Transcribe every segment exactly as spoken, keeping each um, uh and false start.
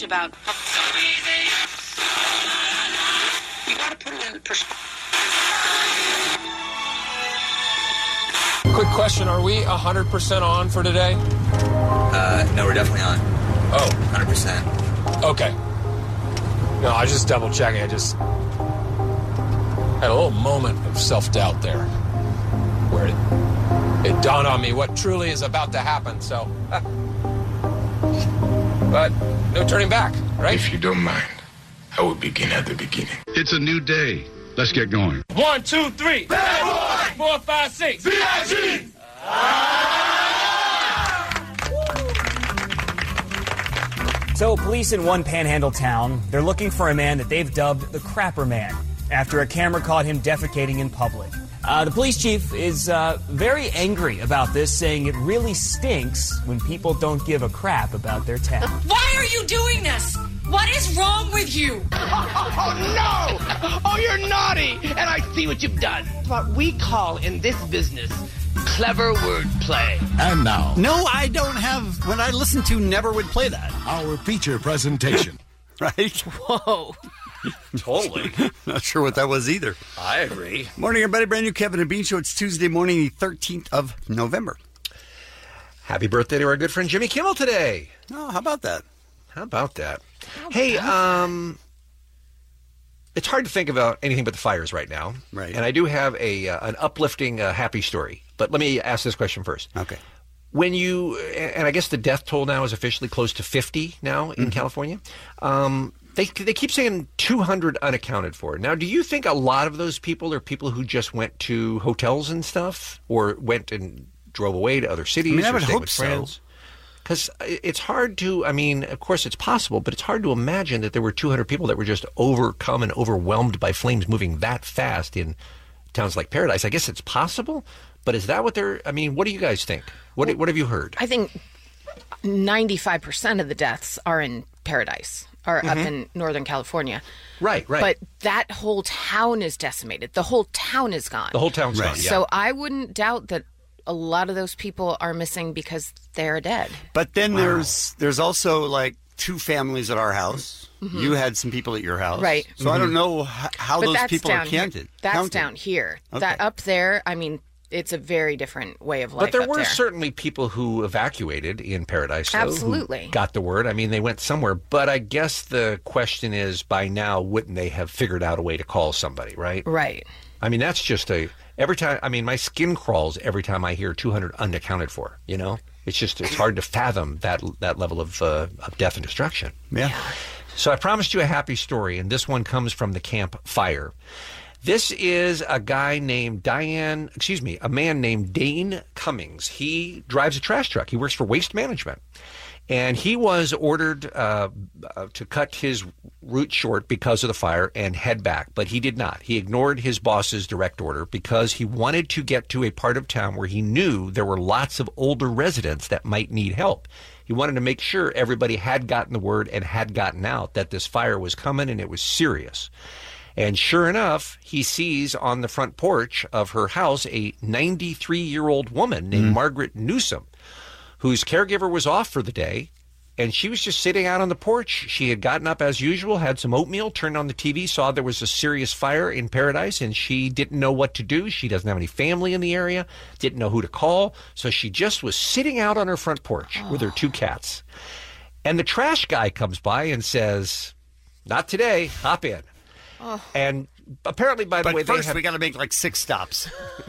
much about. So easy. You got to put it in perspective. Quick question, are we one hundred percent on for today? Uh, no, we're definitely on. Oh. one hundred percent. Okay. No, I was just double checking. I just had a little moment of self-doubt there where it, it dawned on me what truly is about to happen, so. But no turning back, right? If you don't mind, I will begin at the beginning. It's a new day. Let's get going. One, two, three. Bad boy! Four, five, six. B I G! So, police in one panhandle town, they're looking for a man that they've dubbed the Crapper Man after a camera caught him defecating in public. Uh, the police chief is uh, very angry about this, saying it really stinks when people don't give a crap about their town. Why are you doing this? What is wrong with you? Oh, no! Oh, you're naughty! And I see what you've done. What we call in this business clever wordplay. And now, No, I don't have. When I listen to Never would play that. our feature presentation. Right? Whoa. Totally. Not sure what that was either. I agree. Morning, everybody. Brand new Kevin and Bean Show. It's Tuesday morning, the thirteenth of November. Happy birthday to our good friend Jimmy Kimmel today. Oh, how about that? How about that? How hey, about um, that? It's hard to think about anything but the fires right now. Right. And I do have a uh, an uplifting, uh, happy story. But let me ask this question first. Okay. When you, and I guess the death toll now is officially close to fifty now in mm-hmm. California. Um, they they keep saying two hundred unaccounted for. Now, do you think a lot of those people are people who just went to hotels and stuff, or went and drove away to other cities? I mean, I or would stayed hope with so. friends? Because it's hard to, I mean, of course it's possible, but it's hard to imagine that there were two hundred people that were just overcome and overwhelmed by flames moving that fast in towns like Paradise. I guess it's possible, but is that what they're, I mean, what do you guys think? What What have you heard? I think ninety-five percent of the deaths are in Paradise, are mm-hmm. up in Northern California. Right, right. But that whole town is decimated. The whole town is gone. The whole town's right. gone, yeah. So I wouldn't doubt that a lot of those people are missing because they're dead. But then wow. there's there's also like two families at our house. Mm-hmm. You had some people at your house. Right. So mm-hmm. I don't know h- how but those people are counted. Here. That's counted. down here. Okay. That up there, I mean, it's a very different way of life. But there up were there. certainly people who evacuated in Paradise. Though, Absolutely. Who got the word. I mean, they went somewhere. But I guess the question is, by now, wouldn't they have figured out a way to call somebody, right? Right. I mean, that's just a, every time, I mean, my skin crawls every time I hear two hundred unaccounted for, you know? It's just, it's hard to fathom that that level of, uh, of death and destruction. Yeah. So I promised you a happy story, and this one comes from the Camp Fire. This is a guy named Diane, excuse me, a man named Dane Cummings. He drives a trash truck. He works for Waste Management. And he was ordered uh, uh, to cut his route short because of the fire and head back, but he did not. He ignored his boss's direct order because he wanted to get to a part of town where he knew there were lots of older residents that might need help. He wanted to make sure everybody had gotten the word and had gotten out that this fire was coming and it was serious. And sure enough, he sees on the front porch of her house a ninety-three-year-old woman named mm. Margaret Newsom, whose caregiver was off for the day, and she was just sitting out on the porch. She had gotten up as usual, had some oatmeal, turned on the T V, saw there was a serious fire in Paradise, and she didn't know what to do. She doesn't have any family in the area, didn't know who to call, so she just was sitting out on her front porch oh. with her two cats. And the trash guy comes by and says, "Not today, hop in." Oh. And apparently, by the but way, first they have... we got to make like six stops.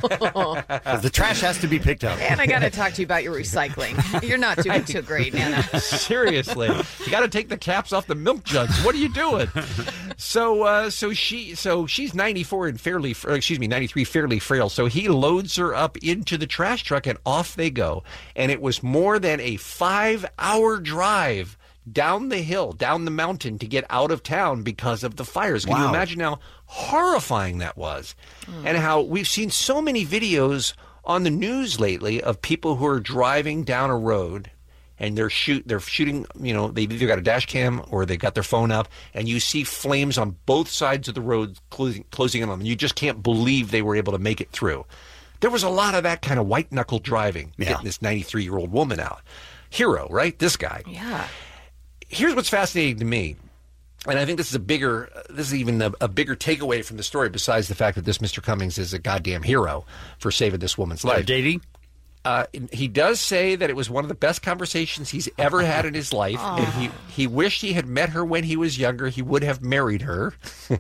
The trash has to be picked up. And I got to talk to you about your recycling. You're not doing too great, Nana. Seriously, you got to take the caps off the milk jugs. What are you doing? So, uh, so she, so she's ninety-four and fairly, excuse me, ninety-three, fairly frail. So he loads her up into the trash truck, and off they go. And it was more than a five-hour drive down the hill, down the mountain to get out of town because of the fires. Can wow. you imagine how horrifying that was? Mm. And how we've seen so many videos on the news lately of people who are driving down a road and they're shoot they're shooting, you know, they've either got a dash cam or they got their phone up, and you see flames on both sides of the road closing, closing in on them. You just can't believe they were able to make it through. There was a lot of that kind of white-knuckle driving, yeah. getting this ninety-three-year-old woman out. Hero, right? This guy. Yeah. here's what's fascinating to me. And I think this is a bigger, this is even a, a bigger takeaway from the story, besides the fact that this Mister Cummings is a goddamn hero for saving this woman's life. Dating? Uh, he does say that it was one of the best conversations he's ever had in his life, Aww. and he, he wished he had met her when he was younger. He would have married her.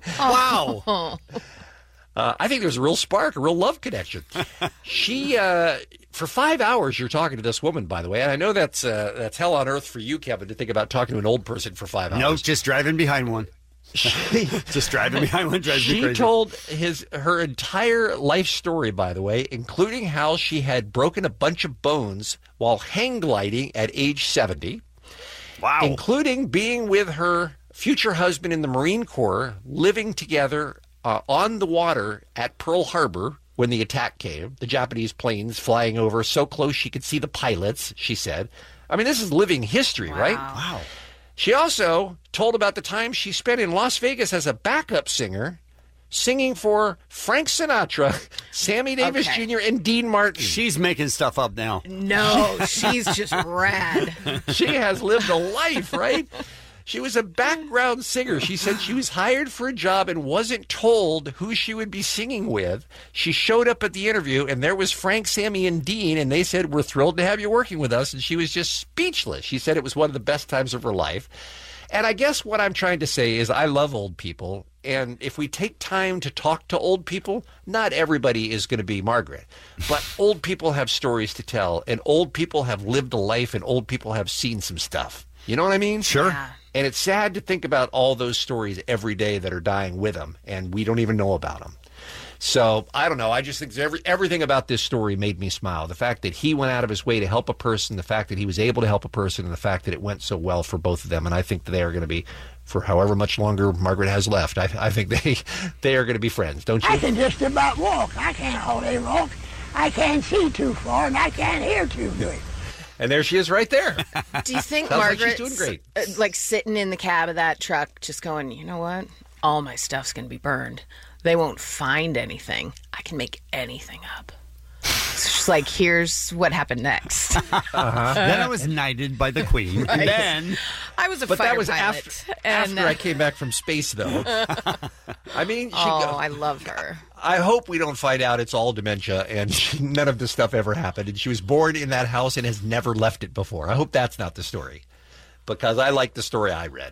Wow. Uh, I think there's a real spark, a real love connection. She, uh, for five hours, you're talking to this woman, by the way. And I know that's uh, that's hell on earth for you, Kevin, to think about talking to an old person for five hours. No, just driving behind one. Just driving behind one drives me She crazy. told his her entire life story, by the way, including how she had broken a bunch of bones while hang gliding at age seventy. Wow. Including being with her future husband in the Marine Corps, living together uh, on the water at Pearl Harbor when the attack came. The Japanese planes flying over so close she could see the pilots, she said. I mean, this is living history, Wow. right? Wow. She also told about the time she spent in Las Vegas as a backup singer, singing for Frank Sinatra, Sammy Davis Okay. Junior, and Dean Martin. She's making stuff up now. No, she's just rad. She has lived a life, right? She was a background singer. She said she was hired for a job and wasn't told who she would be singing with. She showed up at the interview, and there was Frank, Sammy, and Dean, and they said, "We're thrilled to have you working with us." And she was just speechless. She said it was one of the best times of her life. And I guess what I'm trying to say is I love old people, and if we take time to talk to old people, not everybody is going to be Margaret. But old people have stories to tell, and old people have lived a life, and old people have seen some stuff. You know what I mean? Sure. Yeah. And it's sad to think about all those stories every day that are dying with them, and we don't even know about them. So, I don't know. I just think every, everything about this story made me smile. The fact that he went out of his way to help a person, the fact that he was able to help a person, and the fact that it went so well for both of them. And I think that they are going to be, for however much longer Margaret has left, I, I think they they are going to be friends, don't you? I can just about walk. I can't hardly walk. I can't see too far, and I can't hear too good. And there she is right there. Do you think Sounds like she's Margaret's doing great. uh, like sitting in the cab of that truck just going, you know what? All my stuff's going to be burned. They won't find anything. I can make anything up. It's just like, here's what happened next. Uh-huh. Then I was knighted by the Queen. Right. And then... I was a But fighter that was pilot. after, and, after I came back from space, though. I mean, she oh, go- I love her. I hope we don't find out it's all dementia and she, none of this stuff ever happened. And she was born in that house and has never left it before. I hope that's not the story, because I like the story I read.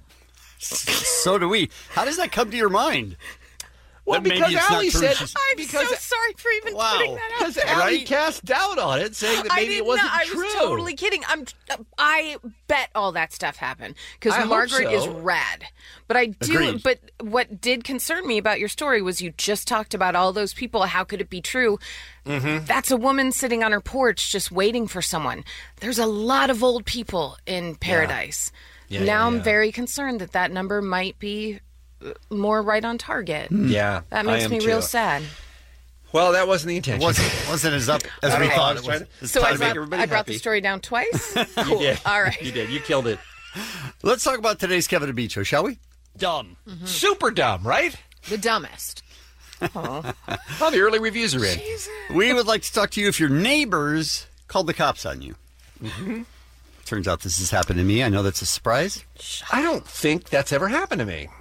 So do we. How does that come to your mind? Well, That maybe because it's not Allie true, said, she's- I'm because, so sorry for even Wow. putting that out because there. Allie Right? cast doubt on it, saying that I maybe didn't it wasn't know. I true. was totally kidding. I'm. I bet all that stuff happened I because hope Margaret is so. rad. But I do. Agreed. But what did concern me about your story was you just talked about all those people. How could it be true? Mm-hmm. That's a woman sitting on her porch just waiting for someone. There's a lot of old people in paradise. Yeah, now yeah, I'm yeah. very concerned that that number might be uh, more right on target. Yeah, That I makes am me real too. sad. Well, that wasn't the It intention. wasn't, wasn't as up as we Okay. thought it was. It's So time I to brought, make everybody I brought happy. the story down twice. You Cool. did. All right. You did. You killed it. Let's talk about today's Kevin and Bean show, shall we? Dumb. Super dumb, right? The dumbest. Oh. Oh, the early reviews are in. We would like to talk to you if your neighbors called the cops on you. Mm-hmm. Turns out this has happened to me. I know that's a surprise. I don't think that's ever happened to me.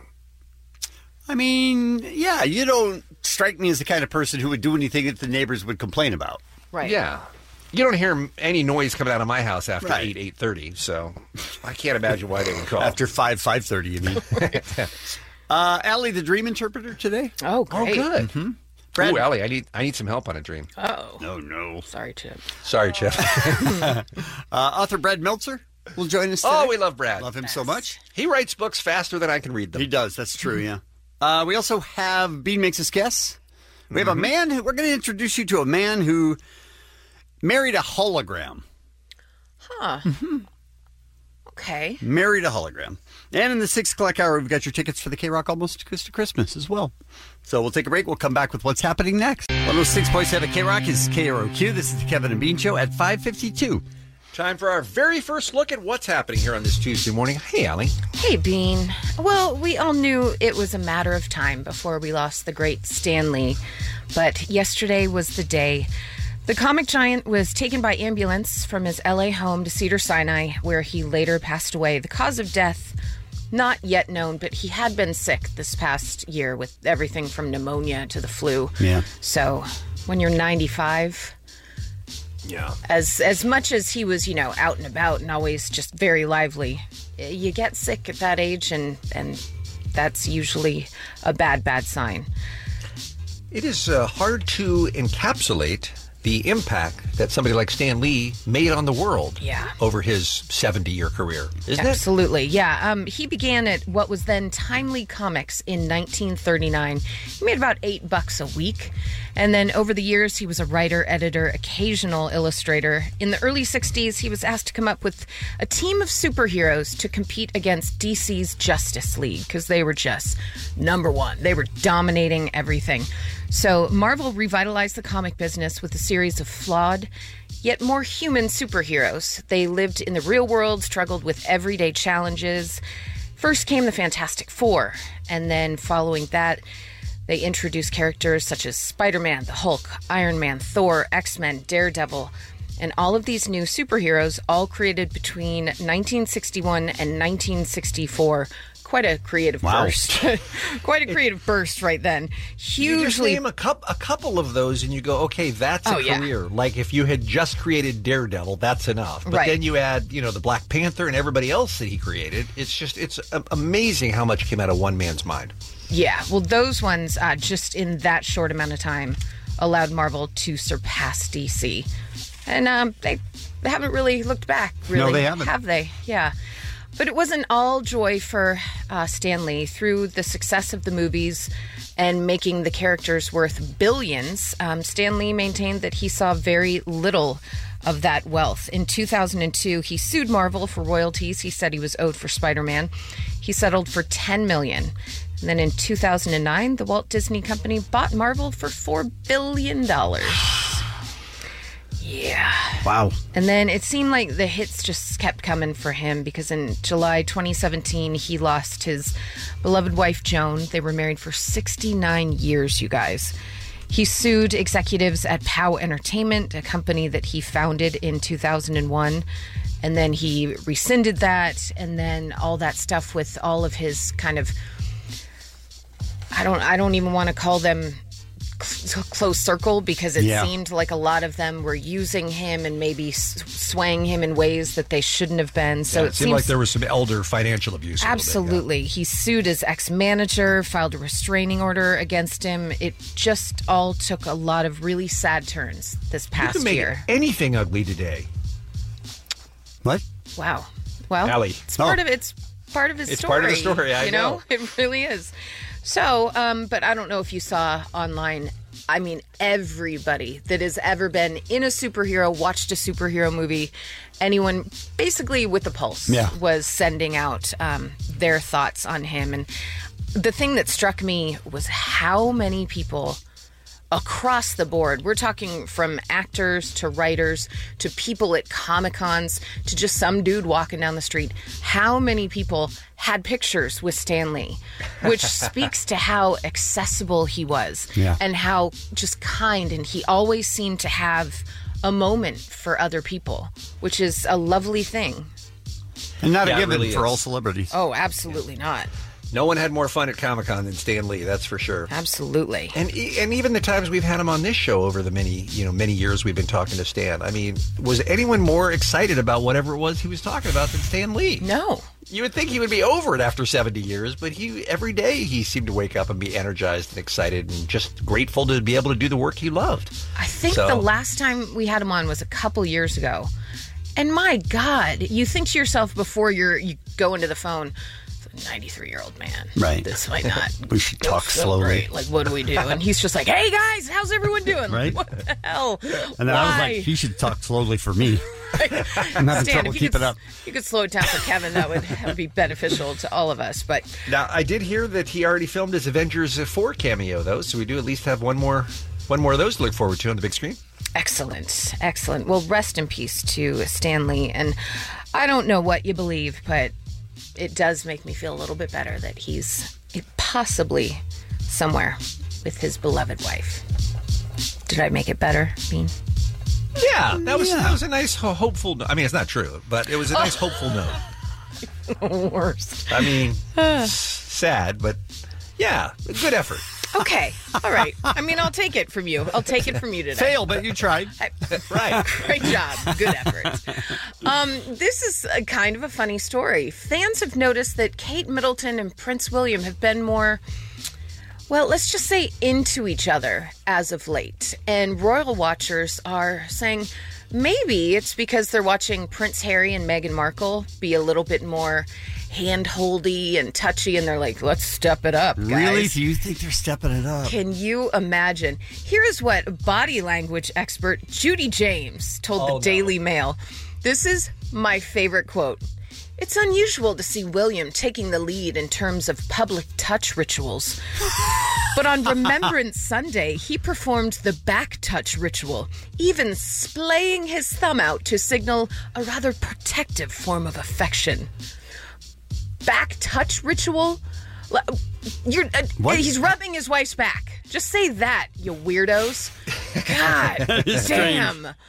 I mean, yeah, you don't strike me as the kind of person who would do anything that the neighbors would complain about. Right. Yeah. You don't hear any noise coming out of my house after Right. eight, eight thirty, so I can't imagine why they would call. After five, five thirty, you mean? uh, Allie, the dream interpreter today. Oh, Oh, great. good. Mm-hmm. Brad- Ooh, Allie, I need I need some help on a dream. Oh. No, no. Sorry, Chip. Sorry, Chip. uh, author Brad Meltzer will join us today. Oh, we love Brad. Love him so much. He writes books faster than I can read them. He does. That's true, yeah. Uh, we also have Bean Makes Us Guess. We have a man who, we're going to introduce you to a man who married a hologram. Huh. Okay. Married a hologram. And in the six o'clock hour, we've got your tickets for the K-Rock Almost to Christmas as well. So we'll take a break. We'll come back with what's happening next. one oh six point seven K-Rock is K R O Q. This is the Kevin and Bean Show at five fifty-two. Time for our very first look at what's happening here on this Tuesday morning. Hey, Allie. Hey, Bean. Well, we all knew it was a matter of time before we lost the great Stan Lee. But yesterday was the day The comic giant was taken by ambulance from his L A home to Cedars-Sinai, where he later passed away. The cause of death, not yet known, but he had been sick this past year with everything from pneumonia to the flu. Yeah. So when you're ninety-five, yeah, as as much as he was, you know, out and about and always just very lively, you get sick at that age, and and that's usually a bad, bad sign. It is uh, hard to encapsulate the impact that somebody like Stan Lee made on the world yeah. over his seventy-year career, isn't Absolutely, it? yeah. Um, he began at what was then Timely Comics in nineteen thirty-nine. He made about eight bucks a week. And then over the years, he was a writer, editor, occasional illustrator. In the early sixties, he was asked to come up with a team of superheroes to compete against D C's Justice League, because they were just number one. They were dominating everything. So Marvel revitalized the comic business with a series of flawed, yet more human superheroes. They lived in the real world, struggled with everyday challenges. First came the Fantastic Four, and then following that, they introduced characters such as Spider-Man, the Hulk, Iron Man, Thor, X-Men, Daredevil, and all of these new superheroes, all created between nineteen sixty-one and nineteen sixty-four. Quite a creative Wow. burst. Quite a creative burst right then. Hugely. You just name a, cup, a couple of those and you go, okay, that's a Oh, yeah. career. Like if you had just created Daredevil, that's enough. But Right. then you add, you know, the Black Panther and everybody else that he created. It's just, it's a- amazing how much came out of one man's mind. Yeah, well, those ones, uh, just in that short amount of time, allowed Marvel to surpass D C. And um, they, they haven't really looked back, really. No, they haven't. Have they? Yeah. But it wasn't all joy for uh, Stan Lee. Through the success of the movies and making the characters worth billions, um, Stan Lee maintained that he saw very little of that wealth. In two thousand two, he sued Marvel for royalties he said he was owed for Spider-Man. He settled for ten million dollars. And then in two thousand nine, the Walt Disney Company bought Marvel for four billion dollars. Yeah. Wow. And then it seemed like the hits just kept coming for him, because in July twenty seventeen, he lost his beloved wife, Joan. They were married for sixty-nine years, you guys. He sued executives at POW Entertainment, a company that he founded in two thousand one. And then he rescinded that, and then all that stuff with all of his kind of, I don't I don't even want to call them cl- close circle, because it Yeah. seemed like a lot of them were using him and maybe s- swaying him in ways that they shouldn't have been. So Yeah, it, it seemed seems like there was some elder financial abuse. a little bit, yeah. absolutely. He sued his ex-manager, filed a restraining order against him. It just all took a lot of really sad turns this You past can make year. anything ugly today. What? Wow. Well, Allie. it's part of it's part of his It's story. part of the story, I you know? know. It really is. So, um, but I don't know if you saw online. I mean, everybody that has ever been in a superhero, watched a superhero movie, anyone basically with a pulse Yeah. was sending out um, their thoughts on him. And the thing that struck me was how many people across the board, we're talking from actors to writers to people at Comic-Cons to just some dude walking down the street, how many people had pictures with Stan Lee, which speaks to how accessible he was Yeah. and how just kind, and he always seemed to have a moment for other people, which is a lovely thing. And not Yeah, a it given really for is. all celebrities. Oh, absolutely not. No one had more fun at Comic-Con than Stan Lee, that's for sure. Absolutely. And e- and even the times we've had him on this show over the many, you know, many years we've been talking to Stan. I mean, was anyone more excited about whatever it was he was talking about than Stan Lee? No. You would think he would be over it after seventy years, but he every day he seemed to wake up and be energized and excited and just grateful to be able to do the work he loved. I think So- the last time we had him on was a couple years ago. And my God, you think to yourself before you're you go into the phone, it's a ninety-three-year-old man. Right. This might not. We should go talk so slowly. great. Like, what do we do? And he's just like, hey, guys, how's everyone doing? Right. What the hell? And then I was Why? like, he should talk slowly for me. I'm having Stan, trouble if you keeping could, up. You could slow it down for Kevin. That would, that would be beneficial to all of us. But Now, I did hear that he already filmed his Avengers four cameo, though, so we do at least have one more one more of those to look forward to on the big screen. excellent, excellent. Well, rest in peace to Stan Lee. And I don't know what you believe, but it does make me feel a little bit better that he's possibly somewhere with his beloved wife. Did I make it better, Bean? Yeah, that was Yeah. that was a nice, ho- hopeful. No- I mean, it's not true, but it was a nice, hopeful note. Worst. I mean, s- sad, but yeah, good effort. Okay. All right. I mean, I'll take it from you. I'll take it from you today. Fail, but you tried. Right. Great job. Good effort. Um, this is a kind of a funny story. Fans have noticed that Kate Middleton and Prince William have been more, well, let's just say into each other as of late. And royal watchers are saying maybe it's because they're watching Prince Harry and Meghan Markle be a little bit more hand-holdy and touchy, and they're like, let's step it up, guys. Really? Do you think they're stepping it up? Can you imagine? Here is what body language expert Judy James told Oh, the no. Daily Mail. This is my favorite quote. It's unusual to see William taking the lead in terms of public touch rituals. But on Remembrance Sunday, he performed the back touch ritual, even splaying his thumb out to signal a rather protective form of affection. Back touch ritual? L- You're, uh, What? he's rubbing his wife's back. Just say that, you weirdos. God is damn. Uh,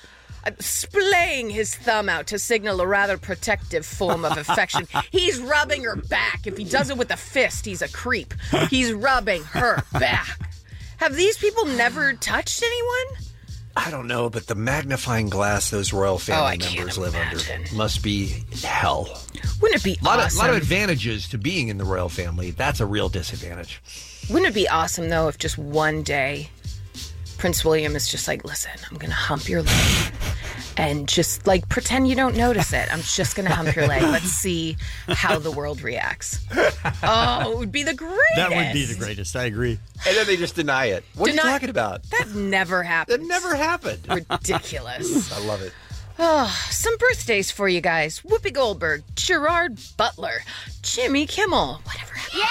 splaying his thumb out to signal a rather protective form of affection. He's rubbing her back. If he does it with a fist, he's a creep. He's rubbing her back. Have these people never touched anyone? I don't know, but the magnifying glass those royal Oh, family I can't members live imagine. under must be hell. Wouldn't it be A lot, awesome? of, lot of advantages to being in the royal family. That's a real disadvantage. Wouldn't it be awesome, though, if just one day Prince William is just like, listen, I'm going to hump your leg and just like pretend you don't notice it. I'm just going to hump your leg. Let's see how the world reacts. Oh, it would be the greatest. That would be the greatest. I agree. And then they just deny it. What are Deny- you talking about? That never happened. That never happened. Ridiculous. I love it. Oh, some birthdays for you guys. Whoopi Goldberg, Gerard Butler, Jimmy Kimmel. Whatever happened?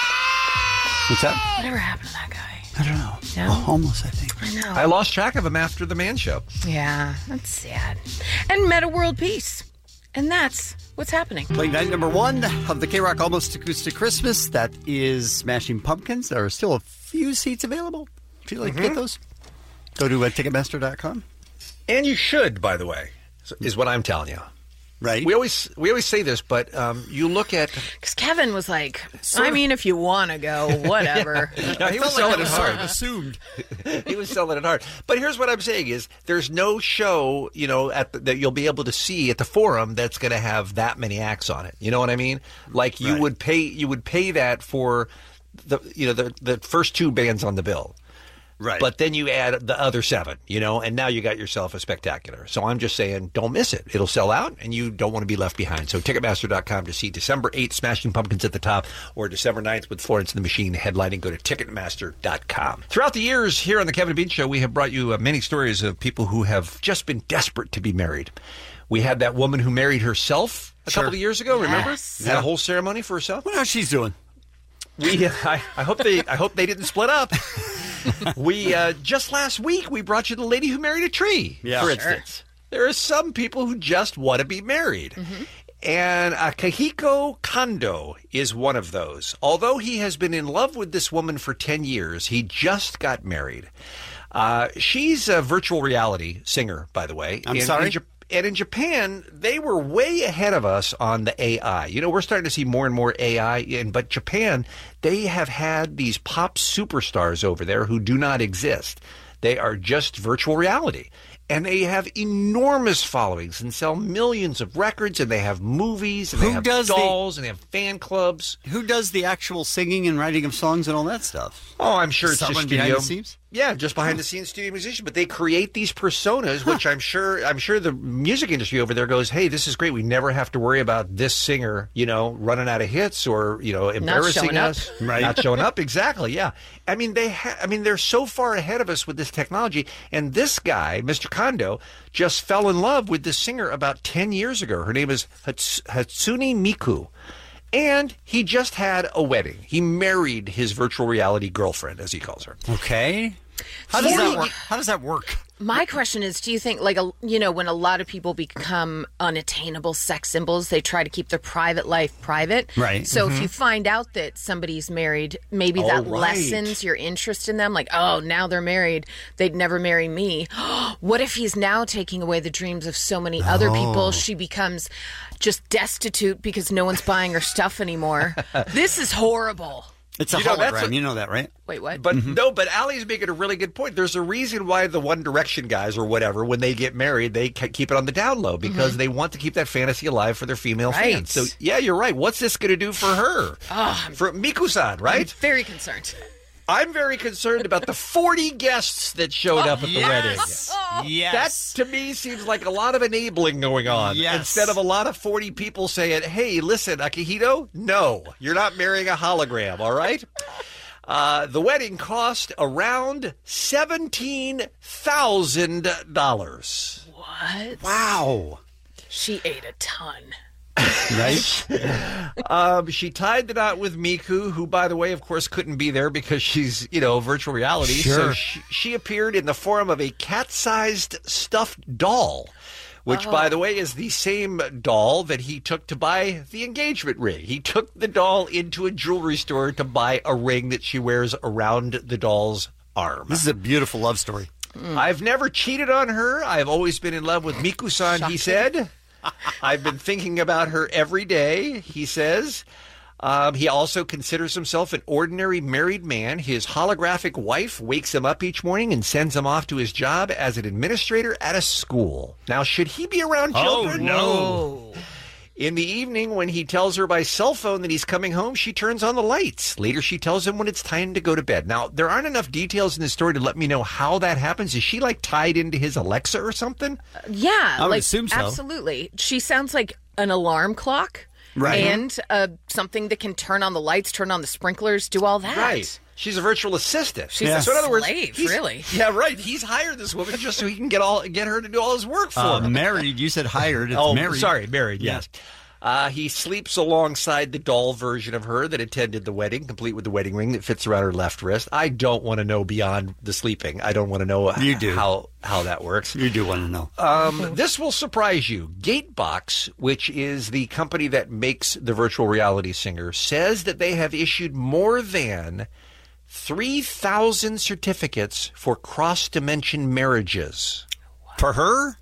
What's that? Whatever happened to that guy? I don't know. No? Oh, homeless, I think. I know. I lost track of him after the Man Show. Yeah, that's sad. And Meta World Peace. And that's what's happening. Playing night number one of the K-Rock Almost Acoustic Christmas. That is Smashing Pumpkins. There are still a few seats available. If you'd like to get those, go to uh, Ticketmaster dot com. And you should, by the way, is what I'm telling you. Right. We always we always say this, but um, you look at... Because Kevin was like, Sort I of- mean, if you want to go, whatever. No, he was selling it hard. Assumed. He was selling it hard. But here's what I'm saying is there's no show, you know, at the, that you'll be able to see at the Forum that's going to have that many acts on it. You know what I mean? Like you Right. would pay you would pay that for the you know the the first two bands on the bill. Right. But then you add the other seven, you know, and now you got yourself a spectacular. So I'm just saying, don't miss it. It'll sell out, and you don't want to be left behind. So Ticketmaster dot com to see December eighth, Smashing Pumpkins at the top, or December ninth with Florence and the Machine headlining. Go to Ticketmaster dot com. Throughout the years here on the Kevin and Bean Show, we have brought you uh, many stories of people who have just been desperate to be married. We had that woman who married herself a Sure. couple of years ago, remember? Yes. Had a whole ceremony for herself. What else she's doing? We, uh, I, I hope they, I hope they didn't split up. we uh, just last week we brought you the lady who married a tree. Yeah. for Sure. instance, there are some people who just want to be married, and uh, Kahiko Kondo is one of those. Although he has been in love with this woman for ten years, he just got married. Uh, she's a virtual reality singer, by the way. I'm In- sorry? in Jap- And in Japan, they were way ahead of us on the A I. You know, we're starting to see more and more A I in, but Japan, they have had these pop superstars over there who do not exist. They are just virtual reality. And they have enormous followings and sell millions of records, and they have movies, and Who they have does the- dolls, and they have fan clubs. Who does the actual singing and writing of songs and all that stuff? Oh, I'm sure it's Someone just behind studio. the scenes? Yeah, just behind the scenes studio musician. But they create these personas, which I'm sure I'm sure the music industry over there goes, hey, this is great. We never have to worry about this singer, you know, running out of hits or, you know, embarrassing showing up. us. Right. Not showing up. Exactly. Yeah. I mean, they ha- I mean, they're so far ahead of us with this technology. And this guy, Mister Kondo, just fell in love with this singer about ten years ago. Her name is Hats- Hatsune Miku. And he just had a wedding. He married his virtual reality girlfriend, as he calls her. Okay. How does forty that work? How does that work? My question is, do you think, like, a, you know, when a lot of people become unattainable sex symbols, they try to keep their private life private. Right. So Mhm. if you find out that somebody's married, maybe Oh, that right. lessens your interest in them. Like, oh, now they're married. They'd never marry me. What if he's now taking away the dreams of so many other Oh. people? She becomes just destitute because no one's buying her stuff anymore. This is horrible. It's a You know, that's hologram. a- you know that, right? Wait, what? But no, but Allie's making a really good point. There's a reason why the One Direction guys or whatever, when they get married, they ke- keep it on the down low because Mhm. they want to keep that fantasy alive for their female Right. fans. So yeah, you're right. What's this going to do for her? Oh, for Miku-san, right? I'm very concerned. I'm very concerned about the forty guests that showed up at the wedding. Yes. That, to me, seems like a lot of enabling going on. Yes. Instead of a lot of forty people saying, hey, listen, Akihito, no, you're not marrying a hologram, all right? Uh, the wedding cost around seventeen thousand dollars. What? Wow. She ate a ton. Right? um, she tied the knot with Miku, who, by the way, of course, couldn't be there because she's, you know, virtual reality. So Sure. she, she appeared in the form of a cat-sized stuffed doll, which, Oh. by the way, is the same doll that he took to buy the engagement ring. He took the doll into a jewelry store to buy a ring that she wears around the doll's arm. This is a beautiful love story. I've never cheated on her. I've always been in love with Miku-san, he said. I've been thinking about her every day, he says. Um, he also considers himself an ordinary married man. His holographic wife wakes him up each morning and sends him off to his job as an administrator at a school. Now, should he be around children? no. In the evening, when he tells her by cell phone that he's coming home, she turns on the lights. Later, she tells him when it's time to go to bed. Now, there aren't enough details in the story to let me know how that happens. Is she, like, tied into his Alexa or something? Yeah, I would like assume so. absolutely. She sounds like an alarm clock, Right. And uh, something that can turn on the lights, turn on the sprinklers, do all that. Right. She's a virtual assistant. She's Yeah. a So in other words, slave, he's- really. Yeah, right. He's hired this woman just so he can get all get her to do all his work for Uh, him. married. You said hired. It's oh, married. sorry, married. Yeah. Yes. Uh, he sleeps alongside the doll version of her that attended the wedding, complete with the wedding ring that fits around her left wrist. I don't want to know beyond the sleeping. I don't want to know You do. how how that works. You do want to know. Um, this will surprise you. Gatebox, which is the company that makes the virtual reality singer, says that they have issued more than three thousand certificates for cross-dimension marriages. For her?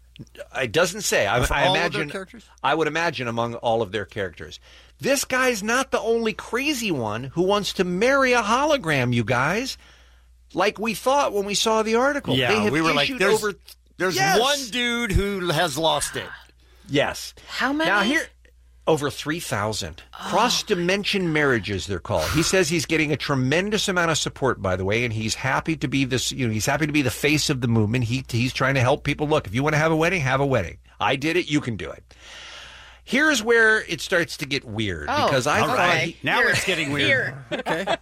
It doesn't say. I, For I all of their imagine. characters? I would imagine among all of their characters. This guy's not the only crazy one who wants to marry a hologram. You guys, like we thought when we saw the article. Yeah, they have we were like, issued there's, over. there's Yes. one dude who has lost it. Yes. How many? Now here, over three thousand cross-dimension marriages. They're called. He says he's getting a tremendous amount of support, by the way, and he's happy to be this. You know, he's happy to be the face of the movement. He he's trying to help people. Look, if you want to have a wedding, have a wedding. I did it. You can do it. Here's where it starts to get weird Oh, because I All thought right. he- Now Here. it's getting weird. Here. Okay.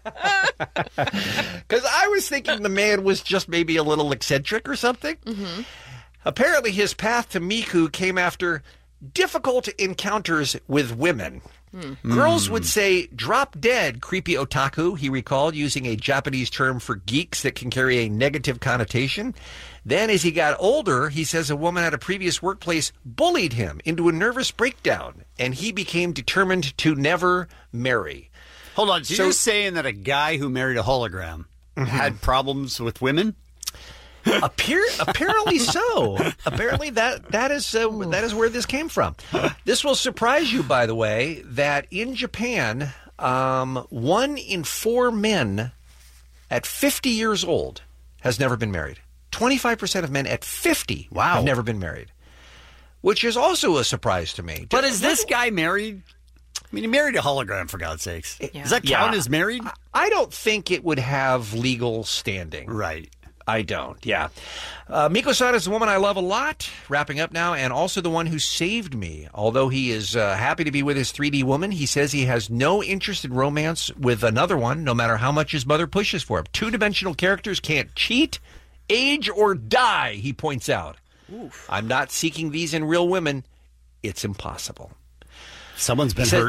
Because I was thinking the man was just maybe a little eccentric or something. Mm-hmm. Apparently, his path to Miku came after difficult encounters with women. Girls would say, drop dead, creepy otaku, he recalled, using a Japanese term for geeks that can carry a negative connotation. Then, as he got older, he says a woman at a previous workplace bullied him into a nervous breakdown, and he became determined to never marry. Hold on. So, So- you're saying that a guy who married a hologram had problems with women? Appear, apparently so. Apparently that that is uh, that is where this came from. This will surprise you, by the way, that in Japan, um, one in four men at fifty years old has never been married. Twenty-five percent of men at fifty Wow. have never been married, which is also a surprise to me. But is this guy married? I mean, he married a hologram, for God's sakes. Does that count Yeah. as married? I don't think it would have legal standing. Right. I don't, yeah. Uh, Miko-san is the woman I love a lot, wrapping up now, and also the one who saved me. Although he is uh, happy to be with his three D woman, he says he has no interest in romance with another one, no matter how much his mother pushes for him. Two-dimensional characters can't cheat, age, or die, he points out. Oof. I'm not seeking these in real women. It's impossible. Someone's been He said- hurt.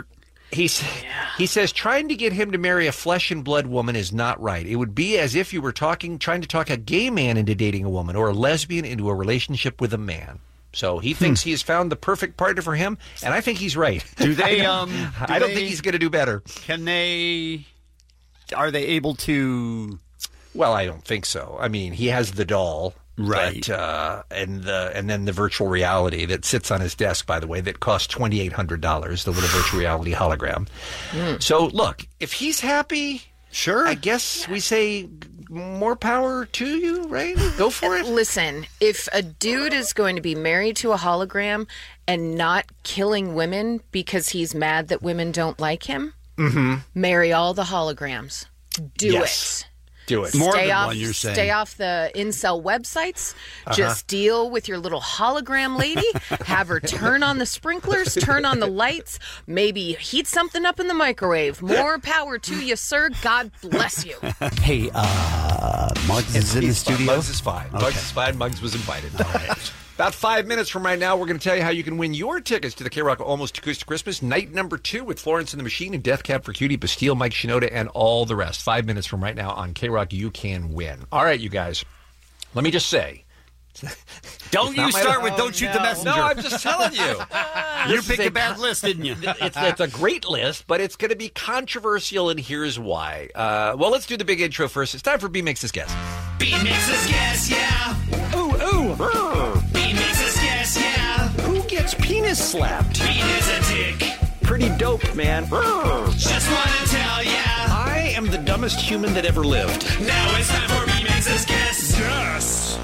He's, He says trying to get him to marry a flesh and blood woman is not right. It would be as if you were talking, trying to talk a gay man into dating a woman or a lesbian into a relationship with a man. So he thinks he has found the perfect partner for him, and I think he's right. Do they? I don't, um, do I don't they, think he's going to do better. Can they? Are they able to? Well, I don't think so. I mean, he has the doll, right? But, uh, and the and then the virtual reality that sits on his desk, by the way, that costs twenty eight hundred dollars. The little virtual reality hologram. Mm. So look, if he's happy, sure. I guess we say more power to you, right? Go for it. Listen, if a dude is going to be married to a hologram and not killing women because he's mad that women don't like him, mm-hmm. marry all the holograms. Do yes. it. Do it. Stay More than off, one, you're saying. Stay off the incel websites. Uh-huh. Just deal with your little hologram lady. Have her turn on the sprinklers, turn on the lights, maybe heat something up in the microwave. More power to you, sir. God bless you. Hey, uh, Muggs is in the studio? Muggs is fine. Okay. Muggs is fine. Muggs was invited. All right. About five minutes from right now, we're going to tell you how you can win your tickets to the K-Rock Almost Acoustic Christmas, night number two with Florence and the Machine and Death Cab for Cutie, Bastille, Mike Shinoda, and all the rest. Five minutes from right now on K-Rock, you can win. All right, you guys, let me just say. Don't you start with oh, Don't Shoot no. the Messenger. No, I'm just telling you. You picked a bad list, didn't you? It's, it's a great list, but it's going to be controversial, and here's why. Uh, well, let's do the big intro first. It's time for B Makes Us Guess. B makes us guess, yeah. Ooh, ooh. B makes us guess, yeah. Who gets penis slapped? Bean is a dick. Pretty dope, man. Just want to tell ya. I am the dumbest human that ever lived. Now it's time for B makes us guess. Yes.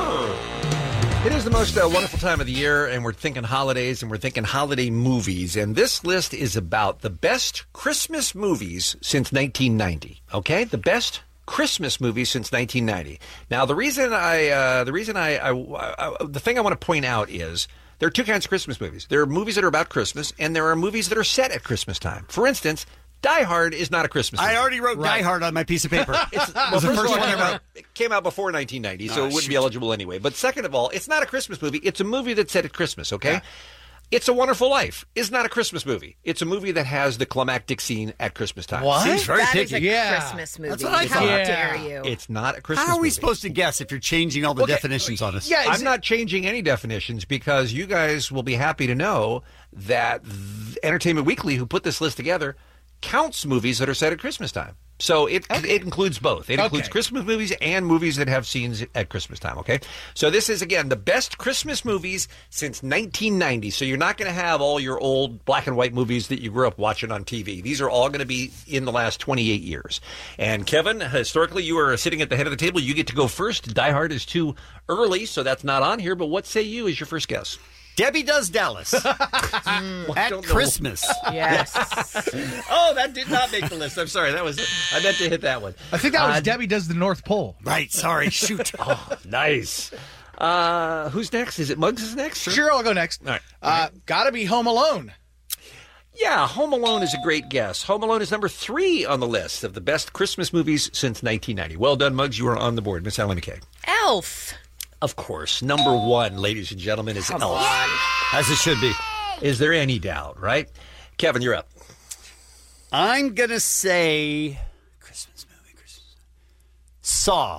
It is the most uh, wonderful time of the year, and we're thinking holidays, and we're thinking holiday movies. And this list is about the best Christmas movies since nineteen ninety. Okay, the best Christmas movies since nineteen ninety. Now, the reason I, uh, the reason I, I, I, the thing I want to point out is there are two kinds of Christmas movies. There are movies that are about Christmas, and there are movies that are set at Christmas time. For instance, Die Hard is not a Christmas movie. I already wrote right. Die Hard on my piece of paper. It's, well, was the first first of all, one it came I wrote. out, it came out before nineteen ninety, so Oh, it wouldn't shoot. be eligible anyway. But second of all, it's not a Christmas movie. It's a movie that's set at Christmas, okay? Yeah. It's a Wonderful Life is not a Christmas movie. It's a movie that has the climactic scene at Christmas time. What? Seems very that picky. is a Yeah. Christmas movie. That's what I How thought. dare you? It's not a Christmas How are we movie. supposed to guess if you're changing all the Okay. definitions on us? Yeah, I'm not changing any definitions because you guys will be happy to know that Entertainment Weekly, who put this list together, counts movies that are set at Christmas time. So it okay. it includes both. It okay. includes Christmas movies and movies that have scenes at Christmas time, okay? So this is, again, the best Christmas movies since nineteen ninety. So you're not going to have all your old black and white movies that you grew up watching on T V. These are all going to be in the last twenty-eight years. And Kevin, historically, you are sitting at the head of the table. You get to go first. Die Hard is too early, so that's not on here. But what say you as your first guess? Debbie Does Dallas. mm, at Christmas. Yes. Oh, that did not make the list. I'm sorry. That was I meant to hit that one. I think that was uh, Debbie Does the North Pole. Right. Sorry. Shoot. Oh, nice. Uh, who's next? Is it Muggs is next? Or? Sure, I'll go next. All right. Uh, gotta be Home Alone. Yeah, Home Alone is a great guess. Home Alone is number three on the list of the best Christmas movies since nineteen ninety. Well done, Muggs. You are on the board. Miss Ally McKay. Elf. Of course. Number one, ladies and gentlemen, is Come Elf. on. As it should be. Is there any doubt, right? Kevin, you're up. I'm going to say Christmas movie. Christmas. Saw.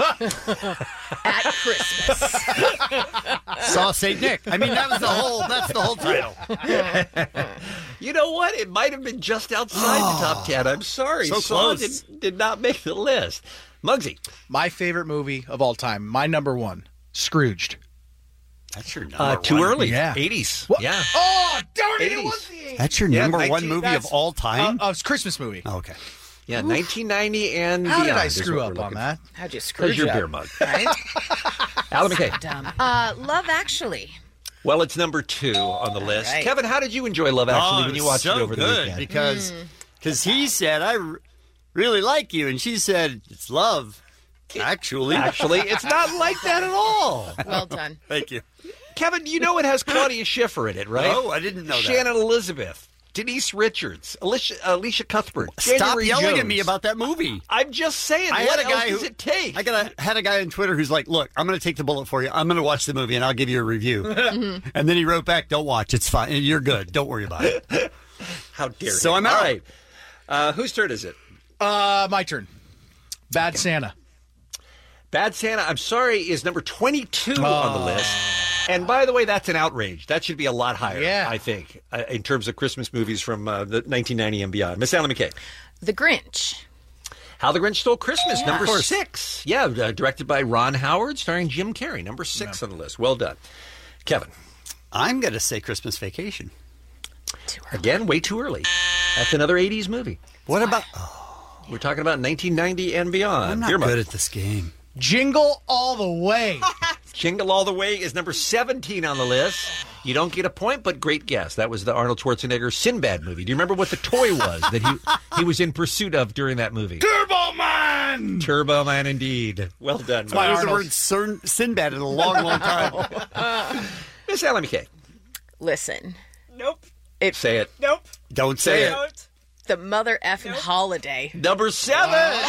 At Christmas. Saw Saint Nick. I mean, that was the whole, that's the whole title. You know what? It might have been just outside oh, the top ten. I'm sorry. So Saw close. Did, did not make the list. Muggsy. My favorite movie of all time. My number one. Scrooged. That's your number uh, one. Too early. Yeah. eighties. What? Yeah. Oh, darn it. It eighties. was the... That's your Yeah, number nineteen one movie that's- of all time? Uh, oh, it's a Christmas movie. Oh, okay. Yeah, Oof. nineteen ninety and How beyond. did I is screw what up we're on looking that? How'd you screw Because your up? beer mug. Right? Alan McKay. Dumb. Uh, Love Actually. Well, it's number two on the list. right. Kevin, how did you enjoy Love Actually oh, when you it's watched so it over the good weekend? Because cause he said, I r- really like you. And she said, it's love. Actually. Actually, it's not like that at all. Well done. Thank you. Kevin, you know it has Claudia Schiffer in it, right? Oh, I didn't know that. Shannon Elizabeth, Denise Richards, Alicia, Alicia Cuthbert. Stop January yelling Jones. at me about that movie. I'm just saying, I what had a guy else does who, it take? I got a, had a guy on Twitter who's like, look, I'm going to take the bullet for you. I'm going to watch the movie and I'll give you a review. And then he wrote back, don't watch. It's fine. You're good. Don't worry about it. How dare So you. I'm out. All right. Uh, whose turn is it? Uh, my turn. Bad Santa. Bad Santa, I'm sorry, is number twenty-two Oh. on the list. And by the way, that's an outrage. That should be a lot higher, Yeah. I think, uh, in terms of Christmas movies from uh, the nineteen ninety and beyond. Miss Allen McKay. The Grinch. How the Grinch Stole Christmas, Yeah. number Of course. six. Yeah, uh, directed by Ron Howard, starring Jim Carrey, number six on the list. Well done. Kevin. I'm going to say Christmas Vacation. Again, way too early. That's another eighties movie. What about... We're talking about nineteen ninety and beyond. I'm not Dear Mother. good at this game. Jingle All the Way. Jingle All the Way is number seventeen on the list. You don't get a point, but great guess. That was the Arnold Schwarzenegger Sinbad movie. Do you remember what the toy was that he he was in pursuit of during that movie? Turbo Man! Turbo Man, indeed. Well done. I Mike. used the word Sin- Sinbad in a long, long time. Miss Allen McKay. Listen. Nope. It, Say it. Nope. Don't say it. Don't. The mother effing holiday. Number seven.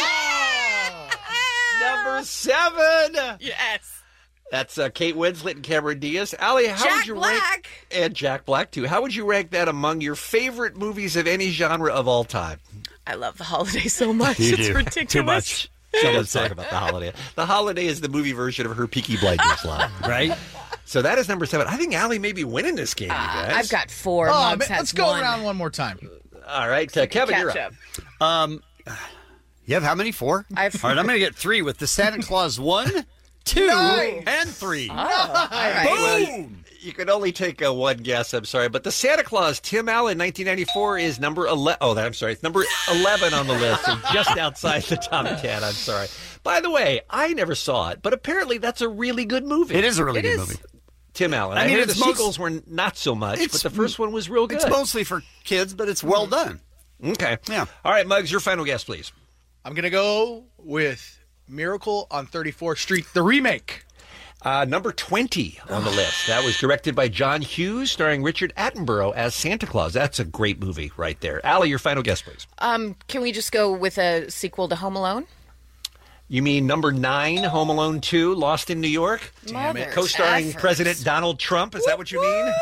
Number seven. Yes. That's uh, Kate Winslet and Cameron Diaz. Allie, how Jack would you Black. rank... And Jack Black, too. How would you rank that among your favorite movies of any genre of all time? I love the holiday so much. You it's do. ridiculous. Too much. So let's talk about The Holiday. The Holiday is the movie version of her Peaky Blinders line. Right? So that is number seven. I think Allie may be winning this game, you guys. I've got four. Oh, Muggs man, has let's go one. around one more time. All right, uh, Kevin, you're Catch up. up. Um, you have how many? Four? I have All right, I'm going to get three with the Santa Claus one, two, Nice. and three. Oh, all right. Boom! You can only take uh, one guess, I'm sorry. But the Santa Claus, Tim Allen, nineteen ninety-four, is number eleven. Oh, I'm sorry. It's number eleven on the list, so just outside the top ten. I'm sorry. By the way, I never saw it, but apparently that's a really good movie. It is a really It good is. movie. Tim Allen. I I, mean, hear the it's most- sequels were not so much, but It's- the first one was real good. It's mostly for kids, but it's well done. Okay. Yeah. All right, Muggs, your final guess, please. I'm going to go with Miracle on thirty-fourth Street, the remake. Uh, number twenty on the list. That was directed by John Hughes, starring Richard Attenborough as Santa Claus. That's a great movie right there. Allie, your final guess, please. Um, can we just go with a sequel to Home Alone? You mean number nine, Home Alone two, Lost in New York? Damn it. Co-starring effers. President Donald Trump. Is that what you mean?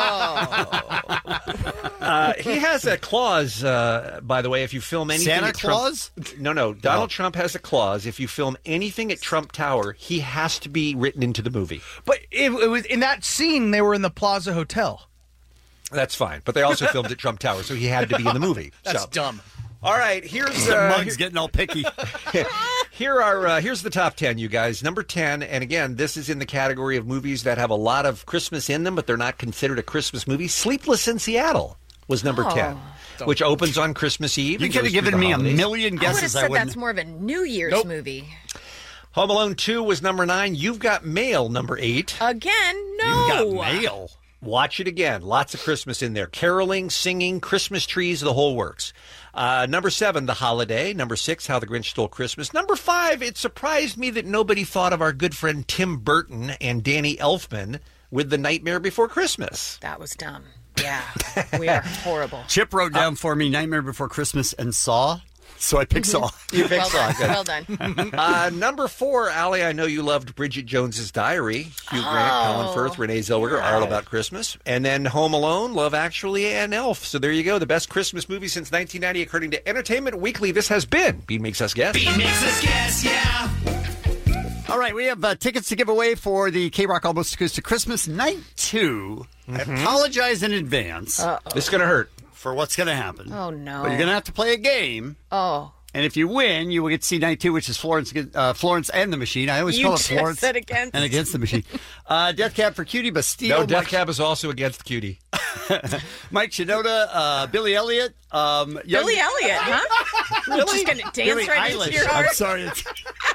Oh. Uh, he has a clause, uh, by the way, if you film anything Santa at Trump- Claus? No, no. Donald No. Trump has a clause. If you film anything at Trump Tower, he has to be written into the movie. But it, it was in that scene, they were in the Plaza Hotel. That's fine. But they also filmed at Trump Tower, so he had to be in the movie. That's So- dumb. All right, here's The uh, mug's getting all picky. Here are uh, here's the top ten, you guys. Number ten, and again, this is in the category of movies that have a lot of Christmas in them, but they're not considered a Christmas movie. Sleepless in Seattle was number Oh. ten, which opens on Christmas Eve. You and could goes have through given the me a holidays. million I would have guesses. said wouldn't. that's more of a New Year's Nope. movie. Home Alone two was number nine. You've Got Mail, number eight. Again, no. You got mail. Watch it again. Lots of Christmas in there. Caroling, singing, Christmas trees, the whole works. Uh, number seven, The Holiday. Number six, How the Grinch Stole Christmas. Number five, it surprised me that nobody thought of our good friend Tim Burton and Danny Elfman with The Nightmare Before Christmas. That was dumb. Yeah, we are horrible. Chip wrote down for me Nightmare Before Christmas and Saw, so I picked Saw. You picked Well Saw. done. Good. Well done. Uh, number four, Allie, I know you loved Bridget Jones's Diary. Hugh Grant, Colin Oh. Firth, Renee Zellweger, all about Christmas. And then Home Alone, Love Actually, and Elf. So there you go. The best Christmas movie since nineteen ninety, according to Entertainment Weekly. This has been Bean Makes Us Guess. Bean makes us guess, yeah. All right, we have uh, tickets to give away for the K-Rock Almost Acoustic Christmas Night two. I apologize in advance This is going to hurt. for what's going to happen. Oh, no. But you're going to have to play a game. Oh. And if you win, you will get to see Night Two, which is Florence, uh, Florence and the Machine. I always You call it just Florence said against. and against the Machine. Uh, Death Cab for Cutie, Bastille, No, Death Mike, Cab is also against Cutie. Mike Shinoda, uh, Billy Elliot, um, young- Billy Elliot, huh? Really? Just going to dance Billie right Eilish. into your I'm heart? sorry, it's,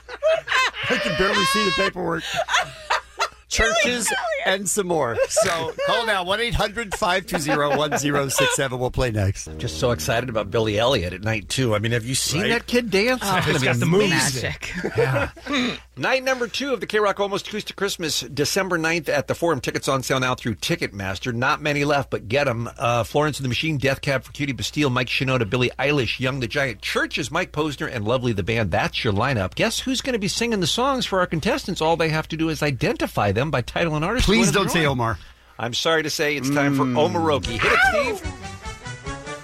I can barely see the paperwork. Churches and some more. So call now one eight hundred five two zero one zero six seven. We'll play next. Just so excited about Billy Elliot at night two. I mean, have you seen Right? that kid dance? Oh, It's gonna he's be got the amazing. magic. Yeah. Night number two of the K-Rock Almost Acoustic Christmas, December ninth at the Forum. Tickets on sale now through Ticketmaster. Not many left, but get them. Uh, Florence and the Machine, Death Cab for Cutie, Bastille, Mike Shinoda, Billie Eilish, Young the Giant, Churches, Mike Posner, and Lovely the Band. That's your lineup. Guess who's going to be singing the songs for our contestants? All they have to do is identify them by title and artist. Please Go to the don't say drawing. Omar. I'm sorry to say it's time for Omaroki. Hit it, Steve.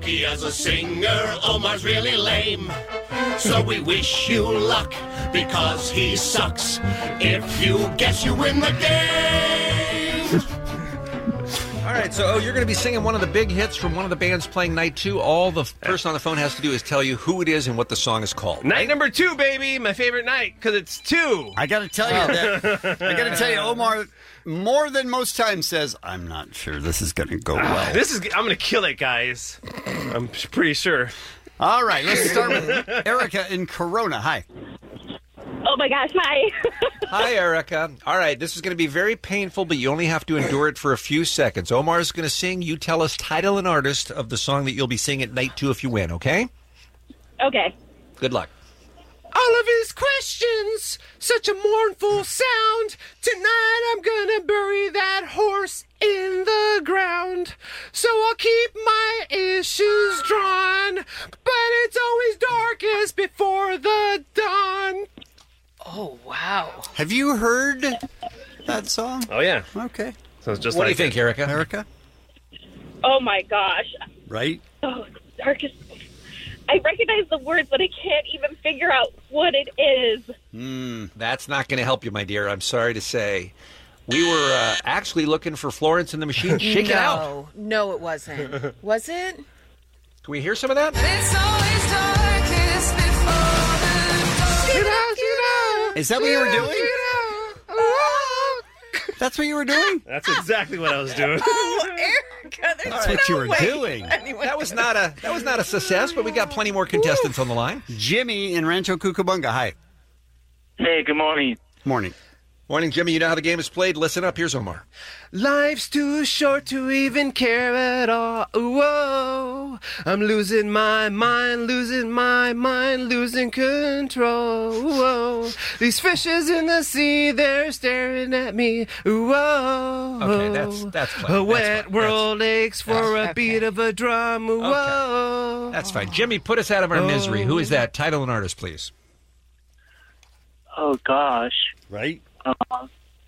rookie as a singer. Omar's really lame. So we wish you luck because he sucks. If you guess, you win the game. All right, so oh, you're going to be singing one of the big hits from one of the bands playing night two. All the person on the phone has to do is tell you who it is and what the song is called. Night number two, baby. My favorite night because it's two. I got to tell you that. I got to tell you, Omar, more than most times says, "I'm not sure this is going to go well." This is. I'm going to kill it, guys. I'm pretty sure. All right, let's start with Erica in Corona. Hi. Oh my gosh, hi. Hi, Erica. All right, this is going to be very painful, but you only have to endure it for a few seconds. Omar's going to sing. You tell us title and artist of the song that you'll be singing at night two if you win, okay? Okay. Good luck. All of his questions, such a mournful sound. Tonight I'm gonna bury that horse in the ground. So I'll keep my issues drawn, but it's always darkest before the dawn. Oh, wow. Have you heard that song? Oh, yeah. Okay. So it's just what like do you think, Erica? Erica? Oh my gosh. Right? Oh, darkest. I recognize the words, but I can't even figure out what it is. Mm, that's not going to help you, my dear. I'm sorry to say. We were uh, actually looking for Florence and the Machine. Shake no, it out. No, it wasn't. Was it? Can we hear some of that? It's always darkest before the dawn. Get out, get out. Is that what you were doing? That's what you were doing? That's exactly what I was doing. Oh, Erica, there's That's no what you were way doing. anyone- That was not a that was not a success, but we got plenty more contestants on the line. Jimmy in Rancho Cucamonga. Hi. Hey, good morning. Morning. Morning, Jimmy. You know how the game is played? Listen up. Here's Omar. Life's too short to even care at all. Whoa, I'm losing my mind, losing my mind, losing control. Whoa, these fishes in the sea, they're staring at me. Whoa, Okay, that's that's fine. a That's wet fine. world aches for Okay. a beat of a drum. Whoa, That's fine. Jimmy, put us out of our misery. Who is that? Title and artist, please. Oh, gosh. Right? Uh,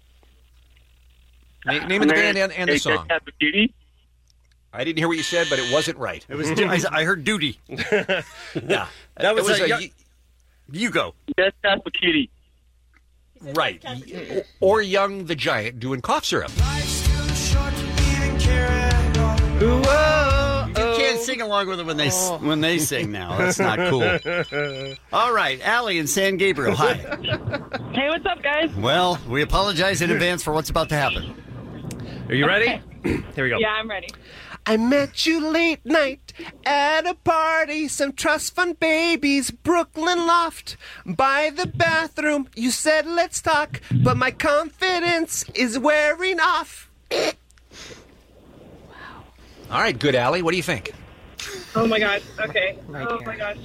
Na- name of the band and, and the Hey, song. Death Cab for Cutie? I didn't hear what you said, but it wasn't right. It was. I, I heard duty. Yeah, That was, it was a, a, y- You go. Death Cab for Cutie. right. Or Young the Giant doing cough syrup. whoa. You can't sing along with it when they s when they sing now. That's not cool. All right, Allie in San Gabriel. Hi. Hey, what's up, guys? Well, we apologize in advance for what's about to happen. Are you ready? Here we go. Yeah, I'm ready. I met you late night at a party, some trust fund babies, Brooklyn loft. By the bathroom, you said let's talk, but my confidence is wearing off. All right, good, Allie. What do you think? Oh my gosh. Okay. Oh my gosh.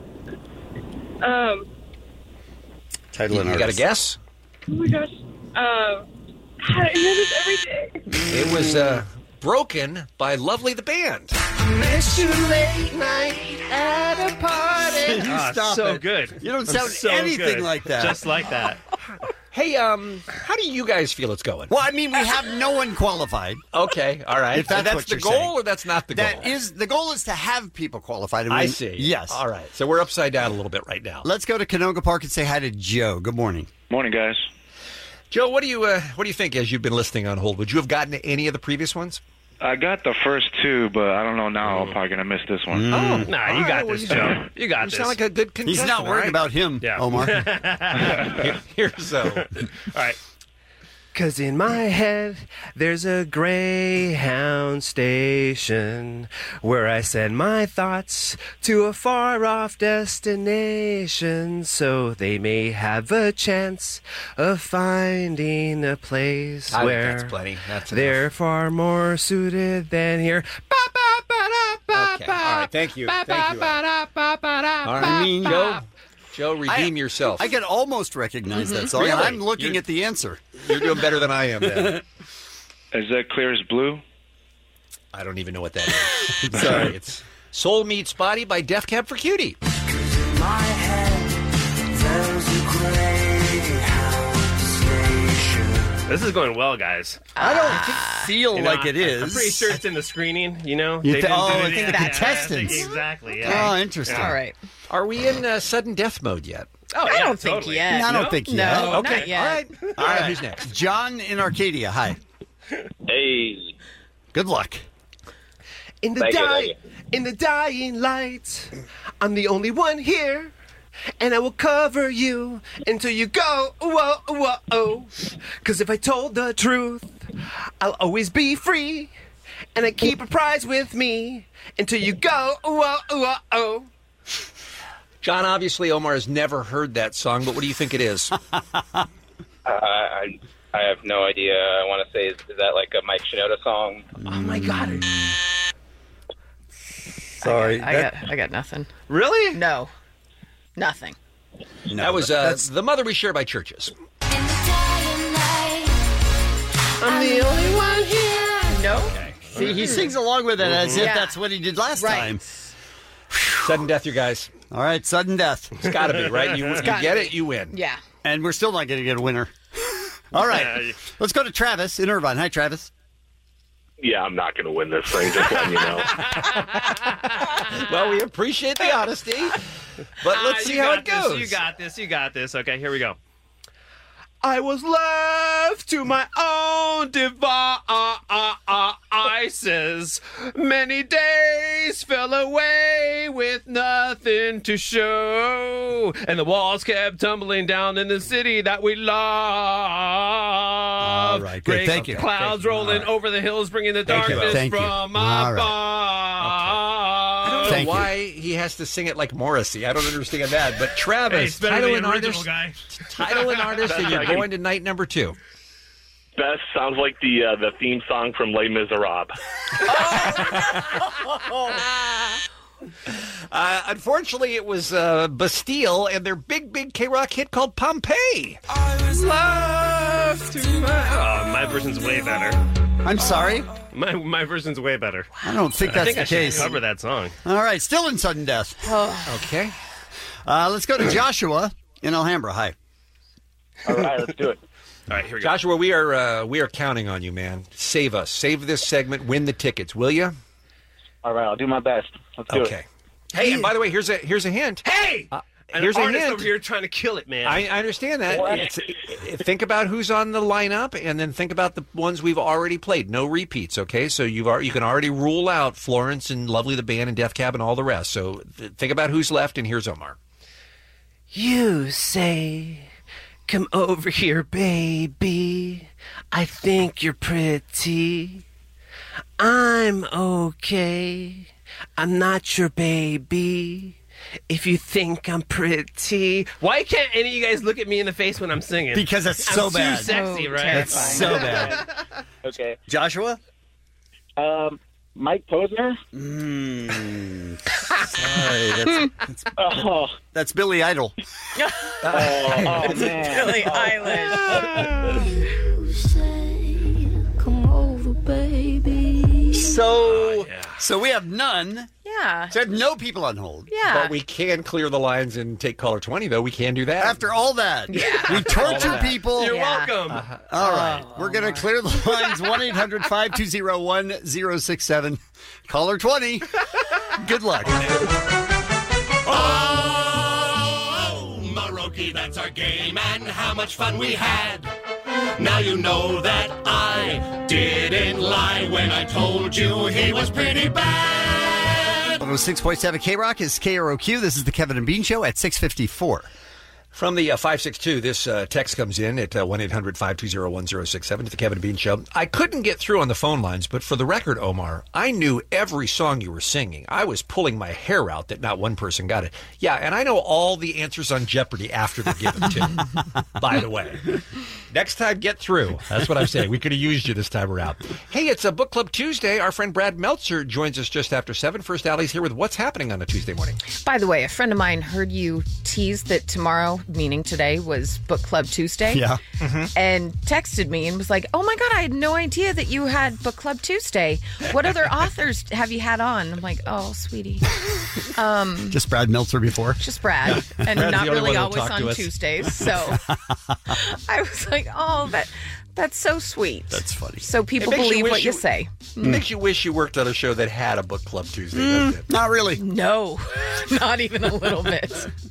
Um. Title You, and you got a artist. guess? Oh my gosh. Um. I hear this every day. It was uh, Broken by Lovely the Band. Met you late night at a party. You stop so it. good. You don't I'm sound so anything good. like that. Just like that. Hey, um, how do you guys feel it's going? Well, I mean, we have no one qualified. Okay, all right. If that's, that's what the you're goal, saying. or that's not the goal? That is the goal is to have people qualified. And I when- see. Yes. All right. So we're upside down a little bit right now. Let's go to Canoga Park and say hi to Joe. Good morning. Morning, guys. Joe, what do you uh, what do you think as you've been listening on hold? Would you have gotten any of the previous ones? I got the first two, but I don't know now. I'm probably going to miss this one. Mm. Oh, nah, you All got right, well, this, you Joe. sound- You got You this. sound like a good contestant. He's not all worried right? about him, Yeah. Omar. Here- Here's uh, All right. Cause in my head, there's a Greyhound station where I send my thoughts to a far off destination so they may have a chance of finding a place I think where that's plenty. That's enough. they're far more suited than here. Okay. All right. Thank you. Thank you. All right. I mean, Joe, Joe, redeem I- yourself. I can almost recognize that song. and Really? I'm looking You're- at the answer. You're doing better than I am. Then. Is that Clear as Blue? I don't even know what that is. Sorry. It's Soul Meets Body by Def Cab for Cutie. My head, there's a Greyhound station This is going well, guys. I don't feel You know, like it I- is. I'm pretty sure it's in the screening, you know? You They thi- didn't oh, do I it think yet. the Yeah, I contestants. think exactly, yeah. Oh, interesting. All right. Are we in uh, sudden death mode yet? Oh, I don't think yet. I don't think yet. No, Okay. not yet. All right. All right, Who's next? John in Arcadia. Hi. Hey. Good luck. In the Thank you, dying, thank in the dying light, I'm the only one here, and I will cover you until you go. Whoa, whoa, oh. Cause if I told the truth, I'll always be free, and I keep a prize with me until you go. Whoa, whoa, oh. John, obviously Omar has never heard that song, but what do you think it is? Uh, I I have no idea. I want to say, is, is that like a Mike Shinoda song? Oh my God. Sorry. I that- got, I got nothing. Really? No. Nothing. no, that was uh, that's- The Mother We Share by Churches. I'm the only one here. No. See, he sings along with it as if Yeah. that's what he did last Right. time. Sudden death, you guys. All right, sudden death. It's got to be, right? You, you gotta get be. it, you win. Yeah. And we're still not going to get a winner. All right, let's go to Travis in Irvine. Hi, Travis. Yeah, I'm not going to win this thing, just letting you know. Well, we appreciate the honesty, but let's Ah, see you how got it goes. This, you got this. You got this. Okay, here we go. I was left to my own devices. Many days fell away with nothing to show. And the walls kept tumbling down in the city that we love. All right, good. Great Thank you. clouds Thank you. rolling All right. over the hills, bringing the Thank you. darkness Thank you. from All above. I don't know Thank you. why he has to sing it like Morrissey. I don't understand that. But Hey, Travis, it's better title than and the original artist, guy. title and artist, and you're going to night number two. Best sounds like the uh, the theme song from Les Miserables. Uh, unfortunately, it was uh, Bastille and their big, big K-Rock hit called Pompeii. I was left to my... Oh, my version's way better. I'm sorry. My my version's way better. I don't think I that's think the I should case. cover that song. All right, still in sudden death. Okay. Uh, let's go to Joshua in Alhambra. Hi. All right, let's do it. All right, here we go. Joshua, we are uh, we are counting on you, man. Save us. Save this segment. Win the tickets, will you? All right, I'll do my best. Let's do Okay. Hey, and by the way, here's a here's a hint. Hey! Uh, An here's a artist hint. over here trying to kill it, man. I, I understand that. What? It's, it, think about who's on the lineup, and then think about the ones we've already played. No repeats, okay? So you've al- you can already rule out Florence and Lovely the Band and Death Cab and all the rest. So th- think about who's left, and here's Omar. You say, come over here, baby. I think you're pretty. I'm okay. I'm not your baby. If you think I'm pretty. Why can't any of you guys look at me in the face when I'm singing? Because that's I'm so too bad. sexy, Oh, right? That's so bad. Okay. Joshua? Um, Mike Posner. Mm, sorry. That's, that's, Oh, that's Billy Idol. oh, oh man. Billie Eilish. Come over, baby. So, so we have none. Yeah. So we have no people on hold. Yeah. But we can clear the lines and take caller twenty, though. We can do that. After all that, we torture that. people. You're Yeah. welcome. Uh-huh. All right. We're going to clear the lines. one eight hundred five two zero one zero six seven. Caller twenty. Good luck. Oh, Maroki, that's our game, and how much fun we had. Now you know that I didn't lie when I told you he was pretty bad. one oh six point seven K-Rock is K R O Q. This is the Kevin and Bean Show at six fifty-four. From the uh, five six two, this uh, text comes in at uh, one eight hundred five two zero one zero six seven to the Kevin and Bean Show. I couldn't get through on the phone lines, but for the record, Omar, I knew every song you were singing. I was pulling my hair out that not one person got it. Yeah, and I know all the answers on Jeopardy after they're given, too, by the way. Next time, get through. That's what I'm saying. We could have used you this time around. Hey, it's a Book Club Tuesday. Our friend Brad Meltzer joins us just after seven. First Alley's here with what's happening on a Tuesday morning. By the way, a friend of mine heard you tease that tomorrow, meaning today, was Book Club Tuesday. Yeah. And texted me and was like, oh my God, I had no idea that you had Book Club Tuesday. What other authors have you had on? I'm like, oh, sweetie. Um, Just Brad Meltzer before. just Brad. And Brad's not the only really one who'll always talk on to us. Tuesdays. So I was like, oh, that That's so sweet. That's funny. So people It makes you believe wish what you, you- say. It makes you wish you worked on a show that had a book club Tuesday, doesn't it? Not really. No, not even a little bit.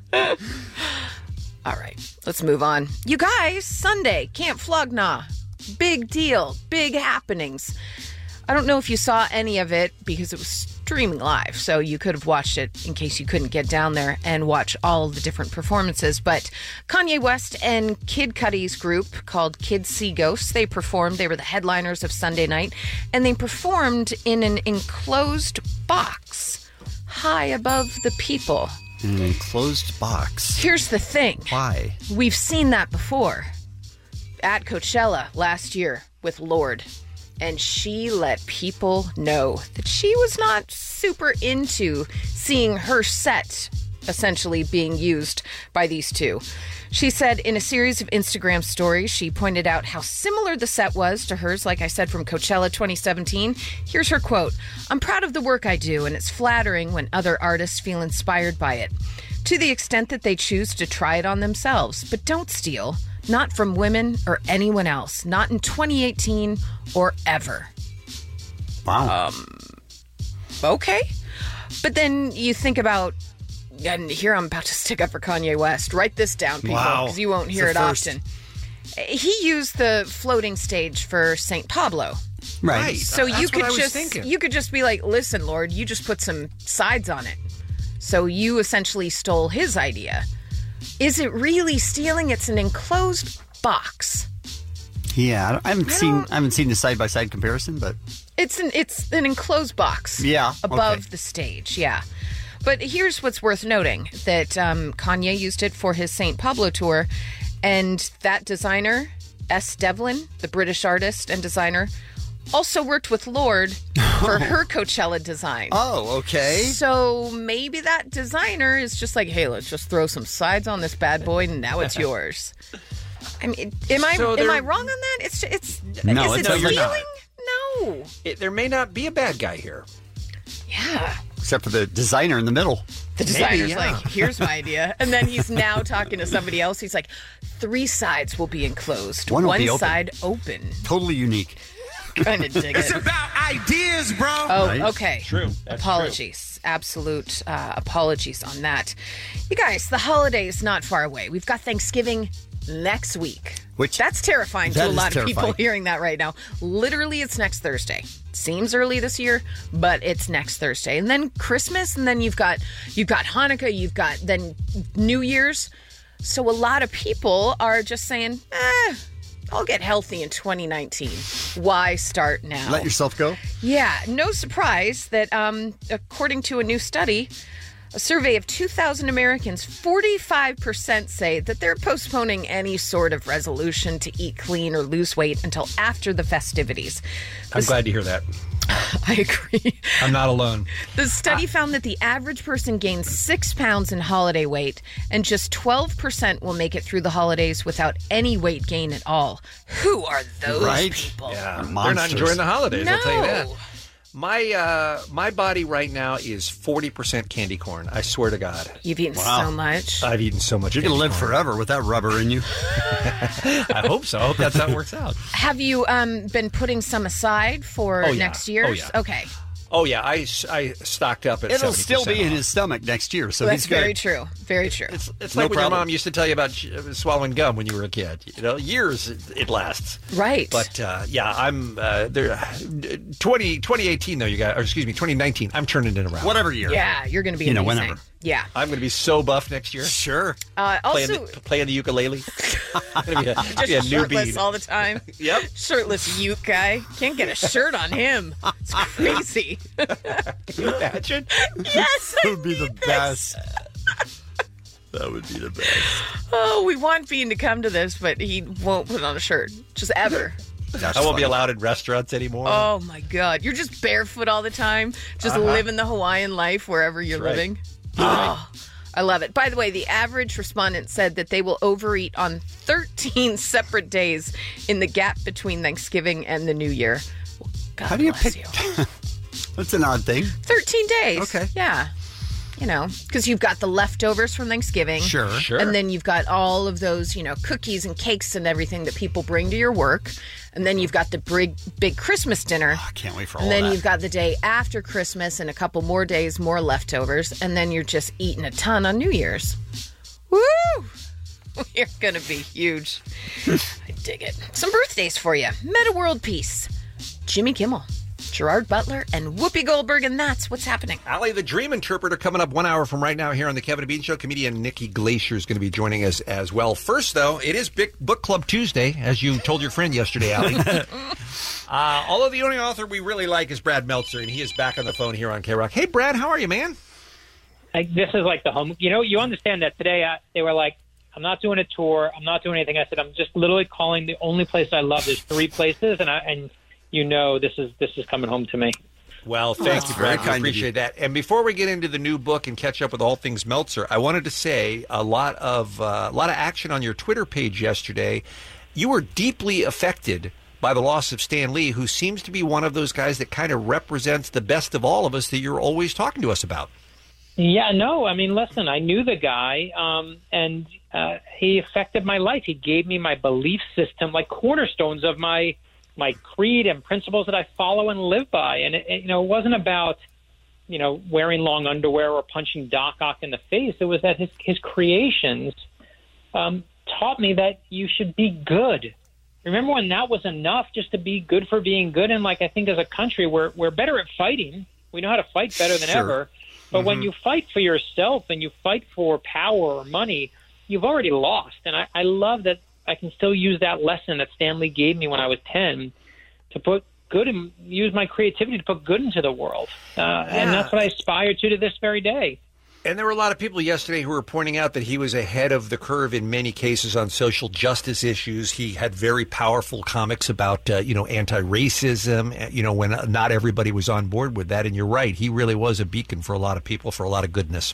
All right, let's move on. You guys, Sunday, Camp Flogna. Big deal. Big happenings. I don't know if you saw any of it because it was streaming live, so you could have watched it in case you couldn't get down there and watch all the different performances. But Kanye West and Kid Cudi's group called Kids See Ghosts, they performed. They were the headliners of Sunday night, and they performed in an enclosed box high above the people. In an enclosed box. Here's the thing. Why? We've seen that before at Coachella last year with Lorde. And she let people know that she was not super into seeing her set essentially being used by these two. She said in a series of Instagram stories, she pointed out how similar the set was to hers, like I said, from Coachella twenty seventeen. Here's her quote. "I'm proud of the work I do, and it's flattering when other artists feel inspired by it, to the extent that they choose to try it on themselves. But don't steal. Not from women or anyone else. Not in twenty eighteen or ever." Wow. Um, okay. But then you think about, and here I'm about to stick up for Kanye West. Write this down, people, Wow. because you won't hear It's it a first. often. He used the floating stage for Saint Pablo. Right. So That's you what could I was just thinking. you could just be like, "Listen, Lord, you just put some sides on it." So you essentially stole his idea. Is it really stealing? It's an enclosed box. Yeah, I don't- I haven't seen I haven't seen the side by side comparison, but It's an it's an enclosed box. Yeah, above okay. the stage. Yeah, but here's what's worth noting: that um, Kanye used it for his Saint Pablo tour, and that designer S. Devlin, the British artist and designer, also worked with Lorde for her Coachella design. Oh, okay. So maybe that designer is just like, "Hey, let's just throw some sides on this bad boy, and now it's yours." I mean, am I So am there- I wrong on that? It's it's No, is it's it not. You're stealing? not. No. It, there may not be a bad guy here. Yeah. except for the designer in the middle. The designer's like, "Here's my idea," and then he's now talking to somebody else. He's like, three sides will be enclosed, One will one be open. side open. Totally unique. Kind of dig It's it. about ideas, bro. Oh, Right? okay. True. That's apologies. Absolute uh, apologies on that. You guys, the holiday is not far away. We've got Thanksgiving next week. Which That's terrifying that to a is lot of people terrifying. hearing that right now. Literally, it's next Thursday. Seems early this year, but it's next Thursday. And then Christmas, and then you've got you've got Hanukkah, you've got then New Year's. So a lot of people are just saying, eh, I'll get healthy in twenty nineteen. Why start now? Let yourself go. Yeah, no surprise that um, according to a new study, a survey of two thousand Americans, forty-five percent say that they're postponing any sort of resolution to eat clean or lose weight until after the festivities. I'm glad to hear that. I agree. I'm not alone. The study found that the average person gains six pounds in holiday weight, and just twelve percent will make it through the holidays without any weight gain at all. Who are those Right? people? Yeah, they're Monsters. not enjoying the holidays. I'll tell you that. No. My uh, my body right now is forty percent candy corn. I swear to God. You've eaten Wow. so much. I've eaten so much. You're going to candy live corn. forever with that rubber in you. I hope so. I hope that's how it works out. Have you um, been putting some aside for Oh, yeah. next year? Oh, yeah. Okay. Oh yeah, I, I stocked up at It'll seventy still percent be in off. his stomach next year, so That's he's good. very true. Very true. It's, it's No like when problem. your mom used to tell you about ch- swallowing gum when you were a kid. You know, years it, it lasts. Right. But uh, yeah, I'm uh, there. twenty, twenty eighteen though, you got, or excuse me, twenty nineteen. I'm turning it around. Whatever year. yeah, you're going to be You know, amazing. whenever. Yeah. I'm going to be so buff next year. Sure. Uh, Playing, also, the, playing the ukulele. I'm going to be a, just be a shirtless newbie. all the time. Yep. Shirtless uke guy. Can't get a shirt on him. It's crazy. Can you imagine? Yes. That would be the best. That would be the best. Oh, we want Bean to come to this, but he won't put on a shirt. Just ever. That's I won't be funny. allowed in restaurants anymore. Oh, my God. You're just barefoot all the time. Just Uh-huh. living the Hawaiian life wherever you're That's right. living. Oh, I love it. By the way, the average respondent said that they will overeat on thirteen separate days in the gap between Thanksgiving and the New Year. God How do you bless pick? you. That's an odd thing. thirteen days. Okay. Yeah. You know, because you've got the leftovers from Thanksgiving. Sure. Sure. And then you've got all of those, you know, cookies and cakes and everything that people bring to your work. And then you've got the big, big Christmas dinner. I can't wait for all And then that. you've got the day after Christmas and a couple more days, more leftovers. And then you're just eating a ton on New Year's. Woo! You're going to be huge. I dig it. Some birthdays for you. Meta World Peace. Jimmy Kimmel, Gerard Butler, and Whoopi Goldberg, and that's what's happening. Allie, the Dream Interpreter, coming up one hour from right now here on the Kevin and Bean Show. Comedian Nikki Glacier is going to be joining us as well. First, though, it is Big Book Club Tuesday, as you told your friend yesterday, Allie. uh, although the only author we really like is Brad Meltzer, and he is back on the phone here on K-Rock. Hey, Brad, how are you, man? I, this is like the home. You know, you understand that today I, they were like, I'm not doing a tour. I'm not doing anything. I said, I'm just literally calling the only place I love. There's three places, and I, and you know this is this is coming home to me. Well, thank you, Brad. I appreciate that. And before we get into the new book and catch up with all things Meltzer, I wanted to say a lot of uh, a lot of action on your Twitter page yesterday. You were deeply affected by the loss of Stan Lee, who seems to be one of those guys that kind of represents the best of all of us that you're always talking to us about. Yeah, no, I mean, listen, I knew the guy, um, and uh, he affected my life. He gave me my belief system, like cornerstones of my my creed and principles that I follow and live by. And, it, it, you know, it wasn't about, you know, wearing long underwear or punching Doc Ock in the face. It was that his, his creations um, taught me that you should be good. Remember when that was enough just to be good for being good? And, like, I think as a country, we're, we're better at fighting. We know how to fight better than Sure. ever. But Mm-hmm. when you fight for yourself and you fight for power or money, you've already lost. And I, I love that I can still use that lesson that Stanley gave me when I was ten to put good and use my creativity to put good into the world. Uh, And that's what I aspire to to this very day. And there were a lot of people yesterday who were pointing out that he was ahead of the curve in many cases on social justice issues. He had very powerful comics about, uh, you know, anti-racism, you know, when not everybody was on board with that. And you're right. He really was a beacon for a lot of people, for a lot of goodness.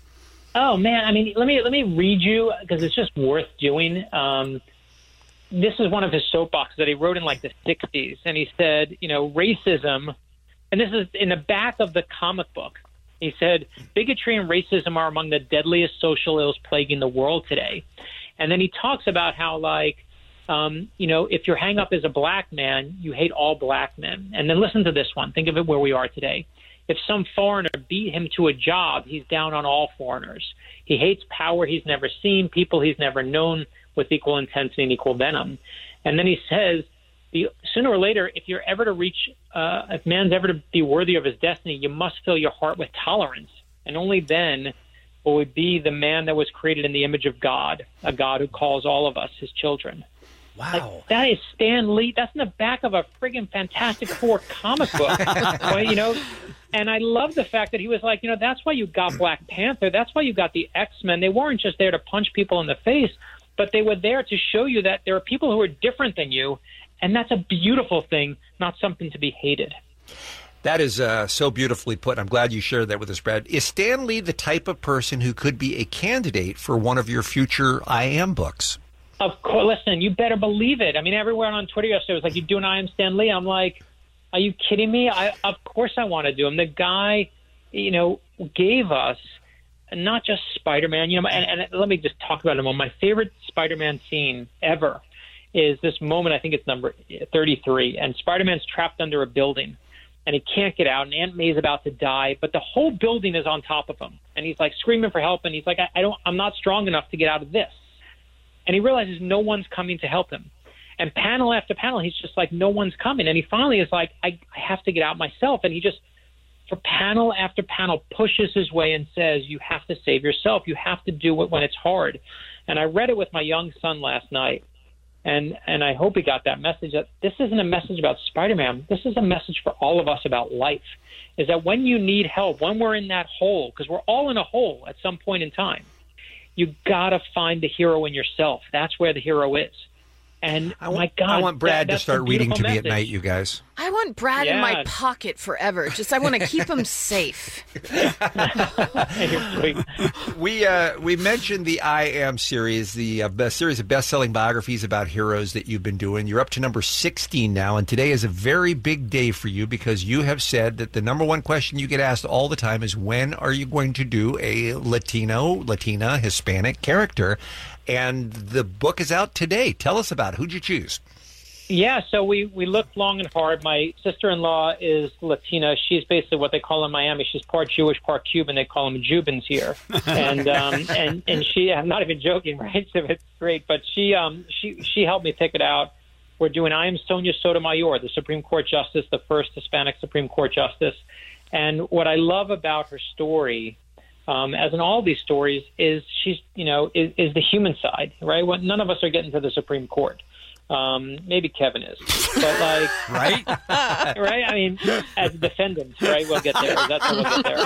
Oh man, I mean, let me let me read you because it's just worth doing. Um, this is one of his soapboxes that he wrote in like the sixties, and he said, you know, racism, and this is in the back of the comic book. He said, bigotry and racism are among the deadliest social ills plaguing the world today. And then he talks about how, like, um, you know, if your hang up is a black man, you hate all black men. And then listen to this one. Think of it where we are today. If some foreigner beat him to a job, he's down on all foreigners. He hates power he's never seen, people he's never known with equal intensity and equal venom. And then he says, the, sooner or later, if you're ever to reach, uh, if man's ever to be worthy of his destiny, you must fill your heart with tolerance. And only then will we be the man that was created in the image of God, a God who calls all of us his children. Wow. Like, that is Stan Lee. That's in the back of a friggin' Fantastic Four comic book. Well, you know, and I love the fact that he was like, you know, that's why you got Black Panther. That's why you got the X-Men. They weren't just there to punch people in the face, but they were there to show you that there are people who are different than you. And that's a beautiful thing, not something to be hated. That is uh, so beautifully put. I'm glad you shared that with us, Brad. Is Stan Lee the type of person who could be a candidate for one of your future I Am books? Of course. Listen, you better believe it. I mean, everyone on Twitter yesterday was like, you're doing I Am Stan Lee. I'm like, are you kidding me? I, of course I want to do him. The guy, you know, gave us not just Spider-Man, you know, and, and let me just talk about him. My favorite Spider-Man scene ever is this moment, I think it's number thirty-three, and Spider-Man's trapped under a building, and he can't get out, and Aunt May's about to die, but the whole building is on top of him, and he's like screaming for help, and he's like, I, I don't, I'm not strong enough to get out of this, and he realizes no one's coming to help him, and panel after panel, he's just like, no one's coming, and he finally is like, I, I have to get out myself, and he just, for panel after panel, pushes his way and says, you have to save yourself, you have to do it when it's hard, and I read it with my young son last night. And and I hope he got that message that this isn't a message about Spider-Man. This is a message for all of us about life, is that when you need help, when we're in that hole, because we're all in a hole at some point in time, you got to find the hero in yourself. That's where the hero is. And, I want, my God, I want Brad that, to start reading to message. me at night, you guys. I want Brad in my Yeah. pocket forever. Just I want to keep him safe. we uh, we mentioned the I Am series, the uh, best series of best-selling biographies about heroes that you've been doing. You're up to number sixteen now, and today is a very big day for you because you have said that the number one question you get asked all the time is, when are you going to do a Latino, Latina, Hispanic character? And the book is out today. Tell us about it. Who'd you choose? Yeah, so we, we looked long and hard. My sister-in-law is Latina. She's basically what they call in Miami. She's part Jewish, part Cuban. They call them Jubans here. And um, and and she, I'm not even joking, right? So it's great. But she um she she helped me pick it out. We're doing I Am Sonia Sotomayor, the Supreme Court Justice, the first Hispanic Supreme Court Justice. And what I love about her story, um, as in all these stories, is she's you know is, is the human side, right? Well, none of us are getting to the Supreme Court. Um, maybe Kevin is, but like, right, right. I mean, as defendants, right? We'll get there. That's how we'll get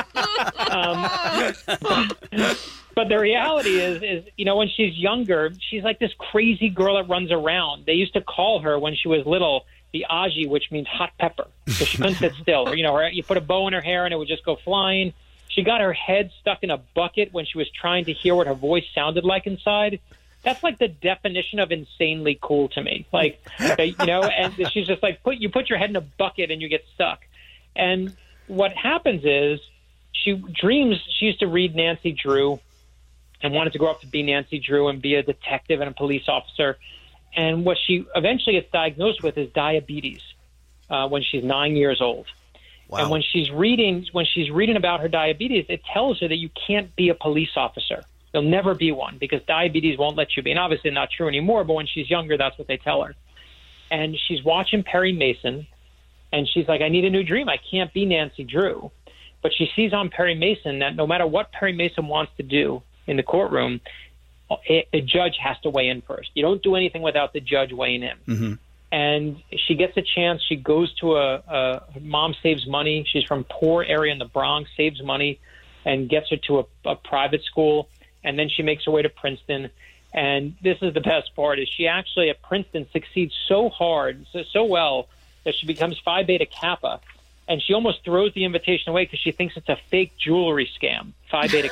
there. Um, but the reality is, is you know, when she's younger, she's like this crazy girl that runs around. They used to call her when she was little the Aji, which means hot pepper, because she couldn't sit still. Or, you know, her, you put a bow in her hair and it would just go flying. She got her head stuck in a bucket when she was trying to hear what her voice sounded like inside. That's like the definition of insanely cool to me. Like, you know, and she's just like, put you put your head in a bucket and you get stuck. And what happens is she dreams, she used to read Nancy Drew and wanted to grow up to be Nancy Drew and be a detective and a police officer. And what she eventually gets diagnosed with is diabetes uh, when she's nine years old. Wow. And when she's reading, when she's reading about her diabetes, it tells her that you can't be a police officer. You'll never be one because diabetes won't let you be. And obviously not true anymore, but when she's younger, that's what they tell her. And she's watching Perry Mason, and she's like, I need a new dream. I can't be Nancy Drew. But she sees on Perry Mason that no matter what Perry Mason wants to do in the courtroom, a, a judge has to weigh in first. You don't do anything without the judge weighing in. Mm-hmm. And she gets a chance. She goes to a, a her mom saves money. She's from a poor area in the Bronx, saves money, and gets her to a, a private school. And then she makes her way to Princeton. And this is the best part, is she actually at Princeton succeeds so hard, so, so well, that she becomes Phi Beta Kappa. And she almost throws the invitation away because she thinks it's a fake jewelry scam, Phi Beta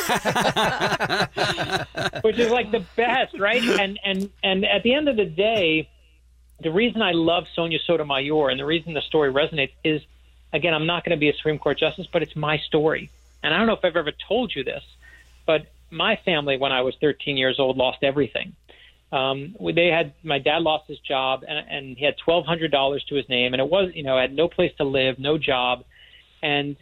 Kappa. Which is like the best, right? And, and, and at the end of the day, the reason I love Sonia Sotomayor and the reason the story resonates is, again, I'm not going to be a Supreme Court justice, but it's my story. And I don't know if I've ever told you this, but my family, when I was thirteen years old, lost everything. Um, they had my dad lost his job, and, and he had twelve hundred dollars to his name, and it was, you know, had no place to live, no job, and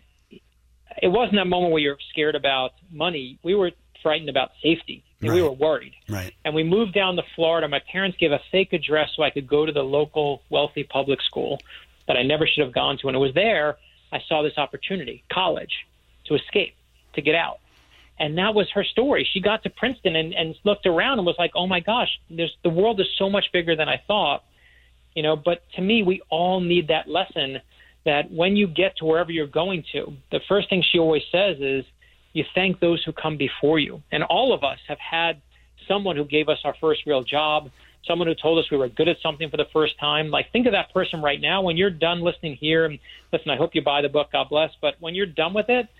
it wasn't that moment where you're scared about money. We were frightened about safety. And Right. we were worried. Right. And we moved down to Florida. My parents gave a fake address so I could go to the local wealthy public school that I never should have gone to. And it was there I saw this opportunity, college, to escape, to get out. And that was her story. She got to Princeton and, and looked around and was like, oh, my gosh, there's, the world is so much bigger than I thought. You know, but to me, we all need that lesson that when you get to wherever you're going to, the first thing she always says is you thank those who come before you. And all of us have had someone who gave us our first real job, someone who told us we were good at something for the first time. Like, think of that person right now. When you're done listening here, and listen, I hope you buy the book, God bless, but when you're done with it,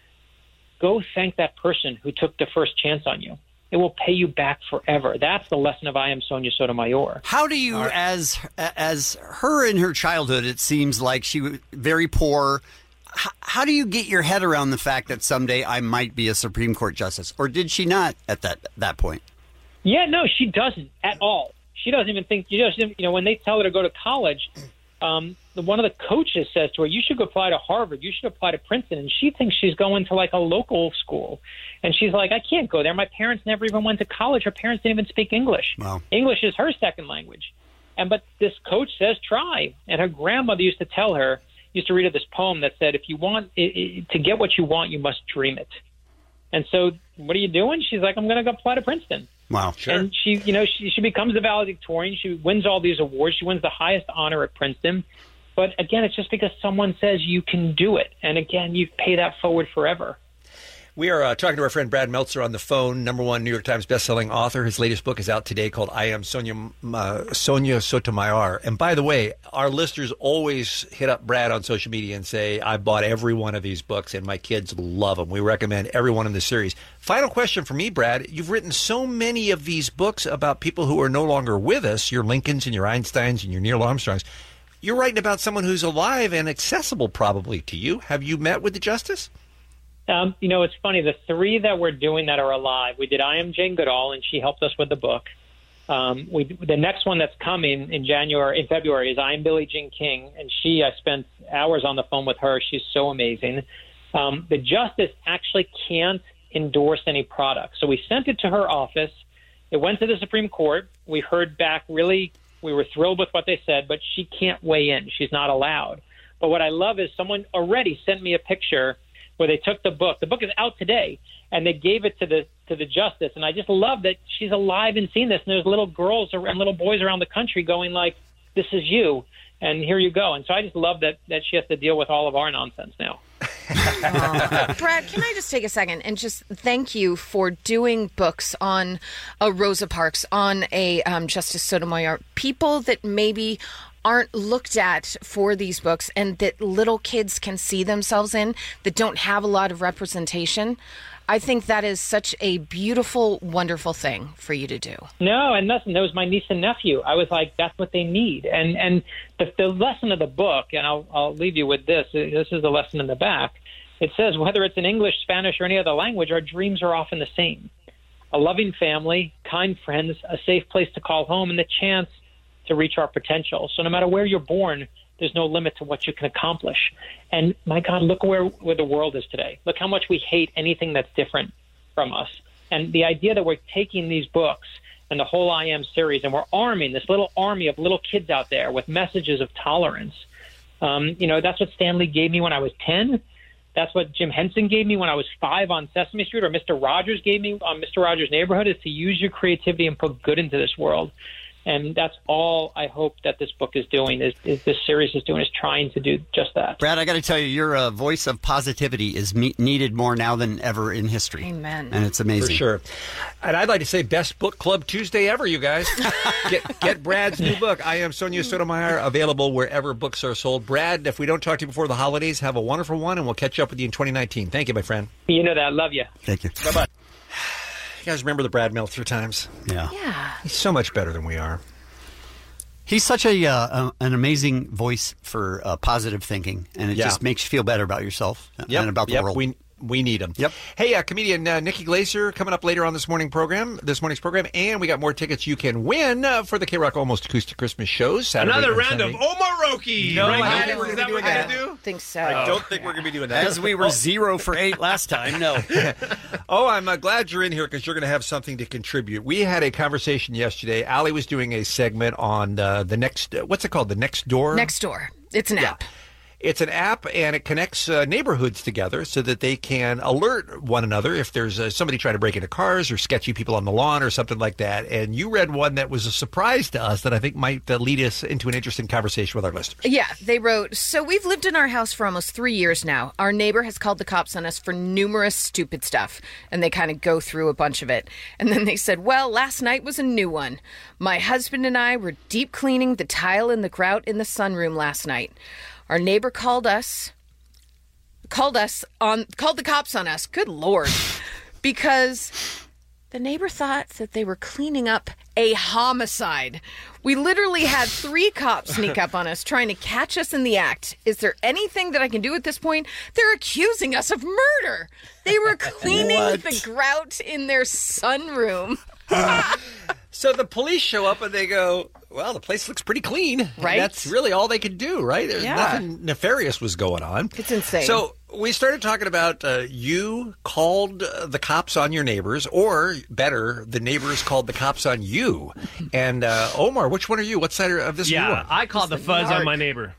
go thank that person who took the first chance on you. It will pay you back forever. That's the lesson of I Am Sonia Sotomayor. How do you, as as her in her childhood, it seems like she was very poor. How, how do you get your head around the fact that someday I might be a Supreme Court justice? Or did she not at that that point? Yeah, no, she doesn't at all. She doesn't even think, you know, she, you know when they tell her to go to college, um, the, one of the coaches says to her, you should apply to Harvard. You should apply to Princeton. And she thinks she's going to like a local school. And she's like, I can't go there. My parents never even went to college. Her parents didn't even speak English. Wow. English is her second language. And but this coach says, try. And her grandmother used to tell her, used to read her this poem that said, if you want it, it, to get what you want, you must dream it. And so what are you doing? She's like, I'm going to go apply to Princeton. Wow. Sure. And she, you know, she, she becomes a valedictorian. She wins all these awards. She wins the highest honor at Princeton. But again, it's just because someone says you can do it. And again, you pay that forward forever. We are uh, talking to our friend Brad Meltzer on the phone, number one New York Times bestselling author. His latest book is out today called I Am Sonia, uh, Sonia Sotomayor. And by the way, our listeners always hit up Brad on social media and say, I bought every one of these books and my kids love them. We recommend every one in the series. Final question for me, Brad. You've written so many of these books about people who are no longer with us, your Lincolns and your Einsteins and your Neil Armstrongs. You're writing about someone who's alive and accessible probably to you. Have you met with the justice? Um, you know, it's funny. The three that we're doing that are alive, we did I Am Jane Goodall, and she helped us with the book. Um, we, the next one that's coming in January, in February, is I'm Billie Jean King, and she, I spent hours on the phone with her. She's so amazing. Um, the justice actually can't endorse any product. So we sent it to her office. It went to the Supreme Court. We heard back really, we were thrilled with what they said, but she can't weigh in. She's not allowed. But what I love is someone already sent me a picture where they took the book. The book is out today, and they gave it to the to the justice. And I just love that she's alive and seeing this. And there's little girls and little boys around the country going like, this is you, and here you go. And so I just love that, that she has to deal with all of our nonsense now. Oh. Brad, can I just take a second and just thank you for doing books on a Rosa Parks, on a um, Justice Sotomayor, people that maybe aren't looked at for these books and that little kids can see themselves in, that don't have a lot of representation. I think that is such a beautiful, wonderful thing for you to do. No, and listen, that was my niece and nephew. I was like, that's what they need. And and the, the lesson of the book, and I'll, I'll leave you with this, this is the lesson in the back. It says, whether it's in English, Spanish, or any other language, our dreams are often the same. A loving family, kind friends, a safe place to call home, and the chance to reach our potential. So no matter where you're born, there's no limit to what you can accomplish. And my God, look where, where the world is today. Look how much we hate anything that's different from us. And the idea that we're taking these books and the whole I Am series, and we're arming this little army of little kids out there with messages of tolerance. Um, you know, that's what Stan Lee gave me when I was ten. That's what Jim Henson gave me when I was five on Sesame Street, or Mister Rogers gave me on Mister Rogers' Neighborhood, is to use your creativity and put good into this world. And that's all I hope that this book is doing, is, is this series is doing, is trying to do just that. Brad, I got to tell you, your uh, voice of positivity is me- needed more now than ever in history. Amen. And it's amazing. For sure. And I'd like to say best book club Tuesday ever, you guys. get, get Brad's new book, I Am Sonia Sotomayor, available wherever books are sold. Brad, if we don't talk to you before the holidays, have a wonderful one, and we'll catch up with you in twenty nineteen. Thank you, my friend. You know that. I love you. Thank you. Bye-bye. You guys remember the Brad Meltzer times? Yeah. Yeah. He's so much better than we are. He's such a uh, an amazing voice for uh, positive thinking, and it Yeah. just makes you feel better about yourself Yep, and about the yep, world. We, we need him. Yep. Hey, uh, comedian uh, Nikki Glaser coming up later on this morning program, this morning's program, and we got more tickets you can win uh, for the K-Rock Almost Acoustic Christmas shows. Saturday Another and round Sunday. of Omaroki. No, right I now. didn't Is that do what we're that. going to do? think so. I don't think we're going to be doing that. As we were zero for eight last time, no. Oh, I'm uh, glad you're in here because you're going to have something to contribute. We had a conversation yesterday. Allie was doing a segment on uh, the next, uh, what's it called? The Next Door? Next Door. It's an Yeah. app. It's an app, and it connects uh, neighborhoods together so that they can alert one another if there's uh, somebody trying to break into cars or sketchy people on the lawn or something like that. And you read one that was a surprise to us that I think might uh, lead us into an interesting conversation with our listeners. Yeah, they wrote, so we've lived in our house for almost three years now. Our neighbor has called the cops on us for numerous stupid stuff. And they kind of go through a bunch of it. And then they said, well, last night was a new one. My husband and I were deep cleaning the tile in the grout in the sunroom last night. Our neighbor called us, called us on, called the cops on us. Good Lord. Because the neighbor thought that they were cleaning up a homicide. We literally had three cops sneak up on us trying to catch us in the act. Is there anything that I can do at this point? They're accusing us of murder. They were cleaning What? the grout in their sunroom. So the police show up and they go, well, the place looks pretty clean. Right. That's really all they could do, right? There's Yeah. nothing nefarious was going on. It's insane. So we started talking about uh, you called uh, the cops on your neighbors, or better, the neighbors called the cops on you. And uh, Omar, which one are you? What side of this are you Yeah, on? I called the fuzz on my neighbor.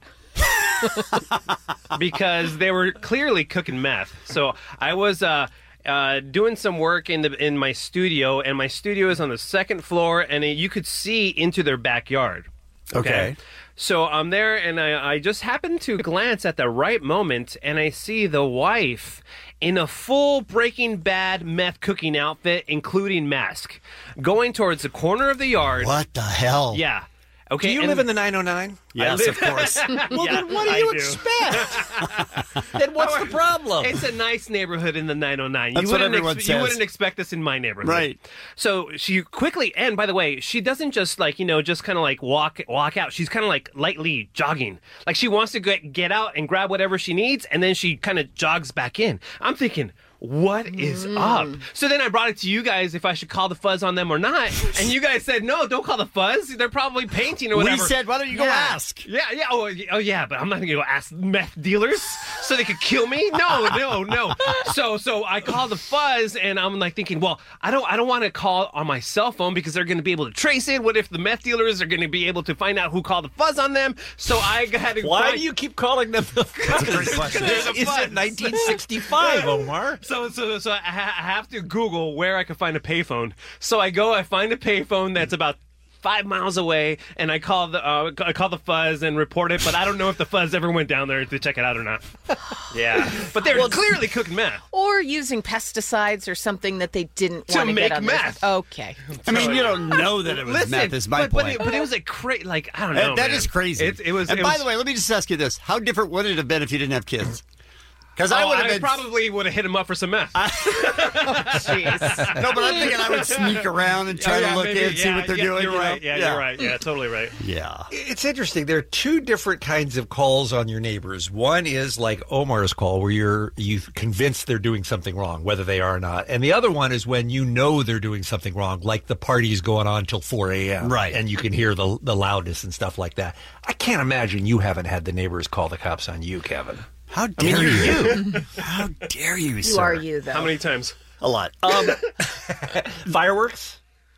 Because they were clearly cooking meth. So I was uh, uh, doing some work in the in my studio, and my studio is on the second floor, and you could see into their backyard. Okay. So I'm there, and I, I just happened to glance at the right moment, and I see the wife in a full Breaking Bad meth cooking outfit, including mask, going towards the corner of the yard. What the hell? Yeah. Okay. Do you and- live in the nine oh nine? Yes, live- of course. Well, Yeah, then what do I you do. expect? Then what's the problem? It's a nice neighborhood in the nine oh nine. That's you what wouldn't everyone You says. wouldn't expect this in my neighborhood. Right. So she quickly, and by the way, she doesn't just like, you know, just kind of like walk walk out. She's kind of like lightly jogging. Like she wants to get, get out and grab whatever she needs, and then she kind of jogs back in. I'm thinking, what is up? So then I brought it to you guys if I should call the fuzz on them or not. And you guys said, no, don't call the fuzz. They're probably painting or We whatever. said, why don't you go Yeah. ask? Yeah, yeah. Oh, y- oh, yeah, but I'm not going to go ask meth dealers so they could kill me. No, no, no. So so I called the fuzz and I'm like thinking, well, I don't I don't want to call on my cell phone because they're going to be able to trace it. What if the meth dealers are going to be able to find out who called the fuzz on them? So I had to Why find- do you keep calling them the fuzz? That's a great question. There's a Is fuzz. it nineteen sixty-five, Omar? So, so, so I, ha- I have to Google where I can find a payphone. So I go, I find a payphone that's about five miles away, and I call the uh, I call the fuzz and report it. But I don't know if the fuzz ever went down there to check it out or not. Yeah, but they're clearly cooking meth. Or using pesticides or something that they didn't To want to make get on their- meth. Okay. I mean, you don't know that it was Listen, meth, is my but, but, point. it, but it was a crazy, like, I don't Uh, know. that man. is crazy. It, it was. And it by was- the way, let me just ask you this: how different would it have been if you didn't have kids? Because I Oh, would have been probably would have hit him up for some meth. Jeez. no, but I'm thinking I would sneak around and try Oh, yeah, to look maybe, in, see yeah, what they're yeah, doing. You're you know? right. Yeah, you're right. Yeah, totally right. Yeah. It's interesting. There are two different kinds of calls on your neighbors. One is like Omar's call, where you're you convinced they're doing something wrong, whether they are or not. And the other one is when you know they're doing something wrong, like the party's going on till four a.m. Right. And you can hear the the loudness and stuff like that. I can't imagine you haven't had the neighbors call the cops on you, Kevin. How I mean, dare you're you? you. How dare you, You sir? are you, though. How many times? A lot. Um, Fireworks?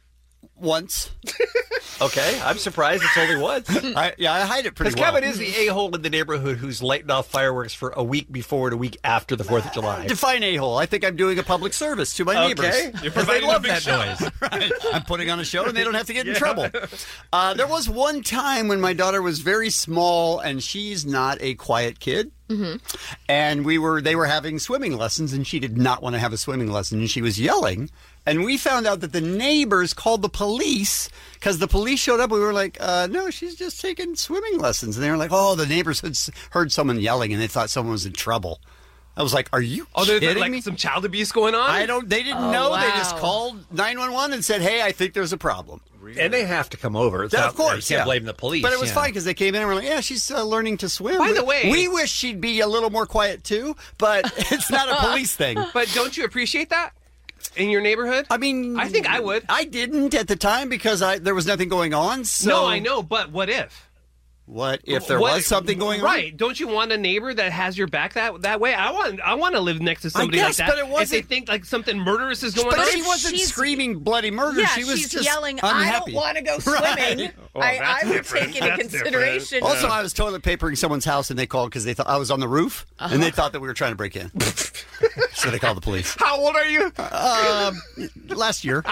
once. Okay, I'm surprised it's only once. I, yeah, I hide it pretty Because well. Kevin is the a-hole in the neighborhood who's lighting off fireworks for a week before and a week after the fourth of July. Define a-hole. I think I'm doing a public service to my Okay. neighbors. You're 'Cause they providing love a big that show. noise. Right. I'm putting on a show and they don't have to get in trouble. Uh, there was one time when my daughter was very small and she's not a quiet kid. Mm-hmm. And we were they were having swimming lessons and she did not want to have a swimming lesson and she was yelling. And we found out that the neighbors called the police because the police showed up. We were like, uh, no, she's just taking swimming lessons. And they were like, oh, the neighbors had s- heard someone yelling and they thought someone was in trouble. I was like, are you Oh, there's kidding like me? some child abuse going on? I don't. They didn't Oh, know. They just wow. called nine one one and said, "Hey, I think there's a problem." And they have to come over. It's Yeah, not- of course, you can't yeah. blame the police. But it was yeah. fine because they came in and were like, "Yeah, she's uh, learning to swim." By the We- way- we wish she'd be a little more quiet too, but it's not a police thing. But don't you appreciate that in your neighborhood? I mean, I think I would. I didn't at the time because I there was nothing going on. So No, I know, but what if? What if there What- was something going on? Right? Don't you want a neighbor that has your back that that way? I want I want to live next to somebody guess, like that. but it If they wasn't- think like something murderous is going But on, she wasn't she's- screaming bloody murder. Yeah, she was she's just yelling, unhappy. I don't want to go Right. swimming. Oh, I, that's I would different. take into That's consideration. different. Also, I was toilet papering someone's house, and they called because they thought I was on the roof, and they thought that we were trying to break in. So they called the police. How old are you? Um, last year.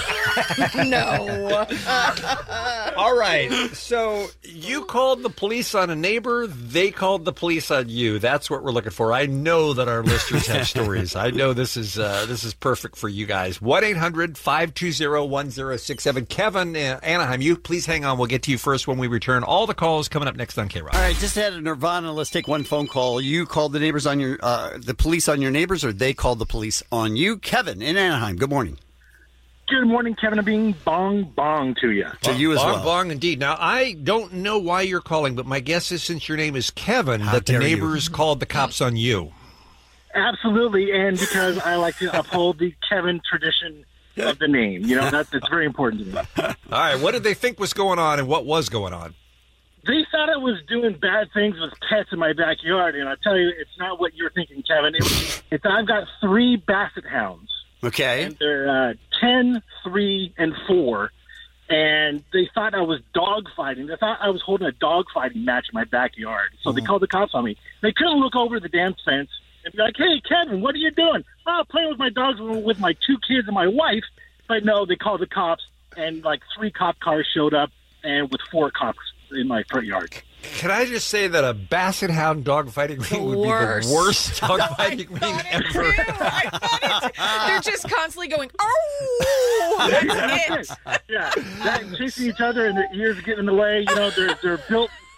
No. All right. So you called the police on a neighbor. They called the police on you. That's what we're looking for. I know that our listeners have stories. I know this is uh, this is perfect for you guys. one eight hundred five two zero one zero six seven. Kevin, uh, Anaheim, you please hang on. We'll get to you first when we return. All the calls coming up next on K-Rock. All right, just had a Nirvana. Let's take one phone call. You called the neighbors on your, uh, the police on your neighbors, or they called the police on you? Kevin in Anaheim. Good morning. Good morning, Kevin and Bean. Bong, bong to you. To you as bong, well. Bong, indeed. Now, I don't know why you're calling, but my guess is since your name is Kevin, How that the dare you. neighbors called the cops on you. Absolutely, and because I like to uphold the Kevin tradition of the name. You know, that, that's very important to me. All right, what did they think was going on, and what was going on? They thought I was doing bad things with pets in my backyard, and I tell you, it's not what you're thinking, Kevin. It, it's I've got three basset hounds. Okay. And they're uh, ten, three, and four. And they thought I was dog fighting. They thought I was holding a dog fighting match in my backyard. So they called the cops on me. They couldn't look over the damn fence and be like, hey, Kevin, what are you doing? Oh, playing with my dogs with my two kids and my wife. But no, they called the cops, and like three cop cars showed up, and with four cops in my front yard. Can I just say that a basset hound dogfighting ring would worst. be the worst dogfighting ring ever? I thought it. They're just constantly going, oh, that's it. Yeah, that, chasing each other and their ears getting in the way. You know, they're they're built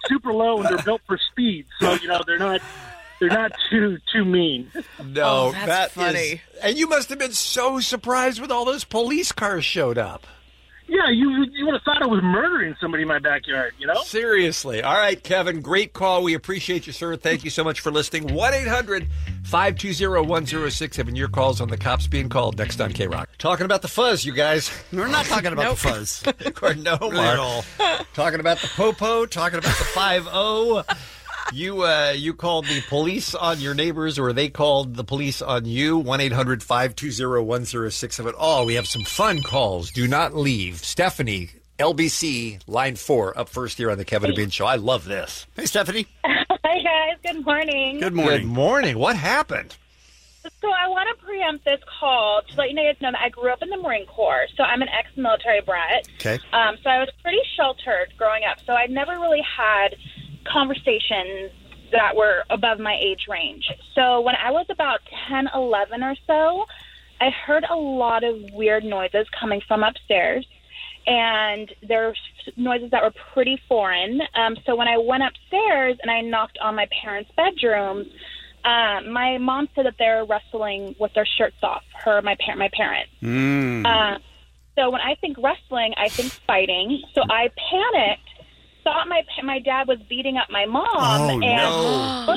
super low and they're built for speed, so you know they're not they're not too too mean. No, Oh, that's that funny. is- and you must have been so surprised when all those police cars showed up. Yeah, you you would have thought I was murdering somebody in my backyard, you know? Seriously. All right, Kevin, great call. We appreciate you, sir. Thank you so much for listening. one eight hundred five two zero one zero six seven. Your calls on the cops being called next on K-Rock. Talking about the fuzz, you guys. We're not talking about the fuzz. no, Really at all. Talking about the popo, talking about the five oh. You uh, you called the police on your neighbors, or they called the police on you. one eight hundred five two zero one zero six seven. Oh, we have some fun calls. Do not leave. Stephanie, L B C, line four, up first here on the Kevin and Bean Show. I love this. Hey, Stephanie. Hi, guys. Good morning. Good morning. Good morning. What happened? So I want to preempt this call to let you guys know that I grew up in the Marine Corps, so I'm an ex-military brat. Okay. Um, so I was pretty sheltered growing up, so I never really had conversations that were above my age range. So when I was about ten, eleven or so, I heard a lot of weird noises coming from upstairs, and there were noises that were pretty foreign. Um, so when I went upstairs and I knocked on my parents' bedrooms, um, my mom said that they were wrestling with their shirts off, her, my, par- my parents. Mm. Uh, so when I think wrestling, I think fighting. So I panicked, thought my my dad was beating up my mom. Oh, and no.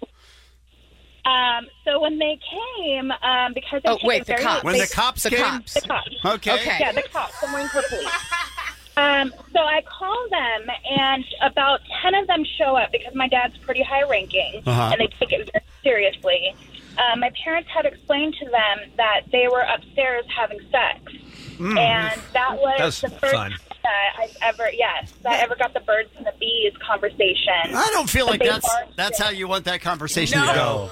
Um, so when they came, um, because they Oh, take wait, it the very cops. When they- the cops The came? cops. the cops. Okay. Okay. Yeah, the cops, the Marine Corps police. Um, so I call them, and about ten of them show up because my dad's pretty high ranking, Uh-huh. and they take it very seriously. Uh, my parents had explained to them that they were upstairs having sex, Mm. and that was That's the first fun. time that I ever, yes, that I ever got the birds and the bees conversation. I don't feel But like they that's weren't- that's how you want that conversation to No. go.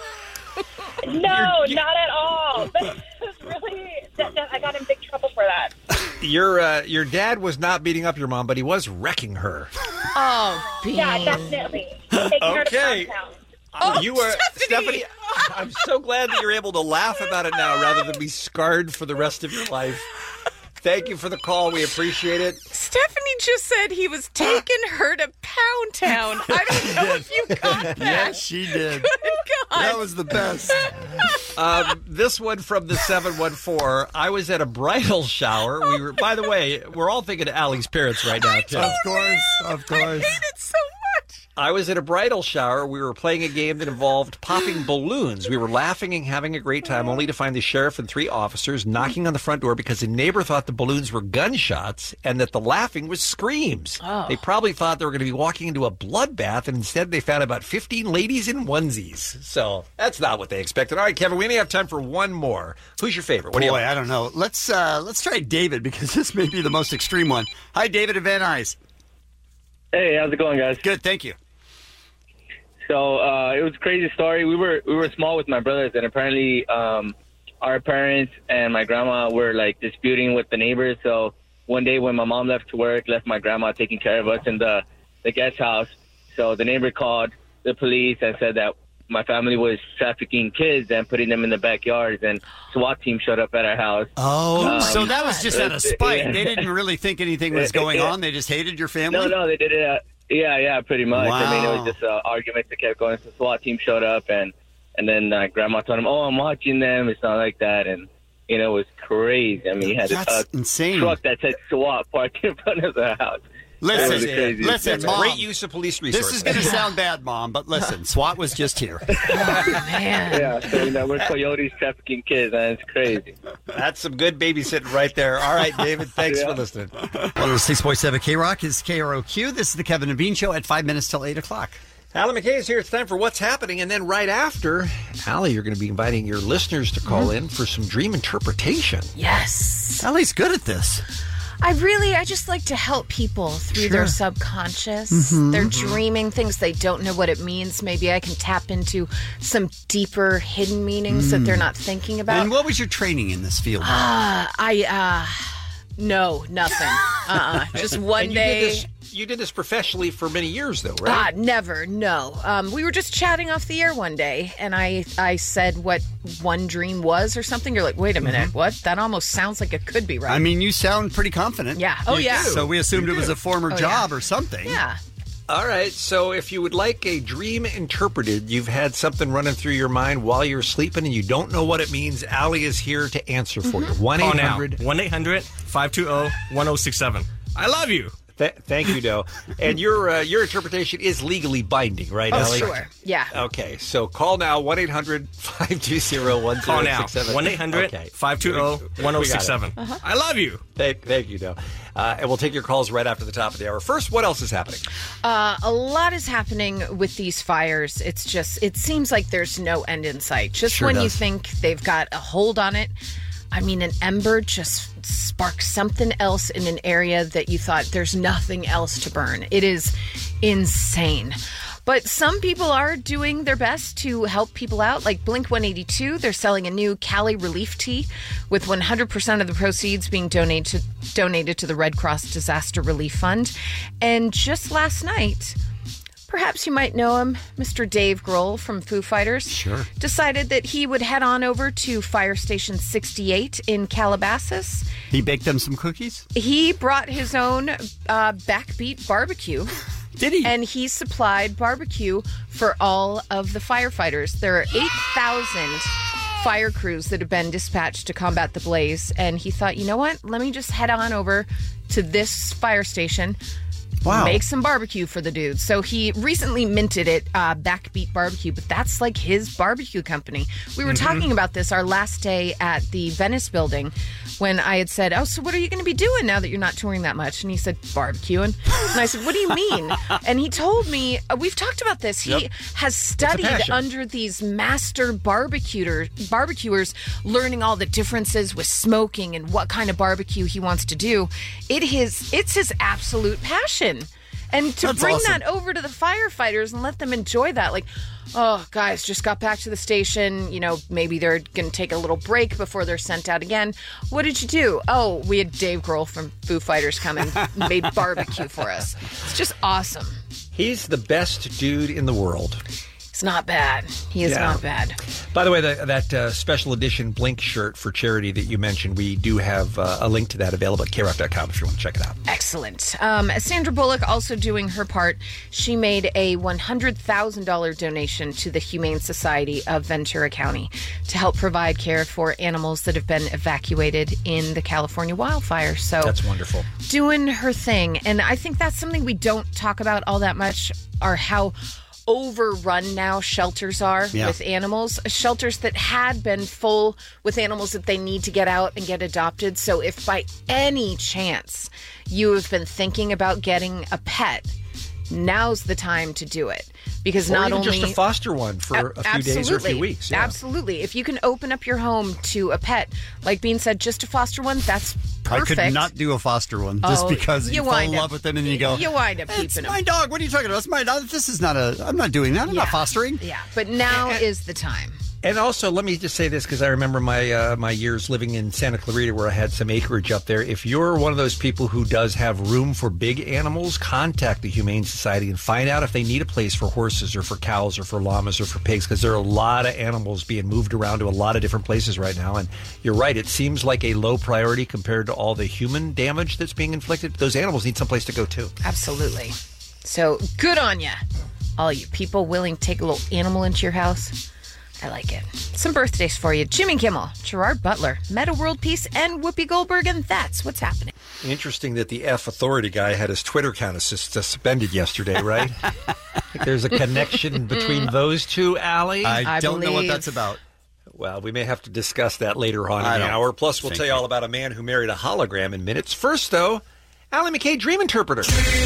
No, not at all. But it was really, that, that, I got in big trouble for that. Your uh, your dad was not beating up your mom, but he was wrecking her. Oh, Bean. Yeah, definitely. Taking her to Okay. compound. Oh, you were Stephanie! I'm so glad that you're able to laugh about it now rather than be scarred for the rest of your life. Thank you for the call. We appreciate it. Stephanie just said he was taking her to Pound Town. I don't know if you got that. Yes, she did. Good God. That was the best. Um, this one from the seven one four. I was at a bridal shower. We were, by the way, we're all thinking of Allie's parents right now, too. Of course, of I course. hate it so much. I was at a bridal shower. We were playing a game that involved popping balloons. We were laughing and having a great time, only to find the sheriff and three officers knocking on the front door because a neighbor thought the balloons were gunshots and that the laughing was screams. Oh. They probably thought they were going to be walking into a bloodbath, and instead they found about fifteen ladies in onesies. So that's not what they expected. All right, Kevin, we only have time for one more. Who's your favorite? What do you Boy, like? I don't know. Let's uh, let's try David because this may be the most extreme one. Hi, David at Van Nuys. Hey, how's it going, guys? Good, thank you. So uh, it was a crazy story. We were we were small with my brothers, and apparently um, our parents and my grandma were like disputing with the neighbors. So one day when my mom left to work, left my grandma taking care of us in the the guest house. So the neighbor called the police and said that my family was trafficking kids and putting them in the backyards, and SWAT team showed up at our house. Oh, Um, so that was just out of spite. yeah. They didn't really think anything was going on. They just hated your family? No, no, they did it. Uh, yeah, yeah, pretty much. I mean, it Wow. was just uh, arguments that kept going. So SWAT team showed up, and and then uh, Grandma told him, "Oh, I'm watching them. It's not like that." And you know, it was crazy. I mean, he had That's a, a insane. truck that said SWAT parked in front of the house. Listen, That was the craziest listen, thing. Mom. Great use of police resources. This is going to sound bad, Mom, but listen, SWAT was just here. Man. Yeah, so you know, we're coyotes trafficking kids, and it's crazy. That's some good babysitting right there. All right, David, thanks Yeah. for listening. one oh six point seven K-Rock is K R O Q. This is the Kevin and Bean Show at five minutes till eight o'clock. Alan McKay is here. It's time for What's Happening. And then right after, Allie, you're going to be inviting your listeners to call in for some dream interpretation. Yes. Allie's good at this. I really, I just like to help people through Sure. their subconscious. Mhm. They're dreaming things they don't know what it means. Maybe I can tap into some deeper hidden meanings that they're not thinking about. And what was your training in this field? Ah, I, uh, no, nothing. Uh-uh. Just one And you day. Did this, you did this professionally for many years, though, Ah, right? never, no. Um, we were just chatting off the air one day, and I, I said what one dream was or something. You're like, wait a minute, what? That almost sounds like it could be right. I mean, you sound pretty confident. Yeah. Oh, You yeah. do. So we assumed You it was do. a former Oh, job yeah. or something. Yeah. All right, so if you would like a dream interpreted, you've had something running through your mind while you're sleeping and you don't know what it means, Allie is here to answer for you. one eight hundred one eight hundred five two zero one zero six seven. I love you. Th- thank you, Doe. And your uh, your interpretation is legally binding, right, Oh, Allie? sure. Yeah. Okay, so call now, one eight hundred five two zero one Call zero now, six seven. one eight hundred five two zero one zero six seven. Uh-huh. I love you. Thank, thank you, Doe. Uh, and we'll take your calls right after the top of the hour. First, what else is happening? Uh, a lot is happening with these fires. It's just, it seems like there's no end in sight. Just Sure when you does. think they've got a hold on it, I mean, an ember just sparks something else in an area that you thought there's nothing else to burn. It is insane. But some people are doing their best to help people out, like Blink one eighty-two. They're selling a new Cali Relief Tea with one hundred percent of the proceeds being donated to, donated to the Red Cross Disaster Relief Fund. And just last night, perhaps you might know him, Mister Dave Grohl from Foo Fighters. Sure. Decided that he would head on over to Fire Station sixty-eight in Calabasas. He baked them some cookies? He brought his own uh, backbeat barbecue. Did he? And he supplied barbecue for all of the firefighters. There are eight thousand fire crews that have been dispatched to combat the blaze. And he thought, you know what? Let me just head on over to this fire station. Wow. Make some barbecue for the dudes. So he recently minted it, uh, Backbeat Barbecue, but that's like his barbecue company. We were Mm-hmm. talking about this our last day at the Venice building when I had said, oh, so what are you going to be doing now that you're not touring that much? And he said, barbecuing. And I said, what do you mean? And he told me, uh, we've talked about this. He Yep. has studied passion. under these master barbecuer, barbecuers, learning all the differences with smoking and what kind of barbecue he wants to do. It is, it's his absolute passion. And to That's bring awesome. that over to the firefighters and let them enjoy that, like, oh, guys, just got back to the station. You know, maybe they're going to take a little break before they're sent out again. What did you do? Oh, we had Dave Grohl from Foo Fighters come and made barbecue for us. It's just awesome. He's the best dude in the world. It's not bad. He is Yeah. not bad. By the way, the, that uh, special edition Blink shirt for charity that you mentioned, we do have uh, a link to that available at K rock dot com if you want to check it out. Excellent. Um, Sandra Bullock also doing her part. She made a one hundred thousand dollars donation to the Humane Society of Ventura County to help provide care for animals that have been evacuated in the California wildfire. So That's wonderful. doing her thing. And I think that's something we don't talk about all that much, are how overrun now shelters are Yeah. with animals. Shelters that had been full with animals that they need to get out and get adopted. So if by any chance you have been thinking about getting a pet, now's the time to do it. Because Or not even only just to foster one for a few days or a few weeks. Yeah. Absolutely. If you can open up your home to a pet, like Bean said, just to foster one, that's perfect. I could not do a foster one just Oh, because you you, fall wind in up- love with them and you go, you wind up it's keeping them. my dog. What are you talking about? It's my dog. This is not a, I'm not doing that. I'm not Yeah. fostering. Yeah, but now is the time. And also, let me just say this, because I remember my uh, my years living in Santa Clarita where I had some acreage up there. If you're one of those people who does have room for big animals, contact the Humane Society and find out if they need a place for horses or for cows or for llamas or for pigs, because there are a lot of animals being moved around to a lot of different places right now. And you're right, it seems like a low priority compared to all the human damage that's being inflicted. But those animals need someplace to go to. Absolutely. So good on ya, all you people willing to take a little animal into your house. I like it. Some birthdays for you. Jimmy Kimmel, Gerard Butler, Meta World Peace, and Whoopi Goldberg, and that's what's happening. Interesting that the F Authority guy had his Twitter account sus- suspended yesterday, right? I think there's a connection between those two, Allie. I, don't know what that's about. Well, we may have to discuss that later on I in the don't hour. Plus, we'll think tell you all about a man who married a hologram in minutes. First, though, Allie McKay, Dream Interpreter.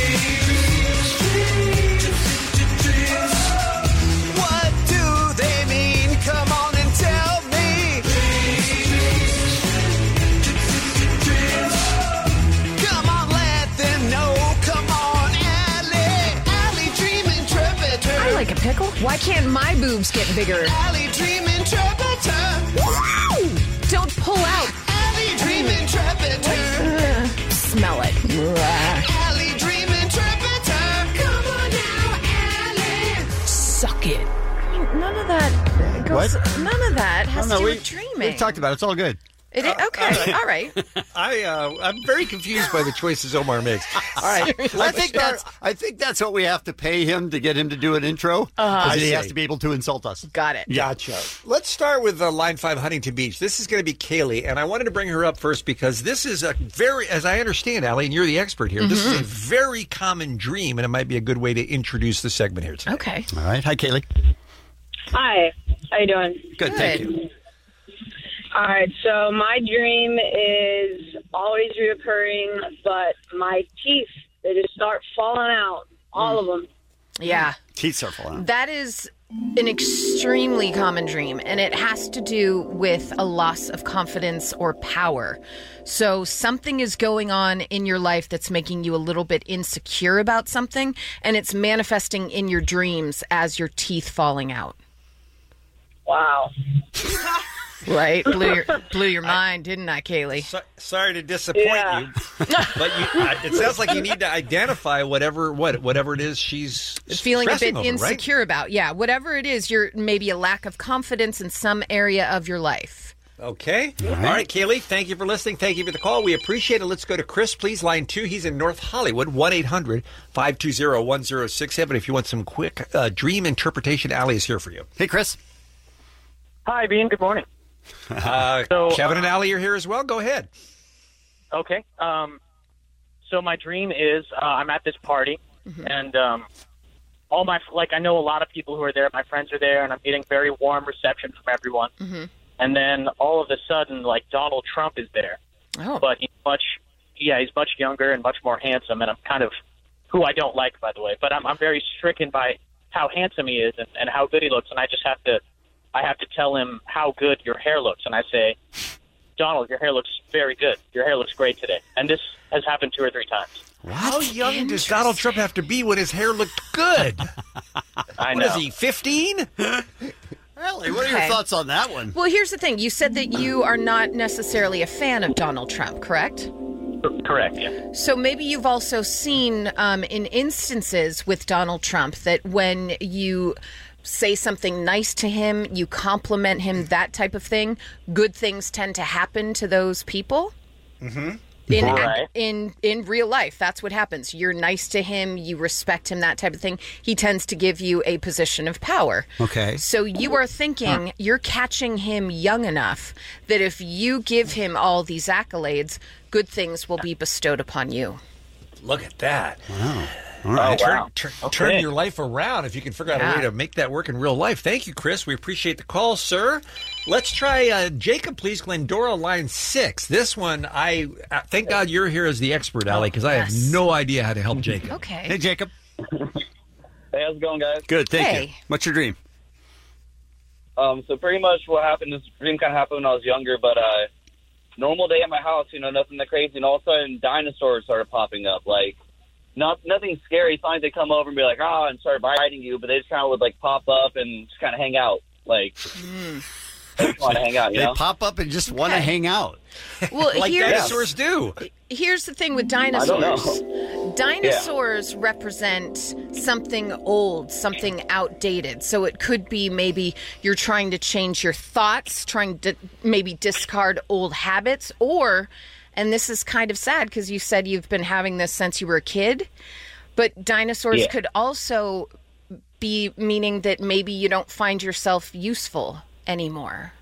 What do they mean? Come on and tell me. Come on, let them know. Come on, Allie. Allie, Dream Interpreter. I like a pickle. Why can't my boobs get bigger? Allie, Dream Interpreter. Woo! Don't pull out. Allie, Dream Interpreter. Smell it. Allie, Dream Interpreter. Come on now, Allie. Suck it. I mean, none of that goes. What? None of that has Oh, no, to do we- with dreaming. We've talked about it. It's all good. It is, okay, all right. I uh, I'm very confused by the choices Omar makes. All right, I think that's I think that's what we have to pay him to get him to do an intro. Uh-huh. He I has see. to be able to insult us. Got it. Gotcha. Let's start with uh, line five, Huntington Beach. This is going to be Kaylee, and I wanted to bring her up first because this is a very, as I understand, Allie, and you're the expert here, this is a very common dream, and it might be a good way to introduce the segment here today. Okay. All right. Hi, Kaylee. Hi, how you doing? Good, thank you. All right, so my dream is always reoccurring, but my teeth, they just start falling out, all of them. Yeah. Teeth are falling out. That is an extremely common dream, and it has to do with a loss of confidence or power. So something is going on in your life that's making you a little bit insecure about something, and it's manifesting in your dreams as your teeth falling out. Wow. Right? Blew your, blew your mind, didn't I, Kaylee? So, sorry to disappoint Yeah. you, but you, uh, it sounds like you need to identify whatever what whatever it is she's Feeling a bit stressing over, insecure right? about. Yeah, whatever it is, you're maybe a lack of confidence in some area of your life. Okay. All right, Kaylee, thank you for listening. Thank you for the call. We appreciate it. Let's go to Chris, please. Line two. He's in North Hollywood, one eight hundred five two zero one zero six seven. If you want some quick uh, dream interpretation, Allie is here for you. Hey, Chris. Hi, Bean. Good morning. Uh, So, Kevin and uh, Allie are here as well. Go ahead. Okay. Um, so my dream is uh, I'm at this party, and um, all my like I know a lot of people who are there. My friends are there, and I'm getting very warm reception from everyone. Mm-hmm. And then all of a sudden, like Donald Trump is there, Oh. but he's much, yeah, he's much younger and much more handsome, and I'm kind of who I don't like, by the way. But I'm I'm very stricken by how handsome he is and, and how good he looks, and I just have to. I have to tell him how good your hair looks. And I say, Donald, your hair looks very good. Your hair looks great today. And this has happened two or three times. How young does Donald Trump have to be when his hair looked good? I What know. is he, fifteen? Ellie, what are your Okay. thoughts on that one? Well, here's the thing. You said that you are not necessarily a fan of Donald Trump, correct? Correct, yeah. So maybe you've also seen um, in instances with Donald Trump that when you say something nice to him, you compliment him, that type of thing, good things tend to happen to those people. Mm-hmm. In, Right. in in real life, that's what happens. You're nice to him, you respect him, that type of thing. He tends to give you a position of power. Okay. So you are thinking you're catching him young enough that if you give him all these accolades, good things will be bestowed upon you. Look at that. Wow. All right. Turn, wow. turn, Okay. turn your life around if you can figure out a way Yeah. to make that work in real life. Thank you, Chris. We appreciate the call, sir. Let's try uh, Jacob, please. Glendora, line six. This one, I uh, thank God you're here as the expert, Allie, because I have yes. no idea how to help Jacob. Okay. Hey, Jacob. Hey, how's it going, guys? Good, thank Hey. you. What's your dream? Um, so pretty much what happened, this dream kind of happened when I was younger, but uh, normal day at my house, you know, nothing that crazy, and all of a sudden dinosaurs started popping up, like, not nothing scary. It's not like they come over and be like, ah, and start biting you, but they just kind of would, like, pop up and just kind of hang out, like, they just want to hang out, you They know? pop up and just want to Okay. hang out. Well, Like here's, dinosaurs do. here's the thing with don't dinosaurs. know. Dinosaurs represent something old, something outdated. So it could be maybe you're trying to change your thoughts, trying to maybe discard old habits, or, and this is kind of sad because you said you've been having this since you were a kid, but dinosaurs Yeah. could also be meaning that maybe you don't find yourself useful anymore.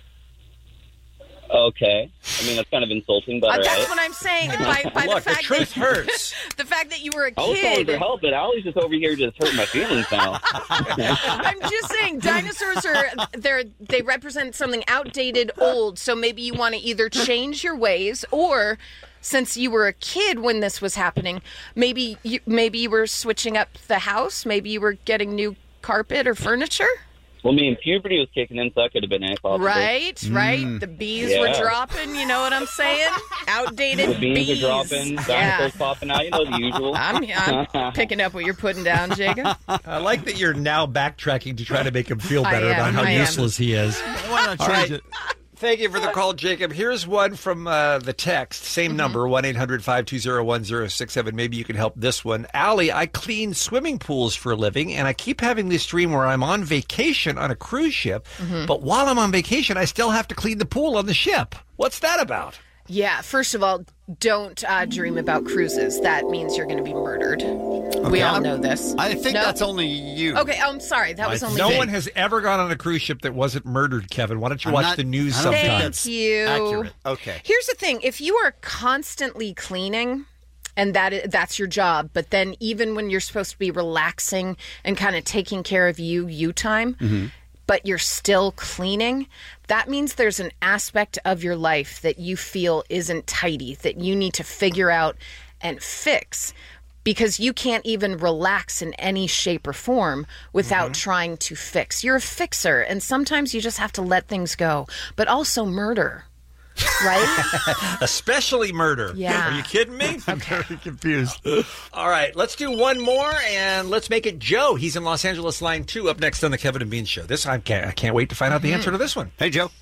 Okay. I mean, that's kind of insulting, but Uh, all that's right. what I'm saying. By, by Look, the the fact truth that, hurts. the fact that you were a I was trying kid. to help, but Allie's just over here just hurting my feelings now. I'm just saying, dinosaurs are they're they represent something outdated, old. So maybe you want to either change your ways, or since you were a kid when this was happening, maybe you maybe you were switching up the house. Maybe you were getting new carpet or furniture. Well, I mean, puberty was kicking in, so that could have been it, possibly. Right, right. The bees were Yeah. dropping. You know what I'm saying? Outdated The beans bees. are dropping, dinosaurs Yeah. popping out, you know the usual. I'm, I'm picking up what you're putting down, Jacob. I like that you're now backtracking to try to make him feel I better am, about how I am. useless he is. Why not All change right. it? Thank you for the call, Jacob. Here's one from uh, the text. Same number, one eight hundred five two zero one zero six seven. Maybe you can help this one. Allie, I clean swimming pools for a living, and I keep having this dream where I'm on vacation on a cruise ship, Mhm. but while I'm on vacation, I still have to clean the pool on the ship. What's that about? Yeah, first of all, don't uh, dream about cruises. That means you're going to be murdered. We all know this. I think No? that's only you. Okay, I'm sorry. That was only no me. one has ever gone on a cruise ship that wasn't murdered, Kevin. Why don't you I'm watch not- the news I don't think sometime? that's Thank you. accurate. Okay. Here's the thing: if you are constantly cleaning, and that i- that's your job, but then even when you're supposed to be relaxing and kind of taking care of you, you time, Mm-hmm. but you're still cleaning, that means there's an aspect of your life that you feel isn't tidy, that you need to figure out and fix. Because you can't even relax in any shape or form without trying to fix. You're a fixer, and sometimes you just have to let things go. But also murder, right? Especially murder. Yeah. Are you kidding me? I'm very confused. All right, let's do one more, and let's make it Joe. He's in Los Angeles, line two, up next on the Kevin and Bean Show. This I can't, I can't wait to find out the answer to this one. Hey, Joe.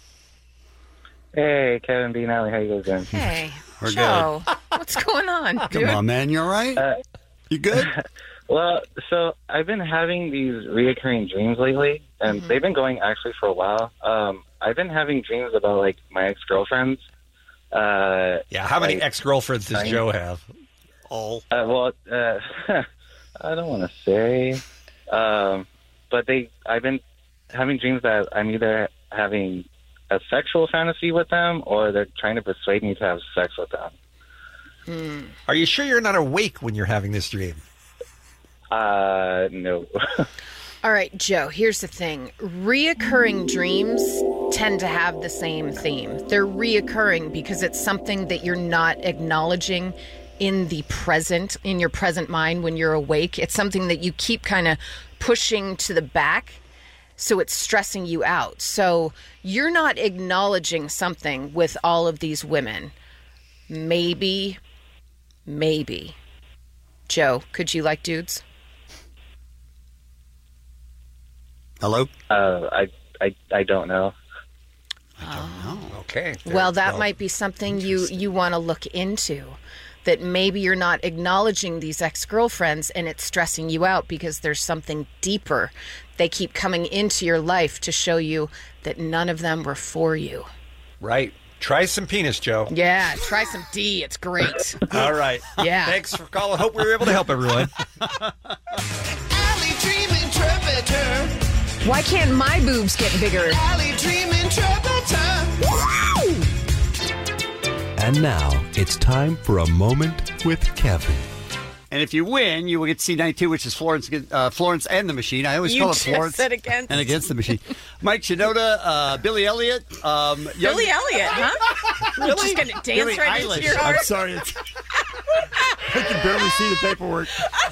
Hey, Kevin, Bean, Allie, how you guys doing? Hey, We're Joe, what's going on, Come dude? on, man. You all right? Uh, you good? Well, so I've been having these reoccurring dreams lately, and they've been going actually for a while. Um, I've been having dreams about, like, my ex-girlfriends. Uh, Yeah, how many like, ex-girlfriends does I- Joe have? All. Uh, well, uh, I don't want to say, um, but they. I've been having dreams that I'm either having a sexual fantasy with them, or they're trying to persuade me to have sex with them. Are you sure you're not awake when you're having this dream? Uh, no. All right, Joe, here's the thing. Reoccurring dreams tend to have the same theme. They're reoccurring because it's something that you're not acknowledging in the present, in your present mind when you're awake. It's something that you keep kind of pushing to the back, so it's stressing you out. So you're not acknowledging something with all of these women. Maybe, maybe. Joe, could you like dudes? Hello? Uh, I, I, I don't know. Okay. Well, that might be something you, you want to look into. That maybe you're not acknowledging these ex-girlfriends and it's stressing you out because there's something deeper. They keep coming into your life to show you that none of them were for you. Right. Try some penis, Joe. Yeah, try some D. It's great. All right. Yeah. Thanks for calling. Hope we were able to help everyone. Alley Dream Interpreter. Why can't my boobs get bigger? Alley Dream Interpreter. And now it's time for a moment with Kevin. And if you win, you will get to see night two, which is Florence, uh, Florence and the Machine. I always You call it just Florence said against. and Against the Machine. Mike Shinoda, uh, Billy Elliot. Um, young- Billy Elliot, huh? You're just going to dance Billie right Eilish. into your heart? I'm sorry. It's, I can barely see the paperwork.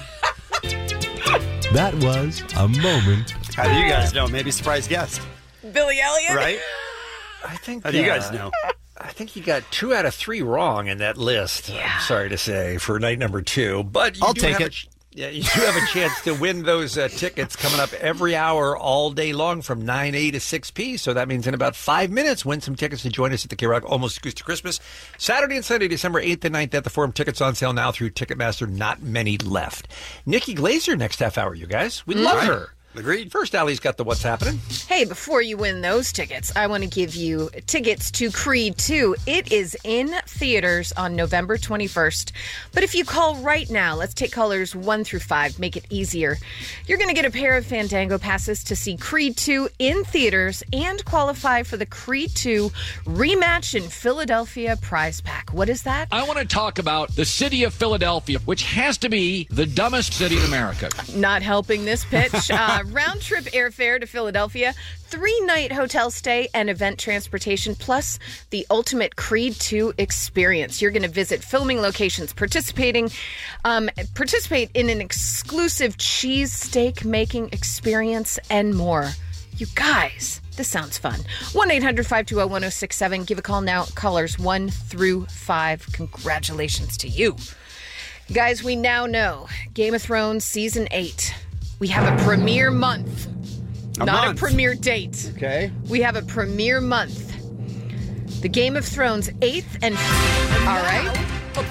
That was a moment. How do you guys know? Maybe surprise guest, Billy Elliot? right? I think. How do you uh, guys know? I think you got two out of three wrong in that list. I'm sorry to say for night number two, but you I'll do take have it. A ch- yeah, you do have a chance to win those uh, tickets coming up every hour all day long from nine a to six p. So that means in about five minutes, win some tickets to join us at the K-Rock Almost Acoustic Christmas. Saturday and Sunday, December eighth and ninth at the Forum. Tickets on sale now through Ticketmaster. Not many left. Nikki Glazer next half hour, you guys. We love Right. her. Agreed. First, Allie's got the What's Happening. Hey, before you win those tickets, I want to give you tickets to Creed two. It is in theaters on November twenty-first. But if you call right now, let's take callers one through five, make it easier. You're going to get a pair of Fandango passes to see Creed two in theaters and qualify for the Creed two rematch in Philadelphia prize pack. What is that? I want to talk about the city of Philadelphia, which has to be the dumbest city in America. Not helping this pitch. Uh, round trip airfare to Philadelphia, three night hotel stay, and event transportation, plus the ultimate Creed two experience. You're going to visit filming locations, participating, um, participate in an exclusive cheesesteak making experience, and more. You guys, this sounds fun. one eight hundred five two zero one zero six seven. Give a call now. Callers one through five. Congratulations to you. You guys, we now know Game of Thrones Season eight. We have a premiere month. A not month. a premiere date. Okay. We have a premiere month. The Game of Thrones eighth and... All right.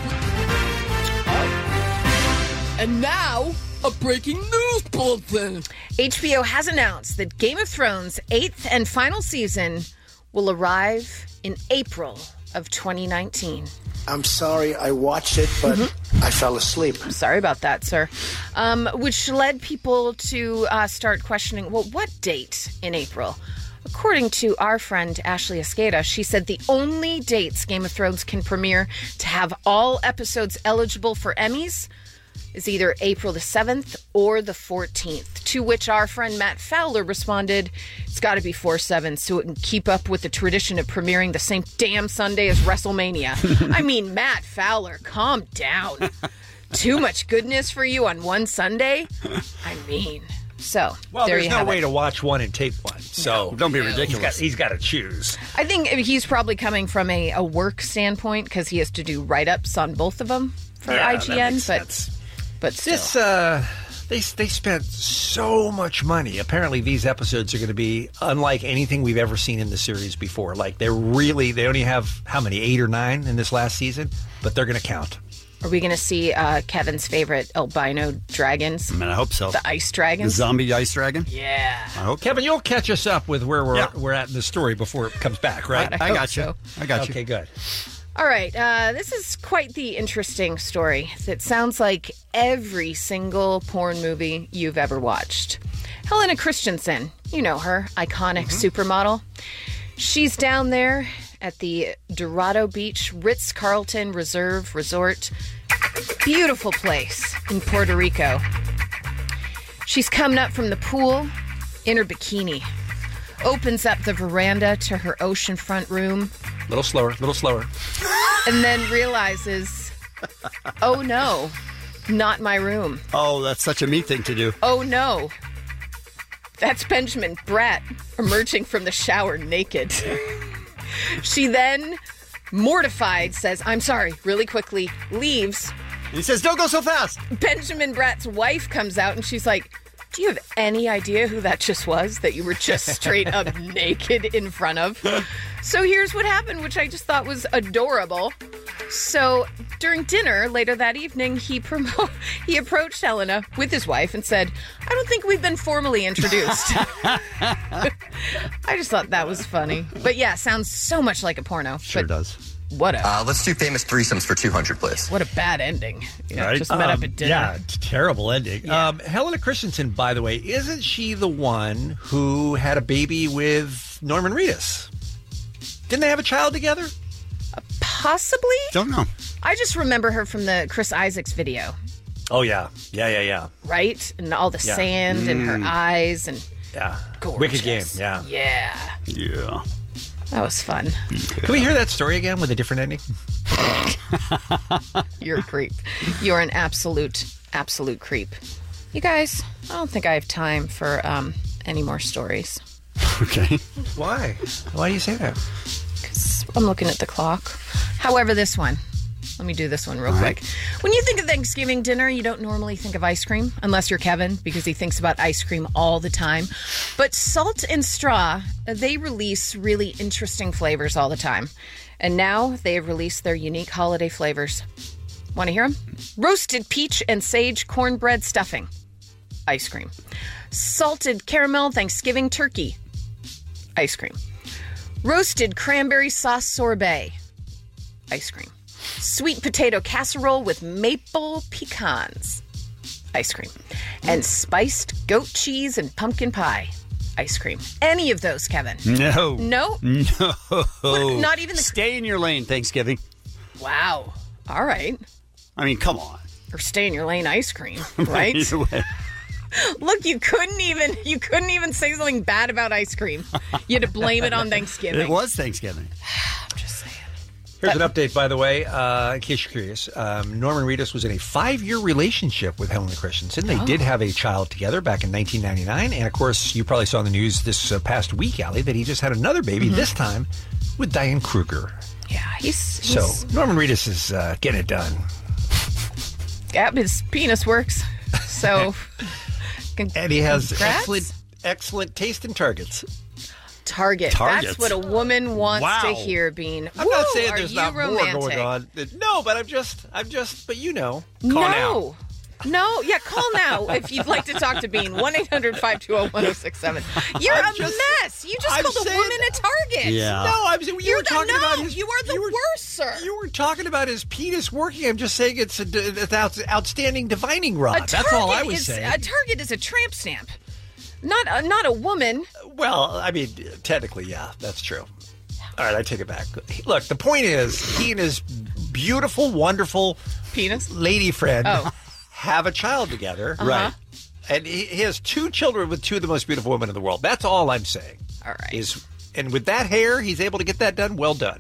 And now, a breaking news bulletin. H B O has announced that Game of Thrones' eighth and final season will arrive in April of twenty nineteen. I'm sorry, I watched it, but Mm-hmm. I fell asleep. I'm sorry about that, sir. Um, which led people to uh, start questioning, well, what date in April? According to our friend Ashley Esqueda, she said the only dates Game of Thrones can premiere to have all episodes eligible for Emmys is either April the seventh or the fourteenth, to which our friend Matt Fowler responded, it's got to be four seven so it can keep up with the tradition of premiering the same damn Sunday as WrestleMania. I mean, Matt Fowler, calm down. Too much goodness for you on one Sunday? I mean... So, Well, there there's you no have way it. to watch one and tape one. So No, don't be ridiculous. He's got, he's got to choose. I think he's probably coming from a, a work standpoint because he has to do write-ups on both of them for Yeah, I that G N. makes But, sense. but still. This, uh, they they spent so much money. Apparently, these episodes are going to be unlike anything we've ever seen in the series before. Like they're really they only have how many eight or nine in this last season, but they're going to count. Are we going to see uh, Kevin's favorite albino dragons? I mean, I hope so. The ice The dragons? zombie ice dragon? Yeah. I hope so. Kevin, you'll catch us up with where we're Yeah. we're at in the story before it comes back, right? I I hope got you. so. I got you. Okay, good. All right. Uh, this is quite the interesting story that sounds like every single porn movie you've ever watched. Helena Christensen, you know her, iconic supermodel. She's down there at the Dorado Beach Ritz-Carlton Reserve Resort. Beautiful place in Puerto Rico. She's coming up from the pool in her bikini. Opens up the veranda to her oceanfront room. A little slower, a little slower. And then realizes, oh no, not my room. Oh, that's such a me thing to do. Oh no. That's Benjamin Bratt emerging from the shower naked. She then, mortified, says, I'm sorry, really quickly, leaves. He says, don't go so fast. Benjamin Bratt's wife comes out and she's like, do you have any idea who that just was that you were just straight up naked in front of? So here's what happened, which I just thought was adorable. So during dinner later that evening, he promo- he approached Helena with his wife and said, I don't think we've been formally introduced. I just thought that was funny. But yeah, sounds so much like a porno. Sure but does. What a Uh, let's do famous threesomes for two hundred, please. what a bad ending. You know, Right? just met up Um, at dinner. Yeah, it's a terrible ending. Um, Helena Christensen, by the way, isn't she the one who had a baby with Norman Reedus? Didn't they have a child together? Possibly? Don't know. I just remember her from the Chris Isaacs video, Oh, yeah. Yeah, yeah, yeah. right? And all the Yeah. sand in her Mm. eyes and Yeah. gorgeous. Wicked game, yeah. Yeah. Yeah. That was fun. Can we hear that story again with a different ending? You're a creep. You're an absolute, absolute creep. You guys, I don't think I have time for um, any more stories. Okay. Why? Why do you say that? Because I'm looking at the clock. However, this one. Let me do this one real All quick. right. When you think of Thanksgiving dinner, you don't normally think of ice cream, unless you're Kevin, because he thinks about ice cream all the time. But Salt and Straw, they release really interesting flavors all the time. And now they have released their unique holiday flavors. Want to hear them? Roasted peach and sage cornbread stuffing. Ice cream. Salted caramel Thanksgiving turkey. Ice cream. Roasted cranberry sauce sorbet. Ice cream. Sweet potato casserole with maple pecans. Ice cream. And spiced goat cheese and pumpkin pie. Ice cream. Any of those, Kevin? No. No? No. What, not even the... Stay in your lane, Thanksgiving. Wow. All right. I mean, come on. Or stay in your lane ice cream, right? Either way. Look, you couldn't even you couldn't even say something bad about ice cream. You had to blame it on Thanksgiving. It was Thanksgiving. I'm just saying. Here's an update, by the way, uh, in case you're curious. Um, Norman Reedus was in a five-year relationship with Helena Christensen. They Oh. did have a child together back in nineteen ninety-nine. And, of course, you probably saw in the news this uh, past week, Allie, that he just had another baby, Mm-hmm. this time with Diane Kruger. Yeah, he's, he's So Norman Reedus is uh, getting it done. yeah, his penis works. So And he has Congrats. excellent, excellent taste in targets. Target. Target. That's what a woman wants Wow. to hear, Bean. I'm Woo, not saying are there's you not romantic? more going on. No, but I'm just, I'm just, but you know. No. now. No, yeah, call now if you'd like to talk to Bean. one eight hundred five two zero one zero six seven. You're I'm a just- mess. You just I'm called saying- a woman a target. Yeah. No, I'm saying you You're were the, talking no, about his. you are the worst, sir. You were talking about his penis working. I'm just saying it's a, it's an outstanding divining rod. A That's all I target was is, saying. A target is a tramp stamp, not a, not a woman. Well, I mean, technically, yeah, that's true. All right, I take it back. Look, the point is, he and his beautiful, wonderful penis lady friend Oh. have a child together. Uh-huh. Right. And he, he has two children with two of the most beautiful women in the world. That's all I'm saying. All right. Is and with that hair, he's able to get that done. Well done.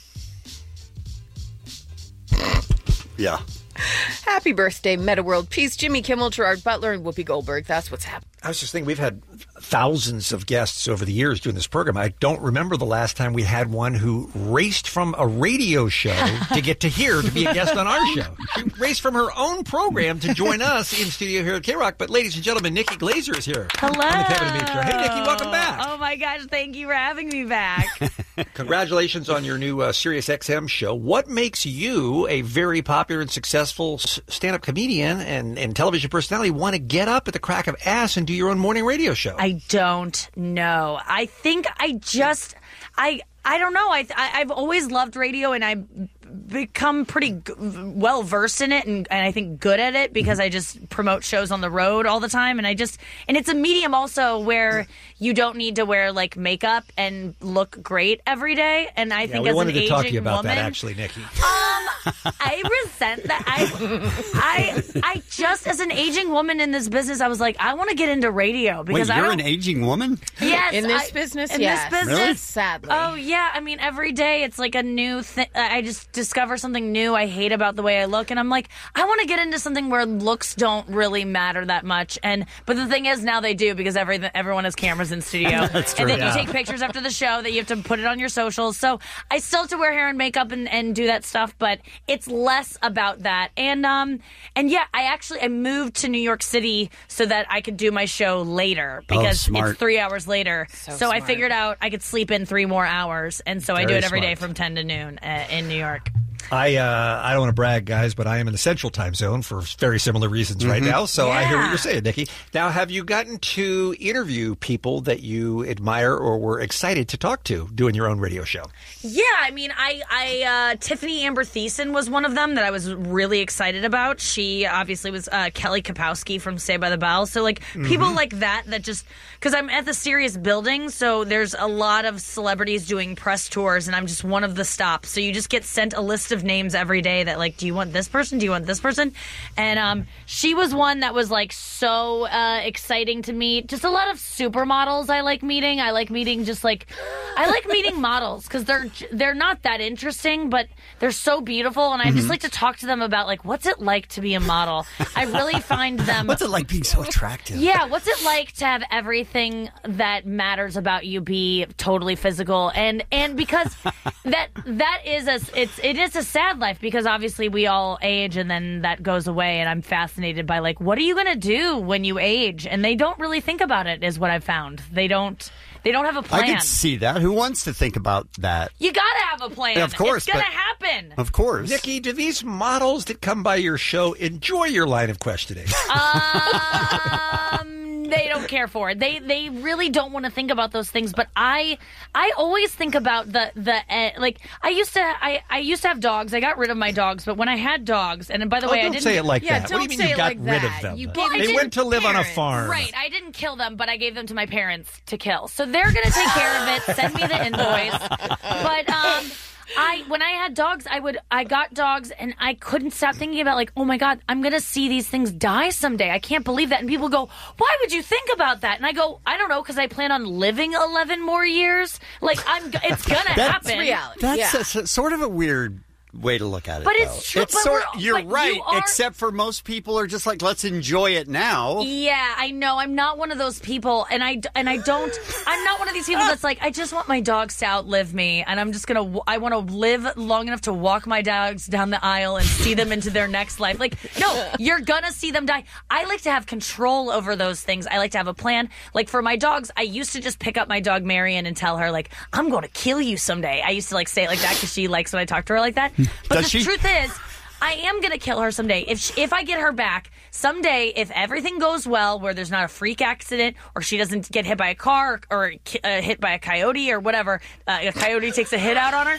Yeah. Happy birthday, Meta World Peace, Jimmy Kimmel, Gerard Butler, and Whoopi Goldberg. That's what's happening. I was just thinking, we've had thousands of guests over the years doing this program. I don't remember the last time we had one who raced from a radio show to get to here to be a guest on our show. She raced from her own program to join us in studio here at K-Rock. But ladies and gentlemen, Nikki Glazer is here. Hello. On the Kevin and Bean Show. Hey, Nikki, welcome back. Oh, my gosh. Thank you for having me back. Congratulations on your new uh, Sirius X M show. What makes you, a very popular and successful s- stand-up comedian and, and television personality, want to get up at the crack of ass and do your own morning radio show? I don't know. I think I just, I, I don't know. I, I I've always loved radio, and I've become pretty g- well versed in it, and, and I think good at it because I just promote shows on the road all the time, and I just, and it's a medium also where you don't need to wear like makeup and look great every day. And I yeah, think we as wanted an to talk to aging you about woman, that, actually, Nikki. Um, I resent that. I, I, I just, as an aging woman in this business, I was like, I want to get into radio because Wait, I you're don't. an aging woman? Yes, In this I- business, in yes. this business, Really? Sadly. Oh yeah, I mean, every day it's like a new thing. I just discover something new I hate about the way I look, and I'm like, I want to get into something where looks don't really matter that much. And but the thing is, now they do because every everyone has cameras in studio, That's true, and then yeah. you take pictures after the show that you have to put it on your socials. So I still have to wear hair and makeup and, and do that stuff, but it's less about that. And um and yeah, I actually I moved to New York City so that I could do my show later because smart. it's three hours later. So So, I smart. figured out I could sleep in three more hours, and so I do Very it every day smart. from ten to noon uh, in New York. I uh, I don't want to brag, guys, but I am in the Central Time Zone for very similar reasons right now. So I hear what Yeah. you're saying, Nikki. Now, have you gotten to interview people that you admire or were excited to talk to doing your own radio show? Yeah, I mean, I, I uh, Tiffany Amber Thiessen was one of them that I was really excited about. She obviously was uh, Kelly Kapowski from Saved by the Bell. So, like, people like that, that just, because I'm at the Sirius building, so there's a lot of celebrities doing press tours, and I'm just one of the stops. So you just get sent a list of names every day that, like, do you want this person? Do you want this person? And um, she was one that was, like, so uh, exciting to meet. Just a lot of supermodels I like meeting. I like meeting just, like, I like meeting models because they're they're not that interesting, but they're so beautiful, and I just like to talk to them about, like, what's it like to be a model. I really find them. What's it like being so attractive? Yeah, what's it like to have everything that matters about you be totally physical, and and because that that is a it's it is a sad life because obviously we all age and then that goes away, and I'm fascinated by, like, what are you gonna do when you age? And they don't really think about it, is what I've found. They don't they don't have a plan. I can see that. Who wants to think about that? You gotta have a plan. Yeah, of course, it's gonna but- happen. Of course. Nikki, do these models that come by your show enjoy your line of questioning? Um, they don't care for it. They they really don't want to think about those things. But I I always think about the the uh, like I used to I, I used to have dogs. I got rid of my dogs, but when I had dogs, and by the Oh, way, I don't didn't say it like Yeah, that. What do you don't mean say you it got like rid that. of them? You gave they it to went to live on a parents. farm. Right, I didn't kill them, but I gave them to my parents to kill. So they're going to take care of it. Send me the invoice. But um, I when I had dogs, I would I got dogs, and I couldn't stop thinking about, like, oh my God, I'm going to see these things die someday. I can't believe that. And people go, why would you think about that? And I go, I don't know, because I plan on living eleven more years. Like, I'm, it's going to That's happen. reality. That's Yeah. a- s- sort of a weird way to look at it. But though. it's true, It's but sort, we're- you're but you right, are- except for most people are just like, let's enjoy it now. Yeah, I know. I'm not one of those people, and I and I don't. I'm not one of these people that's like, I just want my dogs to outlive me, and I'm just gonna. I want to live long enough to walk my dogs down the aisle and see them into their next life. Like, no, you're gonna see them die. I like to have control over those things. I like to have a plan. Like for my dogs, I used to just pick up my dog Marion and tell her like, I'm going to kill you someday. I used to like say it like that because she likes when I talk to her like that. But Does the she? truth is, I am going to kill her someday. If she, if I get her back, someday, if everything goes well, where there's not a freak accident, or she doesn't get hit by a car, or, or uh, hit by a coyote, or whatever, uh, a coyote takes a hit out on her,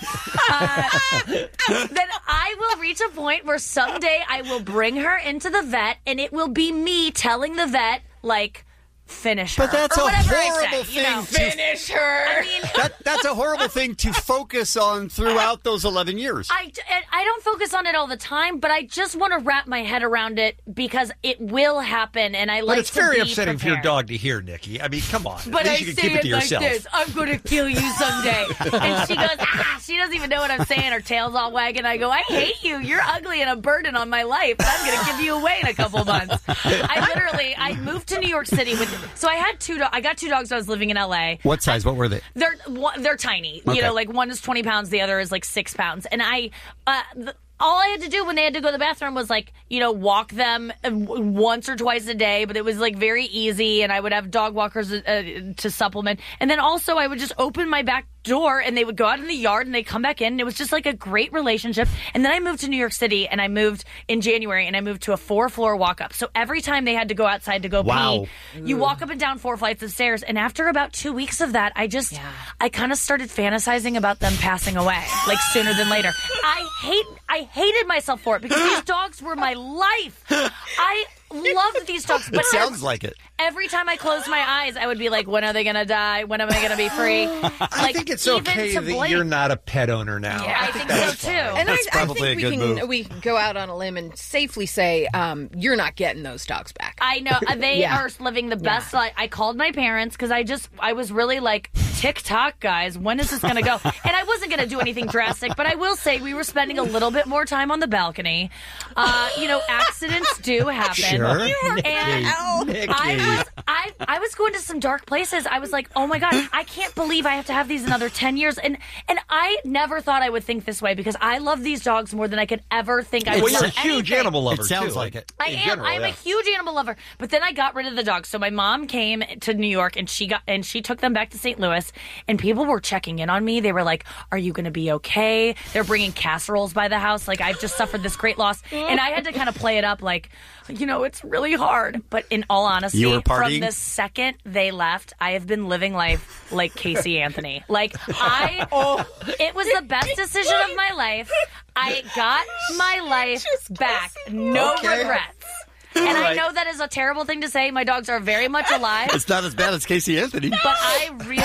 uh, then I will reach a point where someday I will bring her into the vet, and it will be me telling the vet, like, finish her. But that's or a whatever horrible I say, you know. thing to- Finish her. I mean, That, that's a horrible thing to focus on throughout those eleven years. I, I don't focus on it all the time, but I just want to wrap my head around it because it will happen, and I But like it's to very be upsetting for prepared. your dog to hear, Nikki. I mean, come on. But At I least you can say keep it to like yourself. this: I'm going to kill you someday. And she goes, ah, she doesn't even know what I'm saying. Her tail's all wagging. I go, I hate you. You're ugly and a burden on my life. And I'm going to give you away in a couple months. I literally, I moved to New York City with, so I had two, do- I got two dogs when I was living in L A. What size? What were they? They're one- they're tiny. Okay. You know, like one is twenty pounds, the other is like six pounds. And I, uh, th- all I had to do when they had to go to the bathroom was like, you know, walk them uh, w- once or twice a day. But it was like very easy, and I would have dog walkers uh, to supplement. And then also I would just open my back door, and they would go out in the yard, and they'd come back in. And it was just like a great relationship. And then I moved to New York City, and I moved in January, and I moved to a four floor walk up. So every time they had to go outside to go Wow. pee, you walk up and down four flights of stairs. And after about two weeks of that, I just, I kind of started fantasizing about them passing away, like sooner than later. I hate, I hated myself for it because these dogs were my life. I loved these dogs. It sounds like it. Every time I closed my eyes, I would be like, when are they going to die? When am I going to be free? I Like, think it's even okay to that Blake. you're not a pet owner now. Yeah, I think that's so too. fine. And That's I, I probably think a we good can move. we can go out on a limb and safely say um, you're not getting those dogs back. I know uh, they Yeah. are living the best life. I called my parents because I just I was really like, TikTok, guys, when is this going to go? And I wasn't going to do anything drastic, but I will say we were spending a little bit more time on the balcony. Uh, you know, accidents do happen. Sure. And Nikki. I was I I was going to some dark places. I was like, oh my god, I can't believe I have to have these another ten years. And and I never thought I would think this way because I love these dogs more than I could ever think I Well, would. you're a love huge anything. animal lover, It sounds too. like it. I In am. general, I am yeah. a huge animal lover. But then I got rid of the dogs. So my mom came to New York and she got and she took them back to Saint Louis. And people were checking in on me. They were like, "Are you going to be okay?" They're bringing casseroles by the house. Like I've just suffered this great loss, and I had to kind of play it up, like, you know, it's really hard. But in all honesty, You were from partying? the second they left, I have been living life like Casey Anthony. Like I, oh, it was the best decision of my life. I got my life back. No Okay. regrets. And I right. know that is a terrible thing to say. My dogs are very much alive. It's not as bad as Casey Anthony. But I really,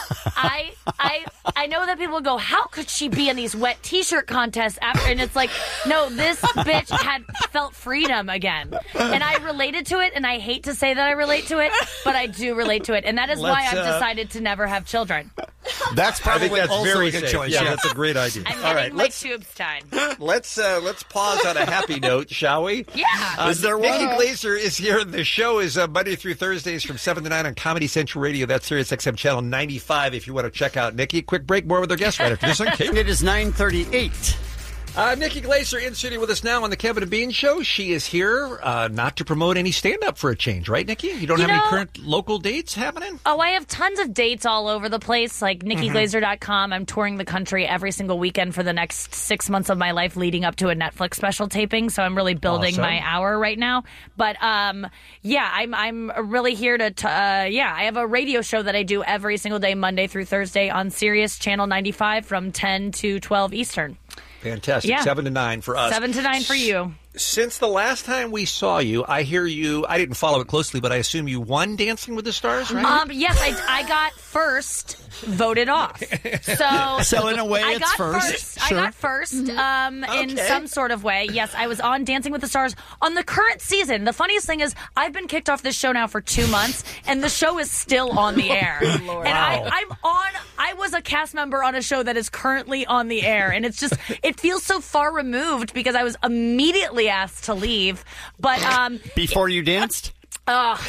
I, I, I know that people go, how could she be in these wet T-shirt contests after? And it's like, no, this bitch had felt freedom again, and I related to it. And I hate to say that I relate to it, but I do relate to it, and that is why Let's, I've uh, decided to never have children. That's I probably think that's also very a good safe. choice. Yeah, Yeah. that's a great idea. I'm All getting right, my let's tubes tied. let's uh, let's pause on a happy note, shall we? Yeah. Uh, Is there Nikki one? Glaser is here. The show is uh, Monday through Thursdays from seven to nine on Comedy Central Radio. That's Sirius X M Channel ninety-five if you want to check out Nikki. Quick break, more with our guest right after this on K. It is nine thirty-eight. Uh, Nikki Glaser in studio with us now on the Kevin and Bean Show. She is here uh, not to promote any stand-up for a change, right, Nikki? You don't You have any know- current local dates happening? Oh, I have tons of dates all over the place, like Nikki Mm-hmm. Glaser dot com. I'm touring the country every single weekend for the next six months of my life leading up to a Netflix special taping. So I'm really building Awesome. my hour right now. But um, yeah, I'm I'm really here to, t- uh, yeah, I have a radio show that I do every single day, Monday through Thursday on Sirius Channel ninety-five from ten to twelve Eastern. Fantastic. Yeah. Seven to nine for us. Seven to nine for you. Since the last time we saw you, I hear you, I didn't follow it closely, but I assume you won Dancing with the Stars, right? Um, yes, I, I got first voted off. So, So in a way, I it's got first. I Sure. got first um, in Okay. some sort of way. Yes, I was on Dancing with the Stars on the current season. The funniest thing is I've been kicked off this show now for two months, and the show is still on the air. Lord. And Wow. I, I'm on, I was a cast member on a show that is currently on the air, and it's just, it feels so far removed because I was immediately asked to leave. But um, Before you danced? Oh,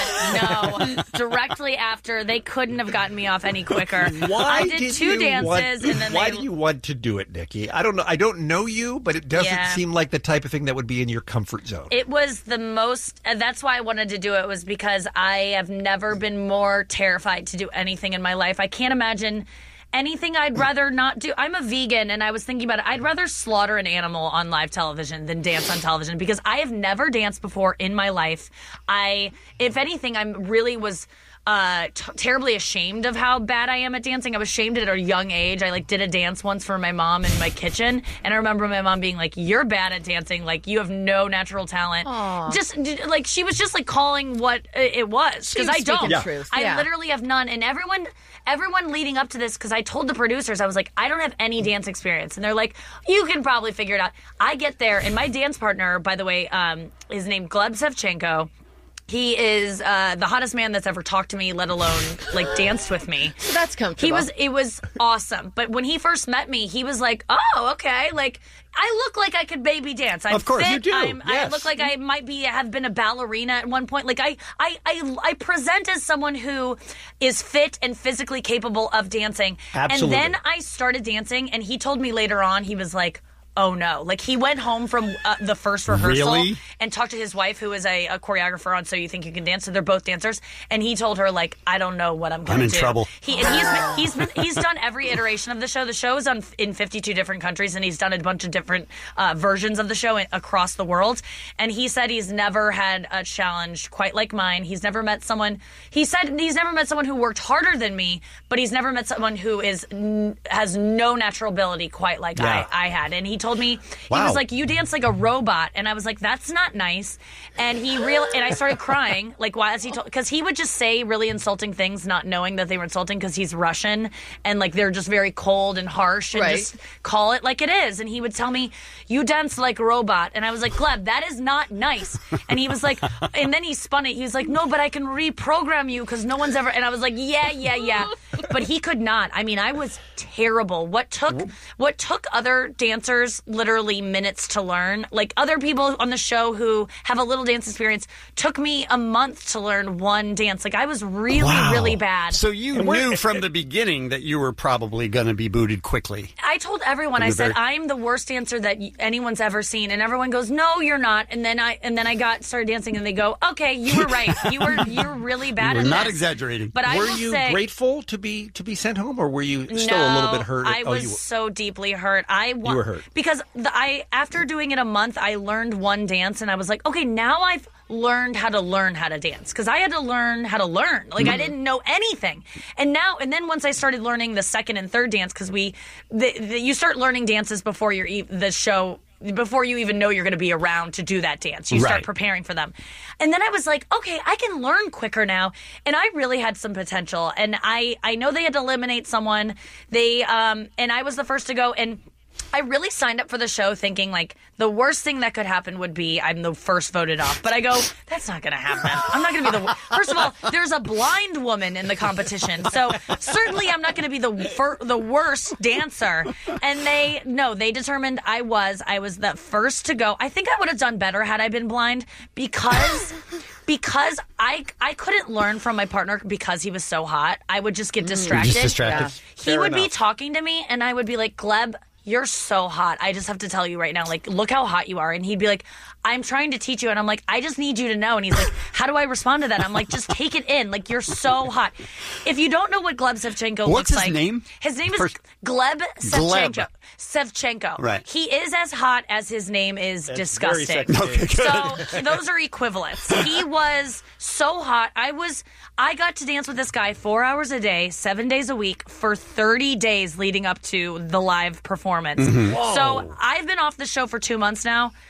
God, no. Directly after, they couldn't have gotten me off any quicker. Why I did, did two you dances, want, and then why they... do you want to do it, Nikki? I don't know. I don't know you, but it doesn't Yeah. seem like the type of thing that would be in your comfort zone. It was the most, and that's why I wanted to do it, was because I have never been more terrified to do anything in my life. I can't imagine anything I'd rather not do. I'm a vegan, and I was thinking about it. I'd rather slaughter an animal on live television than dance on television because I have never danced before in my life. I, if anything, I'm really was uh, t- terribly ashamed of how bad I am at dancing. I was ashamed at a young age. I like did a dance once for my mom in my kitchen, and I remember my mom being like, "You're bad at dancing. Like you have no natural talent." Aw. Just like she was just like calling what it was She because was I don't. speaking Yeah. truth, I yeah. literally have none, and everyone. Everyone leading up to this, because I told the producers, I was like, I don't have any dance experience. And they're like, you can probably figure it out. I get there, and my dance partner, by the way, um, is named Gleb Sevchenko. He is uh, the hottest man that's ever talked to me, let alone like danced with me. So that's comfortable. He was. It was awesome. But when he first met me, he was like, "Oh, okay. Like I look like I could baby dance. I'm Of course fit. you do. I'm, I Yes. look like I might be have been a ballerina at one point. Like I, I, I, I present as someone who is fit and physically capable of dancing. Absolutely. And then I started dancing, and he told me later on, he was like, oh no. Like he went home from uh, the first rehearsal Really? and talked to his wife, who is a, a choreographer on So You Think You Can Dance. So they're both dancers. And he told her, like, I don't know what I'm going I'm to in do. trouble. He, and he's, been, he's, been, he's done every iteration of the show. The show is on in fifty-two different countries, and he's done a bunch of different uh, versions of the show in, across the world. And he said he's never had a challenge quite like mine. He's never met someone, he said he's never met someone who worked harder than me, but he's never met someone who is n- has no natural ability quite like Yeah. I, I had. And he told me, Wow. he was like, you dance like a robot. And I was like, that's not nice. And he real and I started crying, like, why is he told, because he would just say really insulting things, not knowing that they were insulting, because he's Russian and like they're just very cold and harsh, and Right. just call it like it is. And he would tell me, you dance like a robot. And I was like, Gleb, that is not nice. And he was like, and then he spun it. He was like, no, but I can reprogram you because no one's ever. And I was like, yeah, yeah, yeah. But he could not. I mean, I was terrible. What took what took other dancers literally minutes to learn, like other people on the show who have a little dance experience, took me a month to learn one dance. Like I was really, Wow. really bad. So you knew from the beginning that you were probably going to be booted quickly. I told everyone, I You're said, very- I'm the worst dancer that y- anyone's ever seen. And everyone goes, no, you're not. And then I and then I got started dancing, and they go, okay, you were right. You were you're really bad You at were not this. exaggerating. But I were will you say, grateful to be to be sent home, or were you still no, a little bit hurt? I oh, was you, so deeply hurt. I wa- You were hurt. because the, I after doing it a month, I learned one dance, and I was like, okay, now I've learned how to learn how to dance, because I had to learn how to learn. Like I didn't know anything, and now and then once I started learning the second and third dance, because we the, the, you start learning dances before you're e- the show. Before you even know you're going to be around to do that dance. You start Right. preparing for them. And then I was like, okay, I can learn quicker now. And I really had some potential. And I, I know they had to eliminate someone. They um and I was the first to go, and I really signed up for the show thinking, like, the worst thing that could happen would be I'm the first voted off. But I go, that's not going to happen. I'm not going to be the... First of all, there's a blind woman in the competition. So certainly I'm not going to be the fir- the worst dancer. And they... No, they determined I was. I was the first to go. I think I would have done better had I been blind, because... Because I I couldn't learn from my partner because he was so hot. I would just get distracted. Just distracted. Yeah. He Fair would be enough. talking to me, and I would be like, Gleb, you're so hot. I just have to tell you right now, like, look how hot you are. And he'd be like, I'm trying to teach you. And I'm like, I just need you to know. And he's like, how do I respond to that? I'm like, just take it in. Like, you're so hot. If you don't know what Gleb Sevchenko What's looks his like. name? His name is First- Gleb Sevchenko. Gleb. Sevchenko. Right. He is as hot as his name is very disgusting. sexy. Okay, So those are equivalents. He was so hot. I was I got to dance with this guy four hours a day, seven days a week for thirty days leading up to the live performance. Mm-hmm. So I've been off the show for two months now.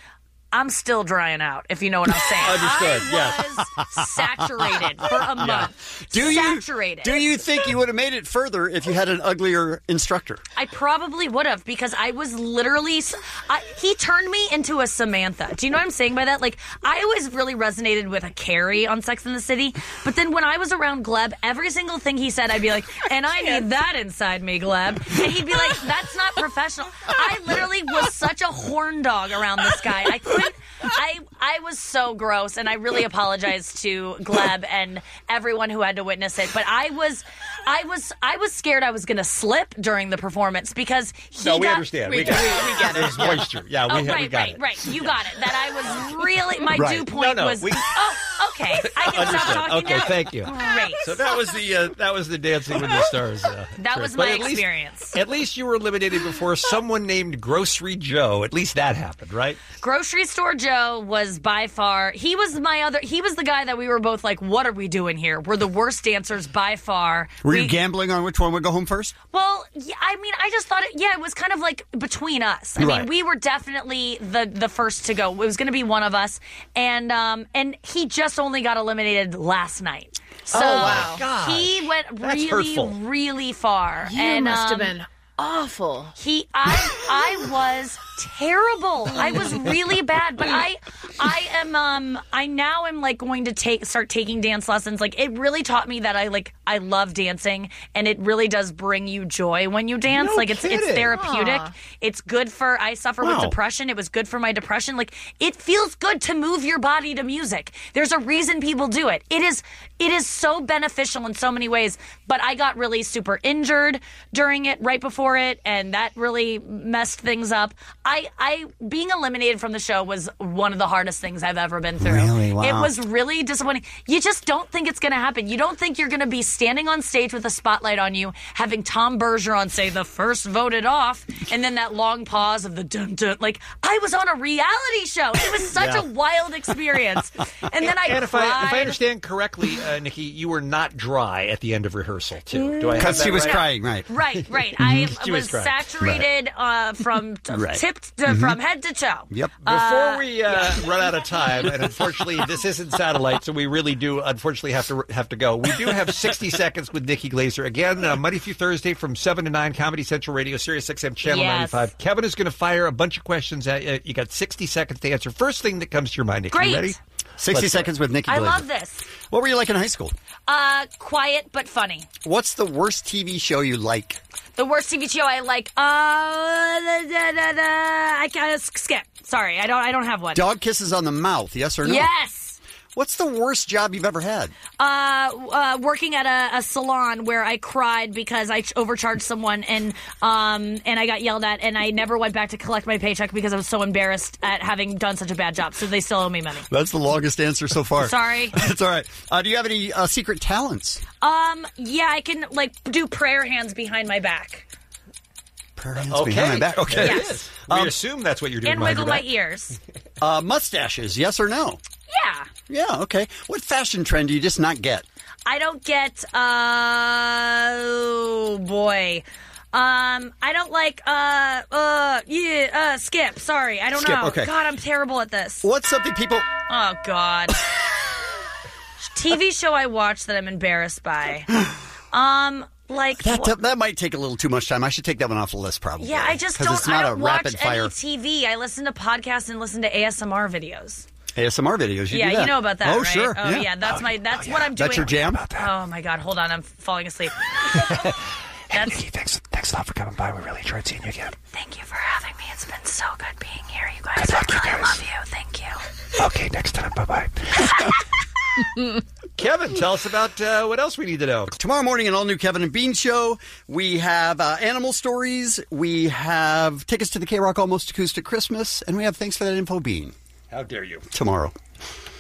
I'm still drying out, if you know what I'm saying. Understood, I yes. was saturated for a month. Do you, saturated. do you think you would have made it further if you had an uglier instructor? I probably would have, because I was literally... I, he turned me into a Samantha. Do you know what I'm saying by that? Like, I always really resonated with a Carrie on Sex and the City, but then when I was around Gleb, every single thing he said, I'd be like, and I need that inside me, Gleb. And he'd be like, that's not professional. I literally was such a horn dog around this guy. I couldn't... I I was so gross, and I really apologize to Gleb and everyone who had to witness it. But I was, I was, I was scared I was going to slip during the performance because he No, we got, understand. We, We, got we, it. we get it. There's moisture. Yeah, we, oh, ha- right, we got right, it. right. You got it. That I was really my Right. dew point No, no, was. we- Oh, okay. I can stop Understood. talking Okay, now. thank you. Great. So that was the uh, that was the Dancing with the Stars. Uh, That trip. was But my at least- experience. At least you were eliminated before someone named Grocery Joe. At least that happened, right? Grocery Store Joe was by far, he was my other, he was the guy that we were both like, what are we doing here? We're the worst dancers by far. Were we, you gambling on which one would go home first? Well, yeah, I mean, I just thought it, yeah, it was kind of like between us. I Right. mean, we were definitely the the first to go. It was going to be one of us. And um, and he just only got eliminated last night. So Oh, wow. Gosh. he went That's really, hurtful. really far. You and, must have um, been awful. He, I, I was terrible. I was really bad, but I, I am, um, I now am like going to take, start taking dance lessons. Like it really taught me that I like, I love dancing, and it really does bring you joy when you dance. No like it's, it's kidding. therapeutic. Aw. It's good for, I suffer Wow. with depression. It was good for my depression. Like it feels good to move your body to music. There's a reason people do it. It is, it is so beneficial in so many ways, but I got really super injured during it, right before it, and that really messed things up. I, I, being eliminated from the show was one of the hardest things I've ever been through. Really? Wow. It was really disappointing. You just don't think it's going to happen. You don't think you're going to be standing on stage with a spotlight on you, having Tom Bergeron say the first voted off, and then that long pause of the dun dun. Like, I was on a reality show. It was such Yeah. a wild experience. And then I and if cried. I if I understand correctly, uh, Nikki, you were not dry at the end of rehearsal too. Do I have Because that she was right? crying, right? Right, right. I She was, was crying. saturated uh, from t- Right. tipped to, from head to toe. Yep. Before we uh, run out of time, and unfortunately this isn't satellite, so we really do unfortunately have to have to go. We do have sixty seconds with Nikki Glaser again, uh, Monday through Thursday from seven to nine, Comedy Central Radio, Sirius X M Channel Yes. ninety-five. Kevin is going to fire a bunch of questions at you. You got sixty seconds to answer. First thing that comes to your mind, Nikki. Great. You ready? sixty Let's- seconds with Nikki I Glaser. love this. What were you like in high school? Uh, quiet but funny. What's the worst T V show you like? The worst T V show I like. Uh, da, da, da, da, I can't skip. Sorry, I don't. I don't have one. Dog kisses on the mouth, yes or no? Yes. What's the worst job you've ever had? Uh, uh, working at a, a salon where I cried because I ch- overcharged someone and um and I got yelled at, and I never went back to collect my paycheck because I was so embarrassed at having done such a bad job. So they still owe me money. That's the longest answer so far. Sorry. That's all right. Uh, do you have any uh, secret talents? Um, yeah, I can like do prayer hands behind my back Prayer hands Okay. behind my back. Okay. Yes. We Um, assume that's what you're doing. and behind wiggle your my back. ears. Uh, mustaches, yes or no? Yeah. Yeah, okay. What fashion trend do you just not get? I don't get, uh, oh boy. Um, I don't like, uh, uh, yeah, uh, skip. Sorry, I don't Skip, know. okay. God, I'm terrible at this. What's something people... Oh, God. T V show I watch that I'm embarrassed by. Um, like... That, wha- that might take a little too much time. I should take that one off the list, probably. yeah, I just 'Cause don't, it's not I don't a watch rapid fire any T V. I listen to podcasts and listen to A S M R videos. A S M R videos. You yeah, do that. you know about that, Oh, right? sure. Oh, yeah, that's my, that's what I'm doing. That's your jam? Oh, my God, hold on, I'm falling asleep. That's... Nikki, thanks, thanks a lot for coming by. We really enjoyed seeing you again. Thank you for having me. It's been so good being here, you guys. Good luck, I you really guys. love you. Thank you. Okay, next time. Bye-bye. Kevin, tell us about uh, what else we need to know. Tomorrow morning, an all-new Kevin and Bean show. We have uh, animal stories. We have tickets to the K-Rock Almost Acoustic Christmas. And we have Thanks for That Info, Bean. How dare you. Tomorrow.